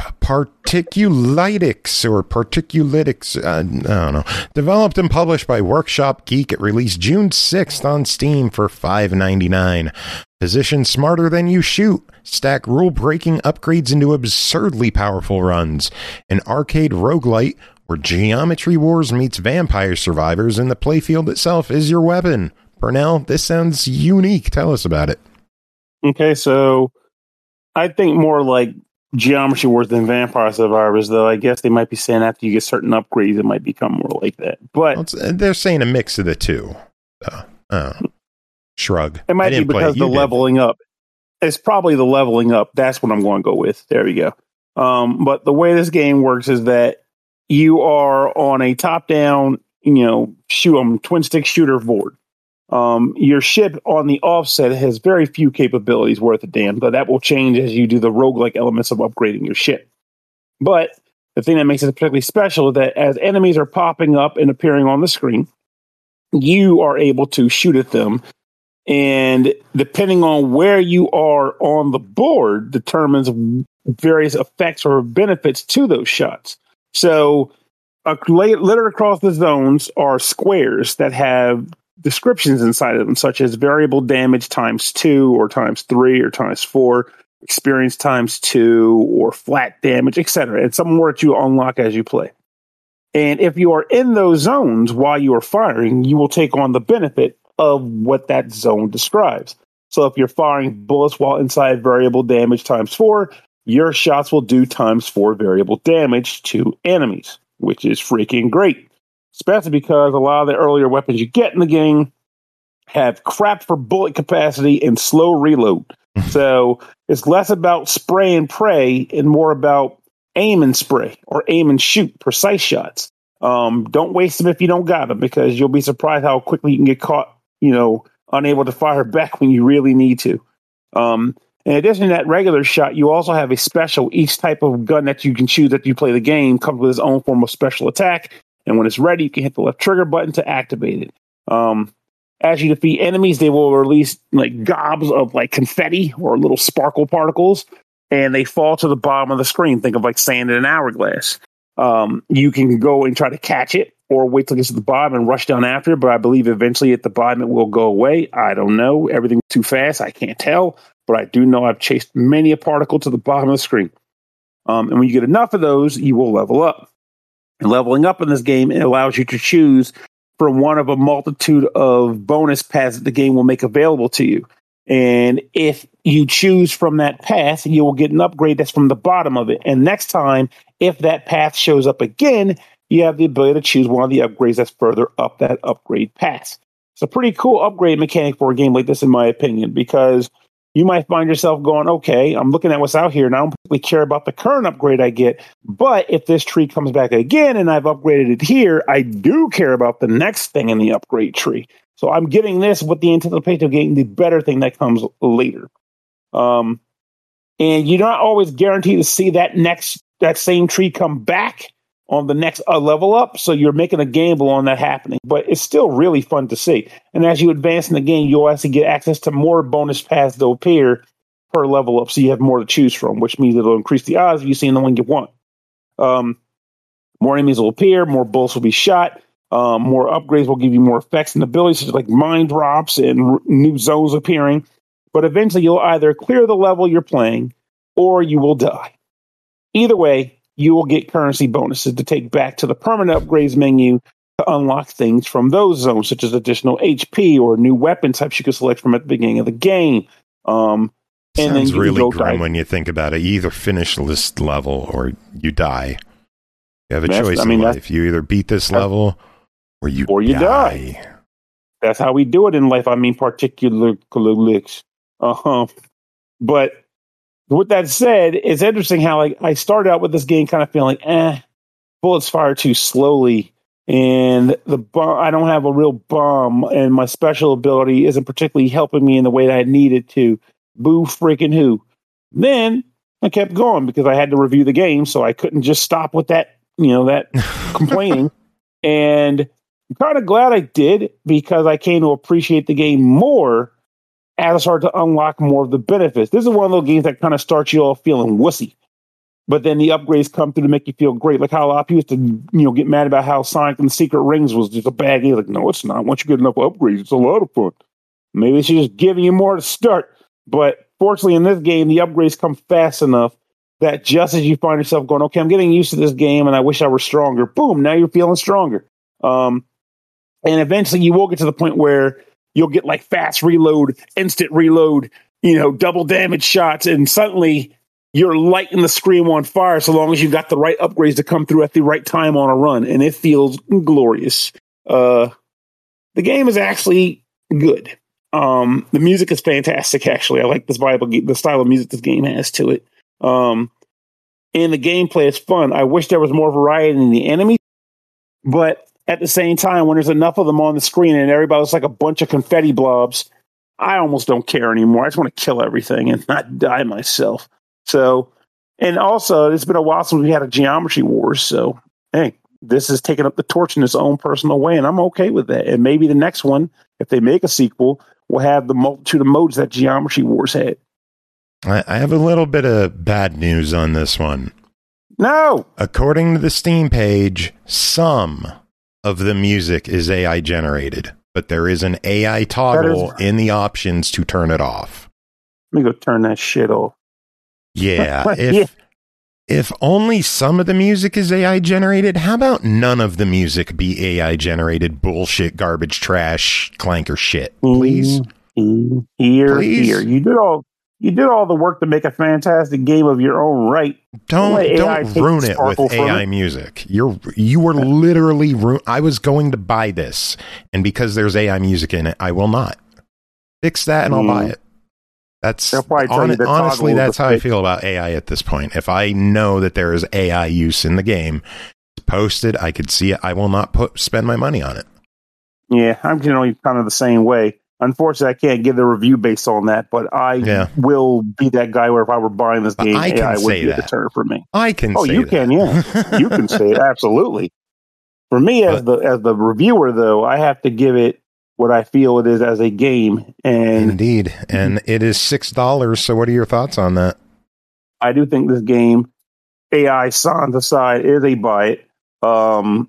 Particulitics, or Particulitics, uh, I don't know. Developed and published by Workshop Geek. It released June sixth on Steam for five ninety-nine. Position smarter than you shoot. Stack rule-breaking upgrades into absurdly powerful runs. An arcade roguelite where Geometry Wars meets Vampire Survivors and the playfield itself is your weapon. Pernell, this sounds unique. Tell us about it. Okay, so I think more like Geometry Wars than Vampire Survivors, though. I guess they might be saying after you get certain upgrades, it might become more like that. But well, they're saying a mix of the two. Uh, uh, shrug. It might be because the leveling did. up. It's probably the leveling up. That's what I'm going to go with. There we go. Um, but the way this game works is that you are on a top-down, you know, shoot, um, twin-stick shooter board. Um, your ship on the offset has very few capabilities worth a damn, but that will change as you do the roguelike elements of upgrading your ship. But the thing that makes it particularly special is that as enemies are popping up and appearing on the screen, you are able to shoot at them. And depending on where you are on the board determines various effects or benefits to those shots. So uh, littered across the zones are squares that have descriptions inside of them, such as variable damage times two or times three or times four, experience times two, or flat damage, et cetera. And some more that you unlock as you play. And if you are in those zones while you are firing, you will take on the benefit of what that zone describes. So if you're firing bullets while inside variable damage times four, your shots will do times four variable damage to enemies, which is freaking great. Especially because a lot of the earlier weapons you get in the game have crap for bullet capacity and slow reload. So it's less about spray and pray and more about aim and spray or aim and shoot, precise shots. Um, don't waste them if you don't got them, because you'll be surprised how quickly you can get caught, you know, unable to fire back when you really need to. Um, in addition to that regular shot, you also have a special. Each type of gun that you can choose that you play the game comes with its own form of special attack. And when it's ready, you can hit the left trigger button to activate it. Um, as you defeat enemies, they will release like gobs of like confetti or little sparkle particles, and they fall to the bottom of the screen. Think of like sand in an hourglass. Um, you can go and try to catch it or wait till it gets to the bottom and rush down after it. But I believe eventually at the bottom it will go away. I don't know. Everything's too fast. I can't tell. But I do know I've chased many a particle to the bottom of the screen. Um, and when you get enough of those, you will level up. And leveling up in this game, it allows you to choose from one of a multitude of bonus paths that the game will make available to you. And if you choose from that path, you will get an upgrade that's from the bottom of it. And next time, if that path shows up again, you have the ability to choose one of the upgrades that's further up that upgrade path. It's a pretty cool upgrade mechanic for a game like this, in my opinion, because you might find yourself going, okay, I'm looking at what's out here, and I don't particularly care about the current upgrade I get. But if this tree comes back again and I've upgraded it here, I do care about the next thing in the upgrade tree. So I'm getting this with the anticipation of getting the better thing that comes later. Um, and you're not always guaranteed to see that next that same tree come back on the next uh, level up, so you're making a gamble on that happening. But it's still really fun to see. And as you advance in the game, you'll actually get access to more bonus paths that will appear per level up, so you have more to choose from, which means it'll increase the odds of you seeing the one you want. Um, more enemies will appear, more bullets will be shot, um, more upgrades will give you more effects and abilities, such as like mine drops and r- new zones appearing. But eventually you'll either clear the level you're playing, or you will die. Either way, you will get currency bonuses to take back to the permanent upgrades menu to unlock things from those zones, such as additional H P or new weapon types you can select from at the beginning of the game. Um, and Sounds then you really go grim die. when you think about it. You either finish this level or you die. You have a That's- choice I mean, in that's- life. You either beat this level or you Or you die. That's how we do it in life. I mean, particular licks. Uh-huh. But with that said, it's interesting how like I started out with this game kind of feeling like, eh, bullets fire too slowly, and the bomb, I don't have a real bomb, and my special ability isn't particularly helping me in the way that I needed to. Boo freaking who. Then I kept going because I had to review the game, so I couldn't just stop with that, you know, that complaining. And I'm kind of glad I did because I came to appreciate the game more as I started to unlock more of the benefits. This is one of those games that kind of starts you off feeling wussy, but then the upgrades come through to make you feel great. Like how a lot of people used to, you know, get mad about how Sonic and the Secret Rings was just a bad game. Like, no, it's not. Once you get enough upgrades, it's a lot of fun. Maybe she's just giving you more to start. But fortunately, in this game, the upgrades come fast enough that just as you find yourself going, okay, I'm getting used to this game and I wish I were stronger, boom, now you're feeling stronger. Um, and eventually you will get to the point where you'll get like fast reload, instant reload, you know, double damage shots, and suddenly you're lighting the screen on fire so long as you got the right upgrades to come through at the right time on a run, and it feels glorious. Uh, the game is actually good. Um, the music is fantastic, actually. I like this Bible, the style of music this game has to it. Um, and the gameplay is fun. I wish there was more variety in the enemies, but at the same time, when there's enough of them on the screen and everybody's like a bunch of confetti blobs, I almost don't care anymore. I just want to kill everything and not die myself. So, and also, it's been a while since we had a Geometry Wars. So, hey, this is taking up the torch in its own personal way, and I'm okay with that. And maybe the next one, if they make a sequel, will have the multitude of modes that Geometry Wars had. I, I have a little bit of bad news on this one. No! According to the Steam page, some of the music is A I generated, but there is an A I toggle is- in the options to turn it off. Let me go turn that shit off. Yeah, if yeah. if only some of the music is A I generated, how about none of the music be A I generated bullshit, garbage, trash, clanker shit? Please, mm-hmm. here, Please? here. You did all you did all the work to make a fantastic game of your own right. Don't don't, don't ruin it with A I it. music. You're you were literally ru- I was going to buy this, and because there's A I music in it, I will not fix that, and mm. I'll buy it. That's on, honestly, that's how I feel about A I at this point. If I know that there is A I use in the game, it's posted, I could see it. I will not put spend my money on it. Yeah, I'm generally kind of the same way. Unfortunately, I can't give the review based on that, but I yeah. will be that guy where if I were buying this game, I can A I would be a deterrent for me. I can oh, say you that. can, yeah. You can say it, absolutely. For me, as but, the as the reviewer, though, I have to give it what I feel it is as a game. And indeed. And it is six dollars. So what are your thoughts on that? I do think this game, A I sans aside, is a buy it. Um,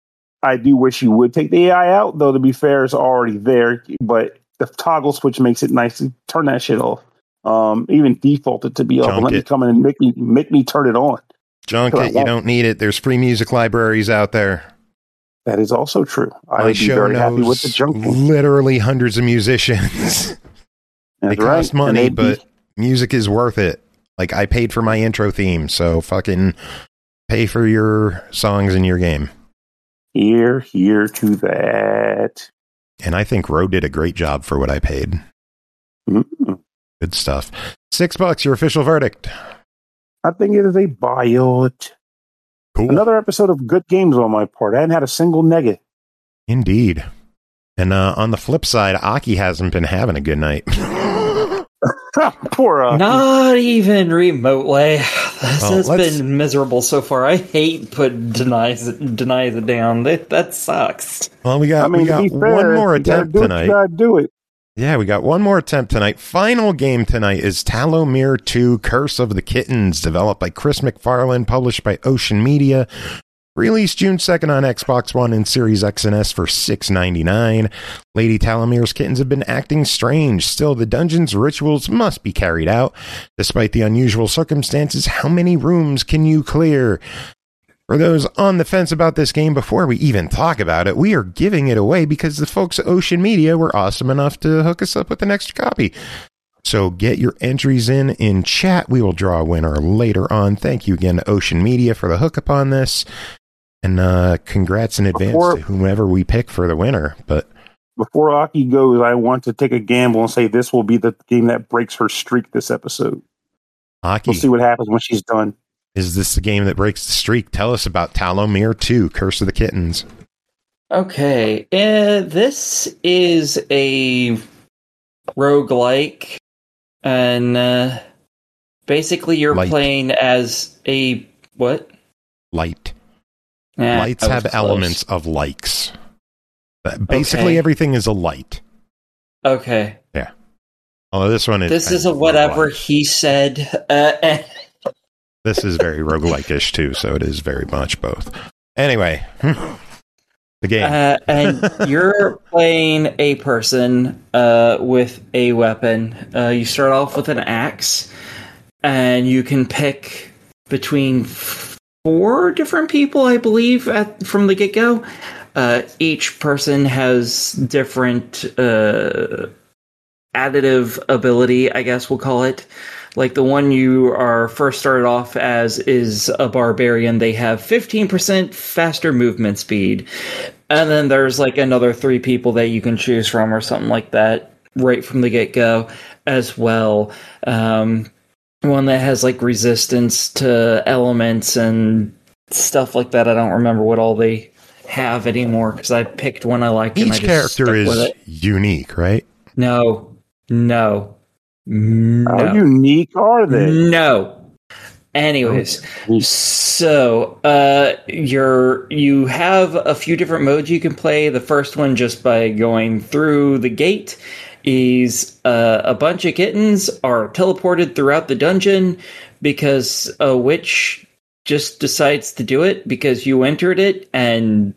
I do wish you would take the A I out, though, to be fair, it's already there. But the toggle switch makes it nice to turn that shit off. Um, even default it to be off and let me come in and make me, make me turn it on. Junk it. You don't need it. There's free music libraries out there. That is also true. I My would be show very knows happy with the junk. Literally hundreds of musicians. They cost right. money, but be- music is worth it. Like, I paid for my intro theme, so fucking pay for your songs in your game. Here, here to that. And I think Ro did a great job for what I paid. Mm-hmm. Good stuff. Six bucks, your official verdict. I think it is a buy it. Cool. Another episode of good games on my part. I hadn't had a single negative. Indeed. And uh, on the flip side, Aki hasn't been having a good night. Poor Aki. Not even remotely. This well, has let's... been miserable so far. I hate put denies it, denies it down. That, that sucks. Well, we got, I mean, we got fair, one more attempt do tonight. You gotta do it. Yeah, we got one more attempt tonight. Final game tonight is Talomir two Curse of the Kittens, developed by Chris McFarlane, published by Ocean Media. Released June second on Xbox One and Series X and S for six ninety-nine. Lady Talomir's kittens have been acting strange. Still, the dungeon's rituals must be carried out. Despite the unusual circumstances, how many rooms can you clear? For those on the fence about this game, before we even talk about it, we are giving it away because the folks at Ocean Media were awesome enough to hook us up with an extra copy. So get your entries in in chat. We will draw a winner later on. Thank you again to Ocean Media for the hookup on this. And uh, congrats in advance before, to whomever we pick for the winner. But before Aki goes, I want to take a gamble and say this will be the game that breaks her streak this episode. Aki, we'll see what happens when she's done. Is this the game that breaks the streak? Tell us about Talomir two, Curse of the Kittens. Okay, uh, this is a roguelike and uh, basically you're Light. playing as a what? Light. Nah, Lights have close. elements of likes. Basically, okay. everything is a light. Okay. Yeah. Although this one is... This is a whatever he said. Uh, this is very roguelike-ish, too, so it is very much both. Anyway, the game. Uh, and you're playing a person uh, with a weapon. Uh, you start off with an axe, and you can pick between four different people, I believe, at, from the get-go. Uh, each person has different uh, additive ability, I guess we'll call it. Like the one you are first started off as is a barbarian. They have fifteen percent faster movement speed. And then there's like another three people that you can choose from or something like that right from the get-go as well. Um, one that has like resistance to elements and stuff like that. I don't remember what all they have anymore because I picked one I liked. Each and I just character is with it. unique, right? No, no, no. How unique are they? No. Anyways, so uh, you're you have a few different modes you can play. The first one, just by going through the gate, is uh, a bunch of kittens are teleported throughout the dungeon because a witch just decides to do it because you entered it, and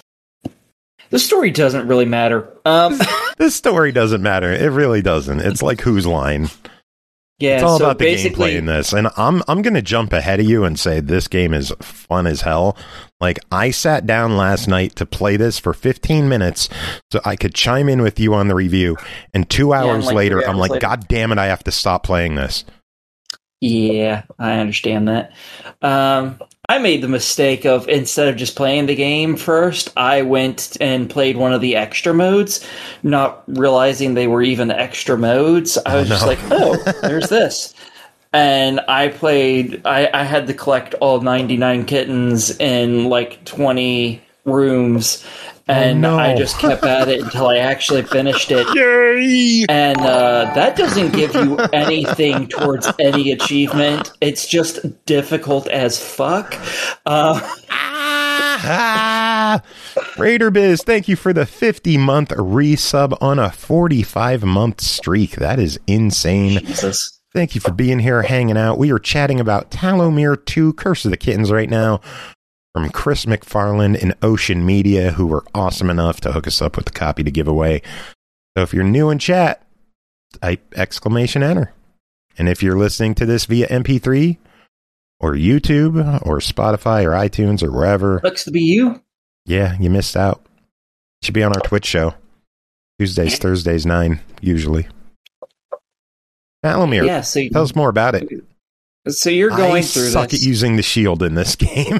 the story doesn't really matter. Um, the story doesn't matter. It really doesn't. It's like Whose Line. Yeah, it's all so about the gameplay in this. And I'm I'm going to jump ahead of you and say this game is fun as hell. Like, I sat down last night to play this for fifteen minutes so I could chime in with you on the review. And two hours yeah, like later, I'm like, later. God damn it, I have to stop playing this. Yeah, I understand that. Um, I made the mistake of, instead of just playing the game first, I went and played one of the extra modes, not realizing they were even extra modes. I was oh, no. just like, oh, there's this. And I played, I, I had to collect all ninety-nine kittens in like twenty rooms. And oh, no. I just kept at it until I actually finished it. Yay! And uh, that doesn't give you anything towards any achievement. It's just difficult as fuck. Uh, ah, Raider Biz, thank you for the fifty-month resub on a forty-five-month streak. That is insane. Jesus. Thank you for being here, hanging out. We are chatting about Talomir two, Curse of the Kittens right now. From Chris McFarland and Ocean Media, who were awesome enough to hook us up with the copy to give away. So if you're new in chat, type exclamation enter. And if you're listening to this via M P three or YouTube or Spotify or iTunes or wherever. Looks to be you. Yeah, you missed out. Should be on our Twitch show. Tuesdays, Thursdays, nine, usually. Talomir, yeah, so you, tell us more about it. So you're going I through suck this. at using the shield in this game.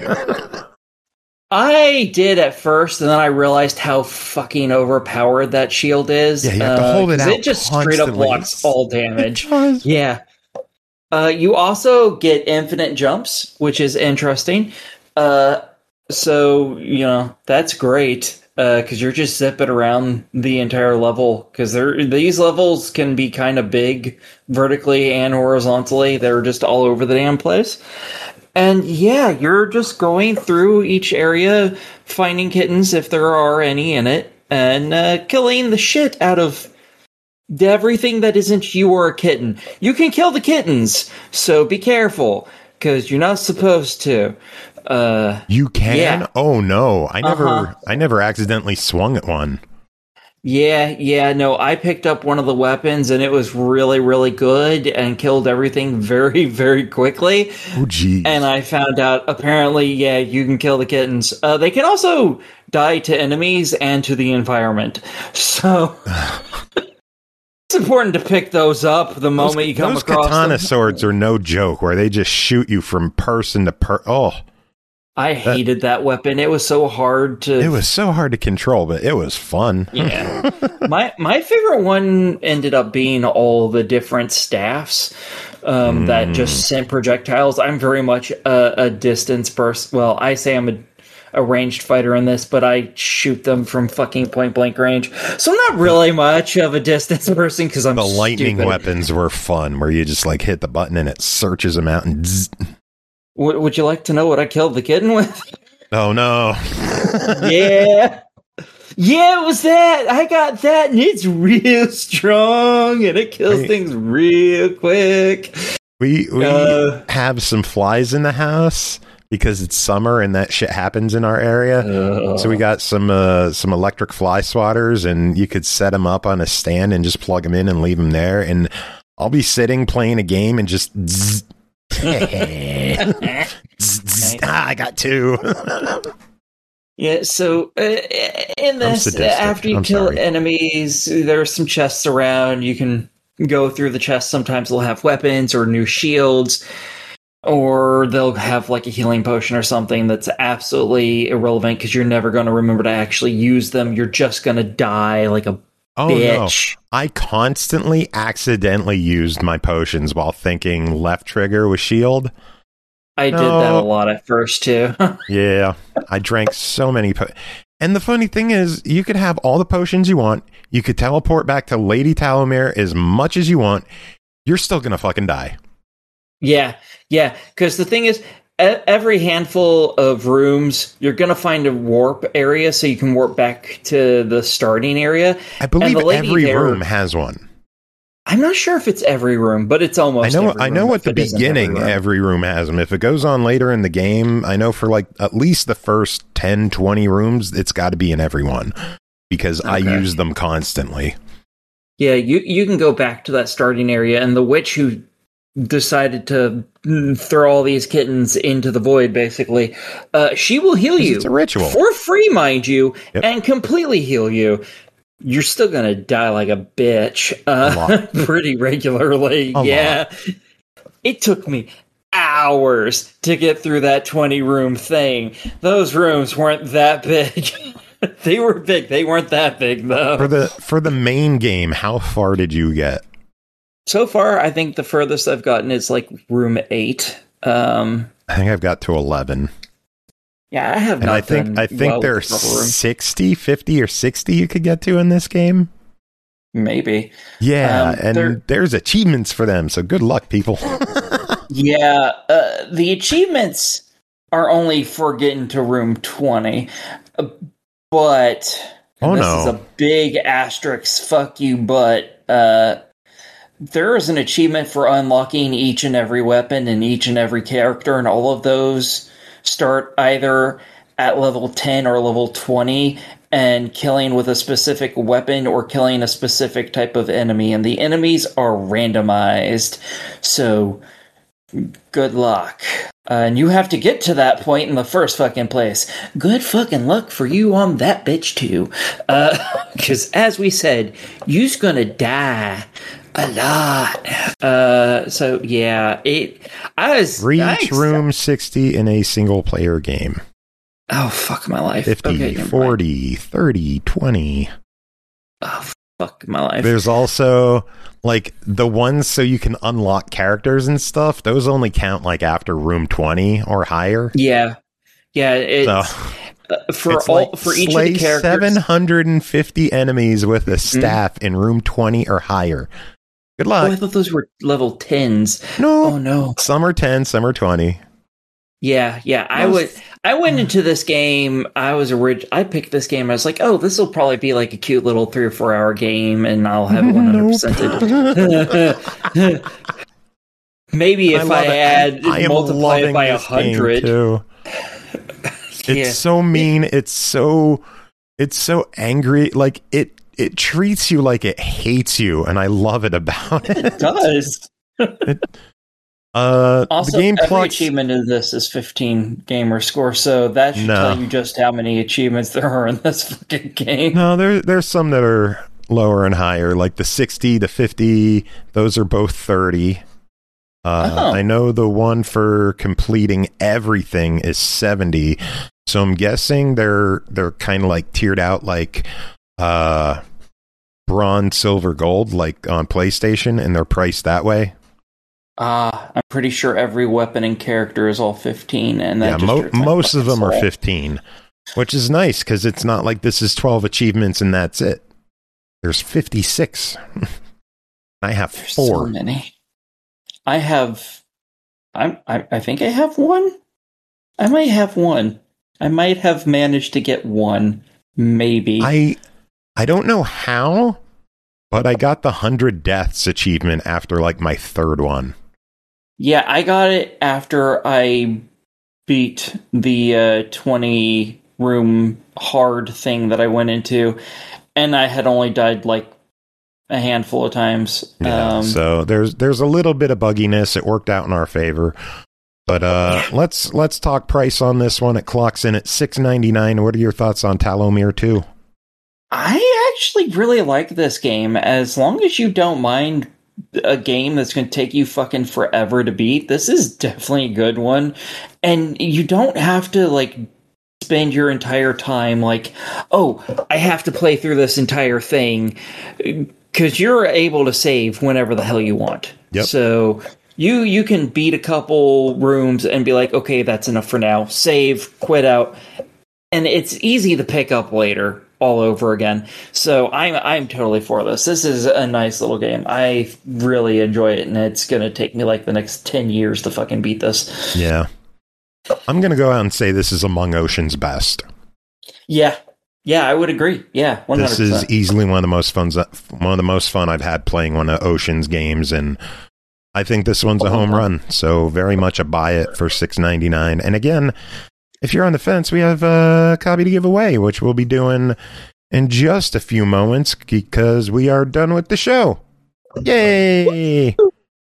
I did at first, and then I realized how fucking overpowered that shield is. Yeah, you have to uh, hold it out. It just constantly. straight up blocks all damage. It does. Yeah. Uh, you also get infinite jumps, which is interesting. Uh, so, you know, that's great, because uh, you're just zipping around the entire level, because these levels can be kind of big, vertically and horizontally. They're just all over the damn place. And yeah, you're just going through each area, finding kittens if there are any in it, and uh, killing the shit out of everything that isn't you or a kitten. You can kill the kittens, so be careful, because you're not supposed to. Uh, you can? Yeah. Oh no, I never, uh-huh. I never accidentally swung at one. Yeah, yeah, no, I picked up one of the weapons and it was really, really good and killed everything very, very quickly. Oh, geez. And I found out, apparently, yeah, you can kill the kittens. Uh, they can also die to enemies and to the environment. So it's important to pick those up the moment those, you come those across katana them. Swords are no joke, where they just shoot you from person to per. Oh. I hated that, that weapon. It was so hard to... It was so hard to control, but it was fun. Yeah. my my favorite one ended up being all the different staffs um, mm. that just sent projectiles. I'm very much a, a distance person. Well, I say I'm a, a ranged fighter in this, but I shoot them from fucking point blank range. So I'm not really much of a distance person because I'm the lightning stupid. weapons were fun, where you just like hit the button and it searches them out and. Zzz. W- would you like to know what I killed the kitten with? Oh no! yeah. Yeah, it was that. I got that, and it's real strong, and it kills right. things real quick. We we uh, have some flies in the house because it's summer and that shit happens in our area. Uh, so we got some uh, some electric fly swatters, and you could set them up on a stand and just plug them in and leave them there. And I'll be sitting playing a game and just. Zzz, zzz, zzz, ah, I got two. Yeah, so uh, in this, after you I'm kill sorry. enemies, there are some chests around. You can go through the chests. Sometimes they'll have weapons or new shields, or they'll have like a healing potion or something that's absolutely irrelevant because you're never going to remember to actually use them. You're just going to die like a oh, bitch. No. I constantly accidentally used my potions while thinking left trigger was shield. I did no. that a lot at first, too. Yeah, I drank so many po- And the funny thing is, you could have all the potions you want. You could teleport back to Lady Talomere as much as you want. You're still going to fucking die. Yeah, yeah. Because the thing is, every handful of rooms, you're going to find a warp area so you can warp back to the starting area. I believe every there, room has one. I'm not sure if it's every room, but it's almost I know. every I know room at the beginning, every room. every room has them. If it goes on later in the game, I know for like at least the first ten, twenty rooms, it's got to be in every one because okay. I use them constantly. Yeah, you you can go back to that starting area, and the witch who decided to throw all these kittens into the void, basically, uh, she will heal you. It's a ritual. For free, mind you, yep. and completely heal you. You're still going to die like a bitch uh, a pretty regularly. A yeah. lot. It took me hours to get through that twenty room thing. Those rooms weren't that big. They were big. They weren't that big, though. For the for the main game, how far did you get? So far, I think the furthest I've gotten is like room eight. Um, I think I've got to eleven. Yeah, I have and not I think done I think well there are sixty, fifty, or sixty you could get to in this game. Maybe. Yeah, um, and there, there's achievements for them, so good luck, people. yeah, uh, the achievements are only for getting to room twenty, uh, but oh, this no. is a big asterisk, fuck you, but uh, there is an achievement for unlocking each and every weapon and each and every character, and all of those start either at level ten or level twenty and killing with a specific weapon or killing a specific type of enemy. And the enemies are randomized. So good luck. Uh, and you have to get to that point in the first fucking place. Good fucking luck for you on that bitch too. Because uh, as we said, you's gonna die. A lot. Uh, so yeah, it. I was reach I, room sixty in a single player game. Oh fuck my life. fifty, okay, forty, thirty, twenty. Oh fuck my life. There's also like the ones so you can unlock characters and stuff. Those only count like after room twenty or higher. Yeah, yeah. It's, so, uh, for it's all like for each slay of the characters, seven hundred fifty enemies with a staff mm-hmm. in room twenty or higher. Good luck. Oh, I thought those were level tens. No. Oh no. Some are ten, some are twenty. Yeah, yeah. I would. I went into this game. I was orig- I picked this game. I was like, oh, this will probably be like a cute little three or four hour game, and I'll have it one hundred percent. Maybe if I, I add I multiply it by a hundred. It's yeah. so mean. It's so. It's so angry. Like it. It treats you like it hates you, and I love it about it. It does. it, uh, also, the game every clock achievement in this is fifteen gamer score, so that should no. tell you just how many achievements there are in this fucking game. No, there, there's some that are lower and higher, like the sixty, the fifty. Those are both thirty. Uh, oh. I know the one for completing everything is seventy, so I'm guessing they're they're kind of like tiered out, like uh, bronze, silver, gold, like on PlayStation, and they're priced that way. Uh, I'm pretty sure every weapon and character is all fifteen, and that yeah, mo- most of them are fifteen, which is nice because it's not like this is twelve achievements and that's it. There's fifty-six. I have There's four. So many. I have. I'm. I, I think I have one. I might have one. I might have managed to get one. Maybe. I. I don't know how, but I got the hundred deaths achievement after like my third one. Yeah, I got it after I beat the uh, twenty room hard thing that I went into, and I had only died like a handful of times. Yeah, um, so there's there's a little bit of bugginess. It worked out in our favor, but uh, yeah. let's let's talk price on this one. It clocks in at six ninety-nine. What are your thoughts on Talomir two? I actually really like this game, as long as you don't mind a game that's going to take you fucking forever to beat. This is definitely a good one, and you don't have to like spend your entire time like, oh, I have to play through this entire thing, because you're able to save whenever the hell you want. Yep. So you you can beat a couple rooms and be like, okay, that's enough for now. Save, quit out, and it's easy to pick up later all over again. So I'm I'm totally for this. This is a nice little game. I really enjoy it, and it's going to take me like the next ten years to fucking beat this. Yeah. I'm going to go out and say this is among Ocean's best. Yeah. Yeah, I would agree. Yeah, one hundred percent. This is easily one of the most fun one of the most fun I've had playing one of Ocean's games, and I think this one's a home run. So very much a buy it for six ninety-nine. And again, if you're on the fence, we have a copy to give away, which we'll be doing in just a few moments because we are done with the show. Yay!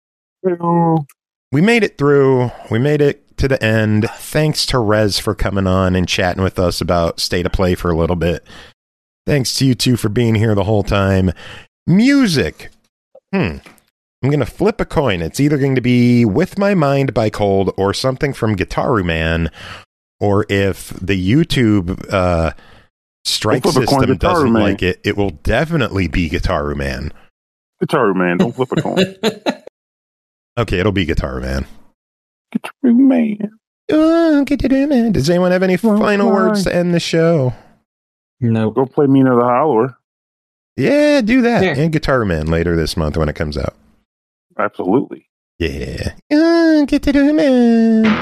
We made it through. We made it to the end. Thanks to Rez for coming on and chatting with us about State of Play for a little bit. Thanks to you two for being here the whole time. Music. Hmm. I'm going to flip a coin. It's either going to be With My Mind by Cold or something from Gitaru Man. Or if the YouTube uh, strike Don't flip a coin, system Gitaru doesn't Man. like it, it will definitely be Gitaru Man. Gitaru Man, don't flip a coin. Okay, it'll be Gitaru Man. Gitaru Man. Oh, Gitaru Man. Does anyone have any Well, final why? words to end the show? No. Go play Mina the Howler. Yeah, do that. Yeah. And Gitaru Man later this month when it comes out. Absolutely. Yeah. Oh, Gitaru Man.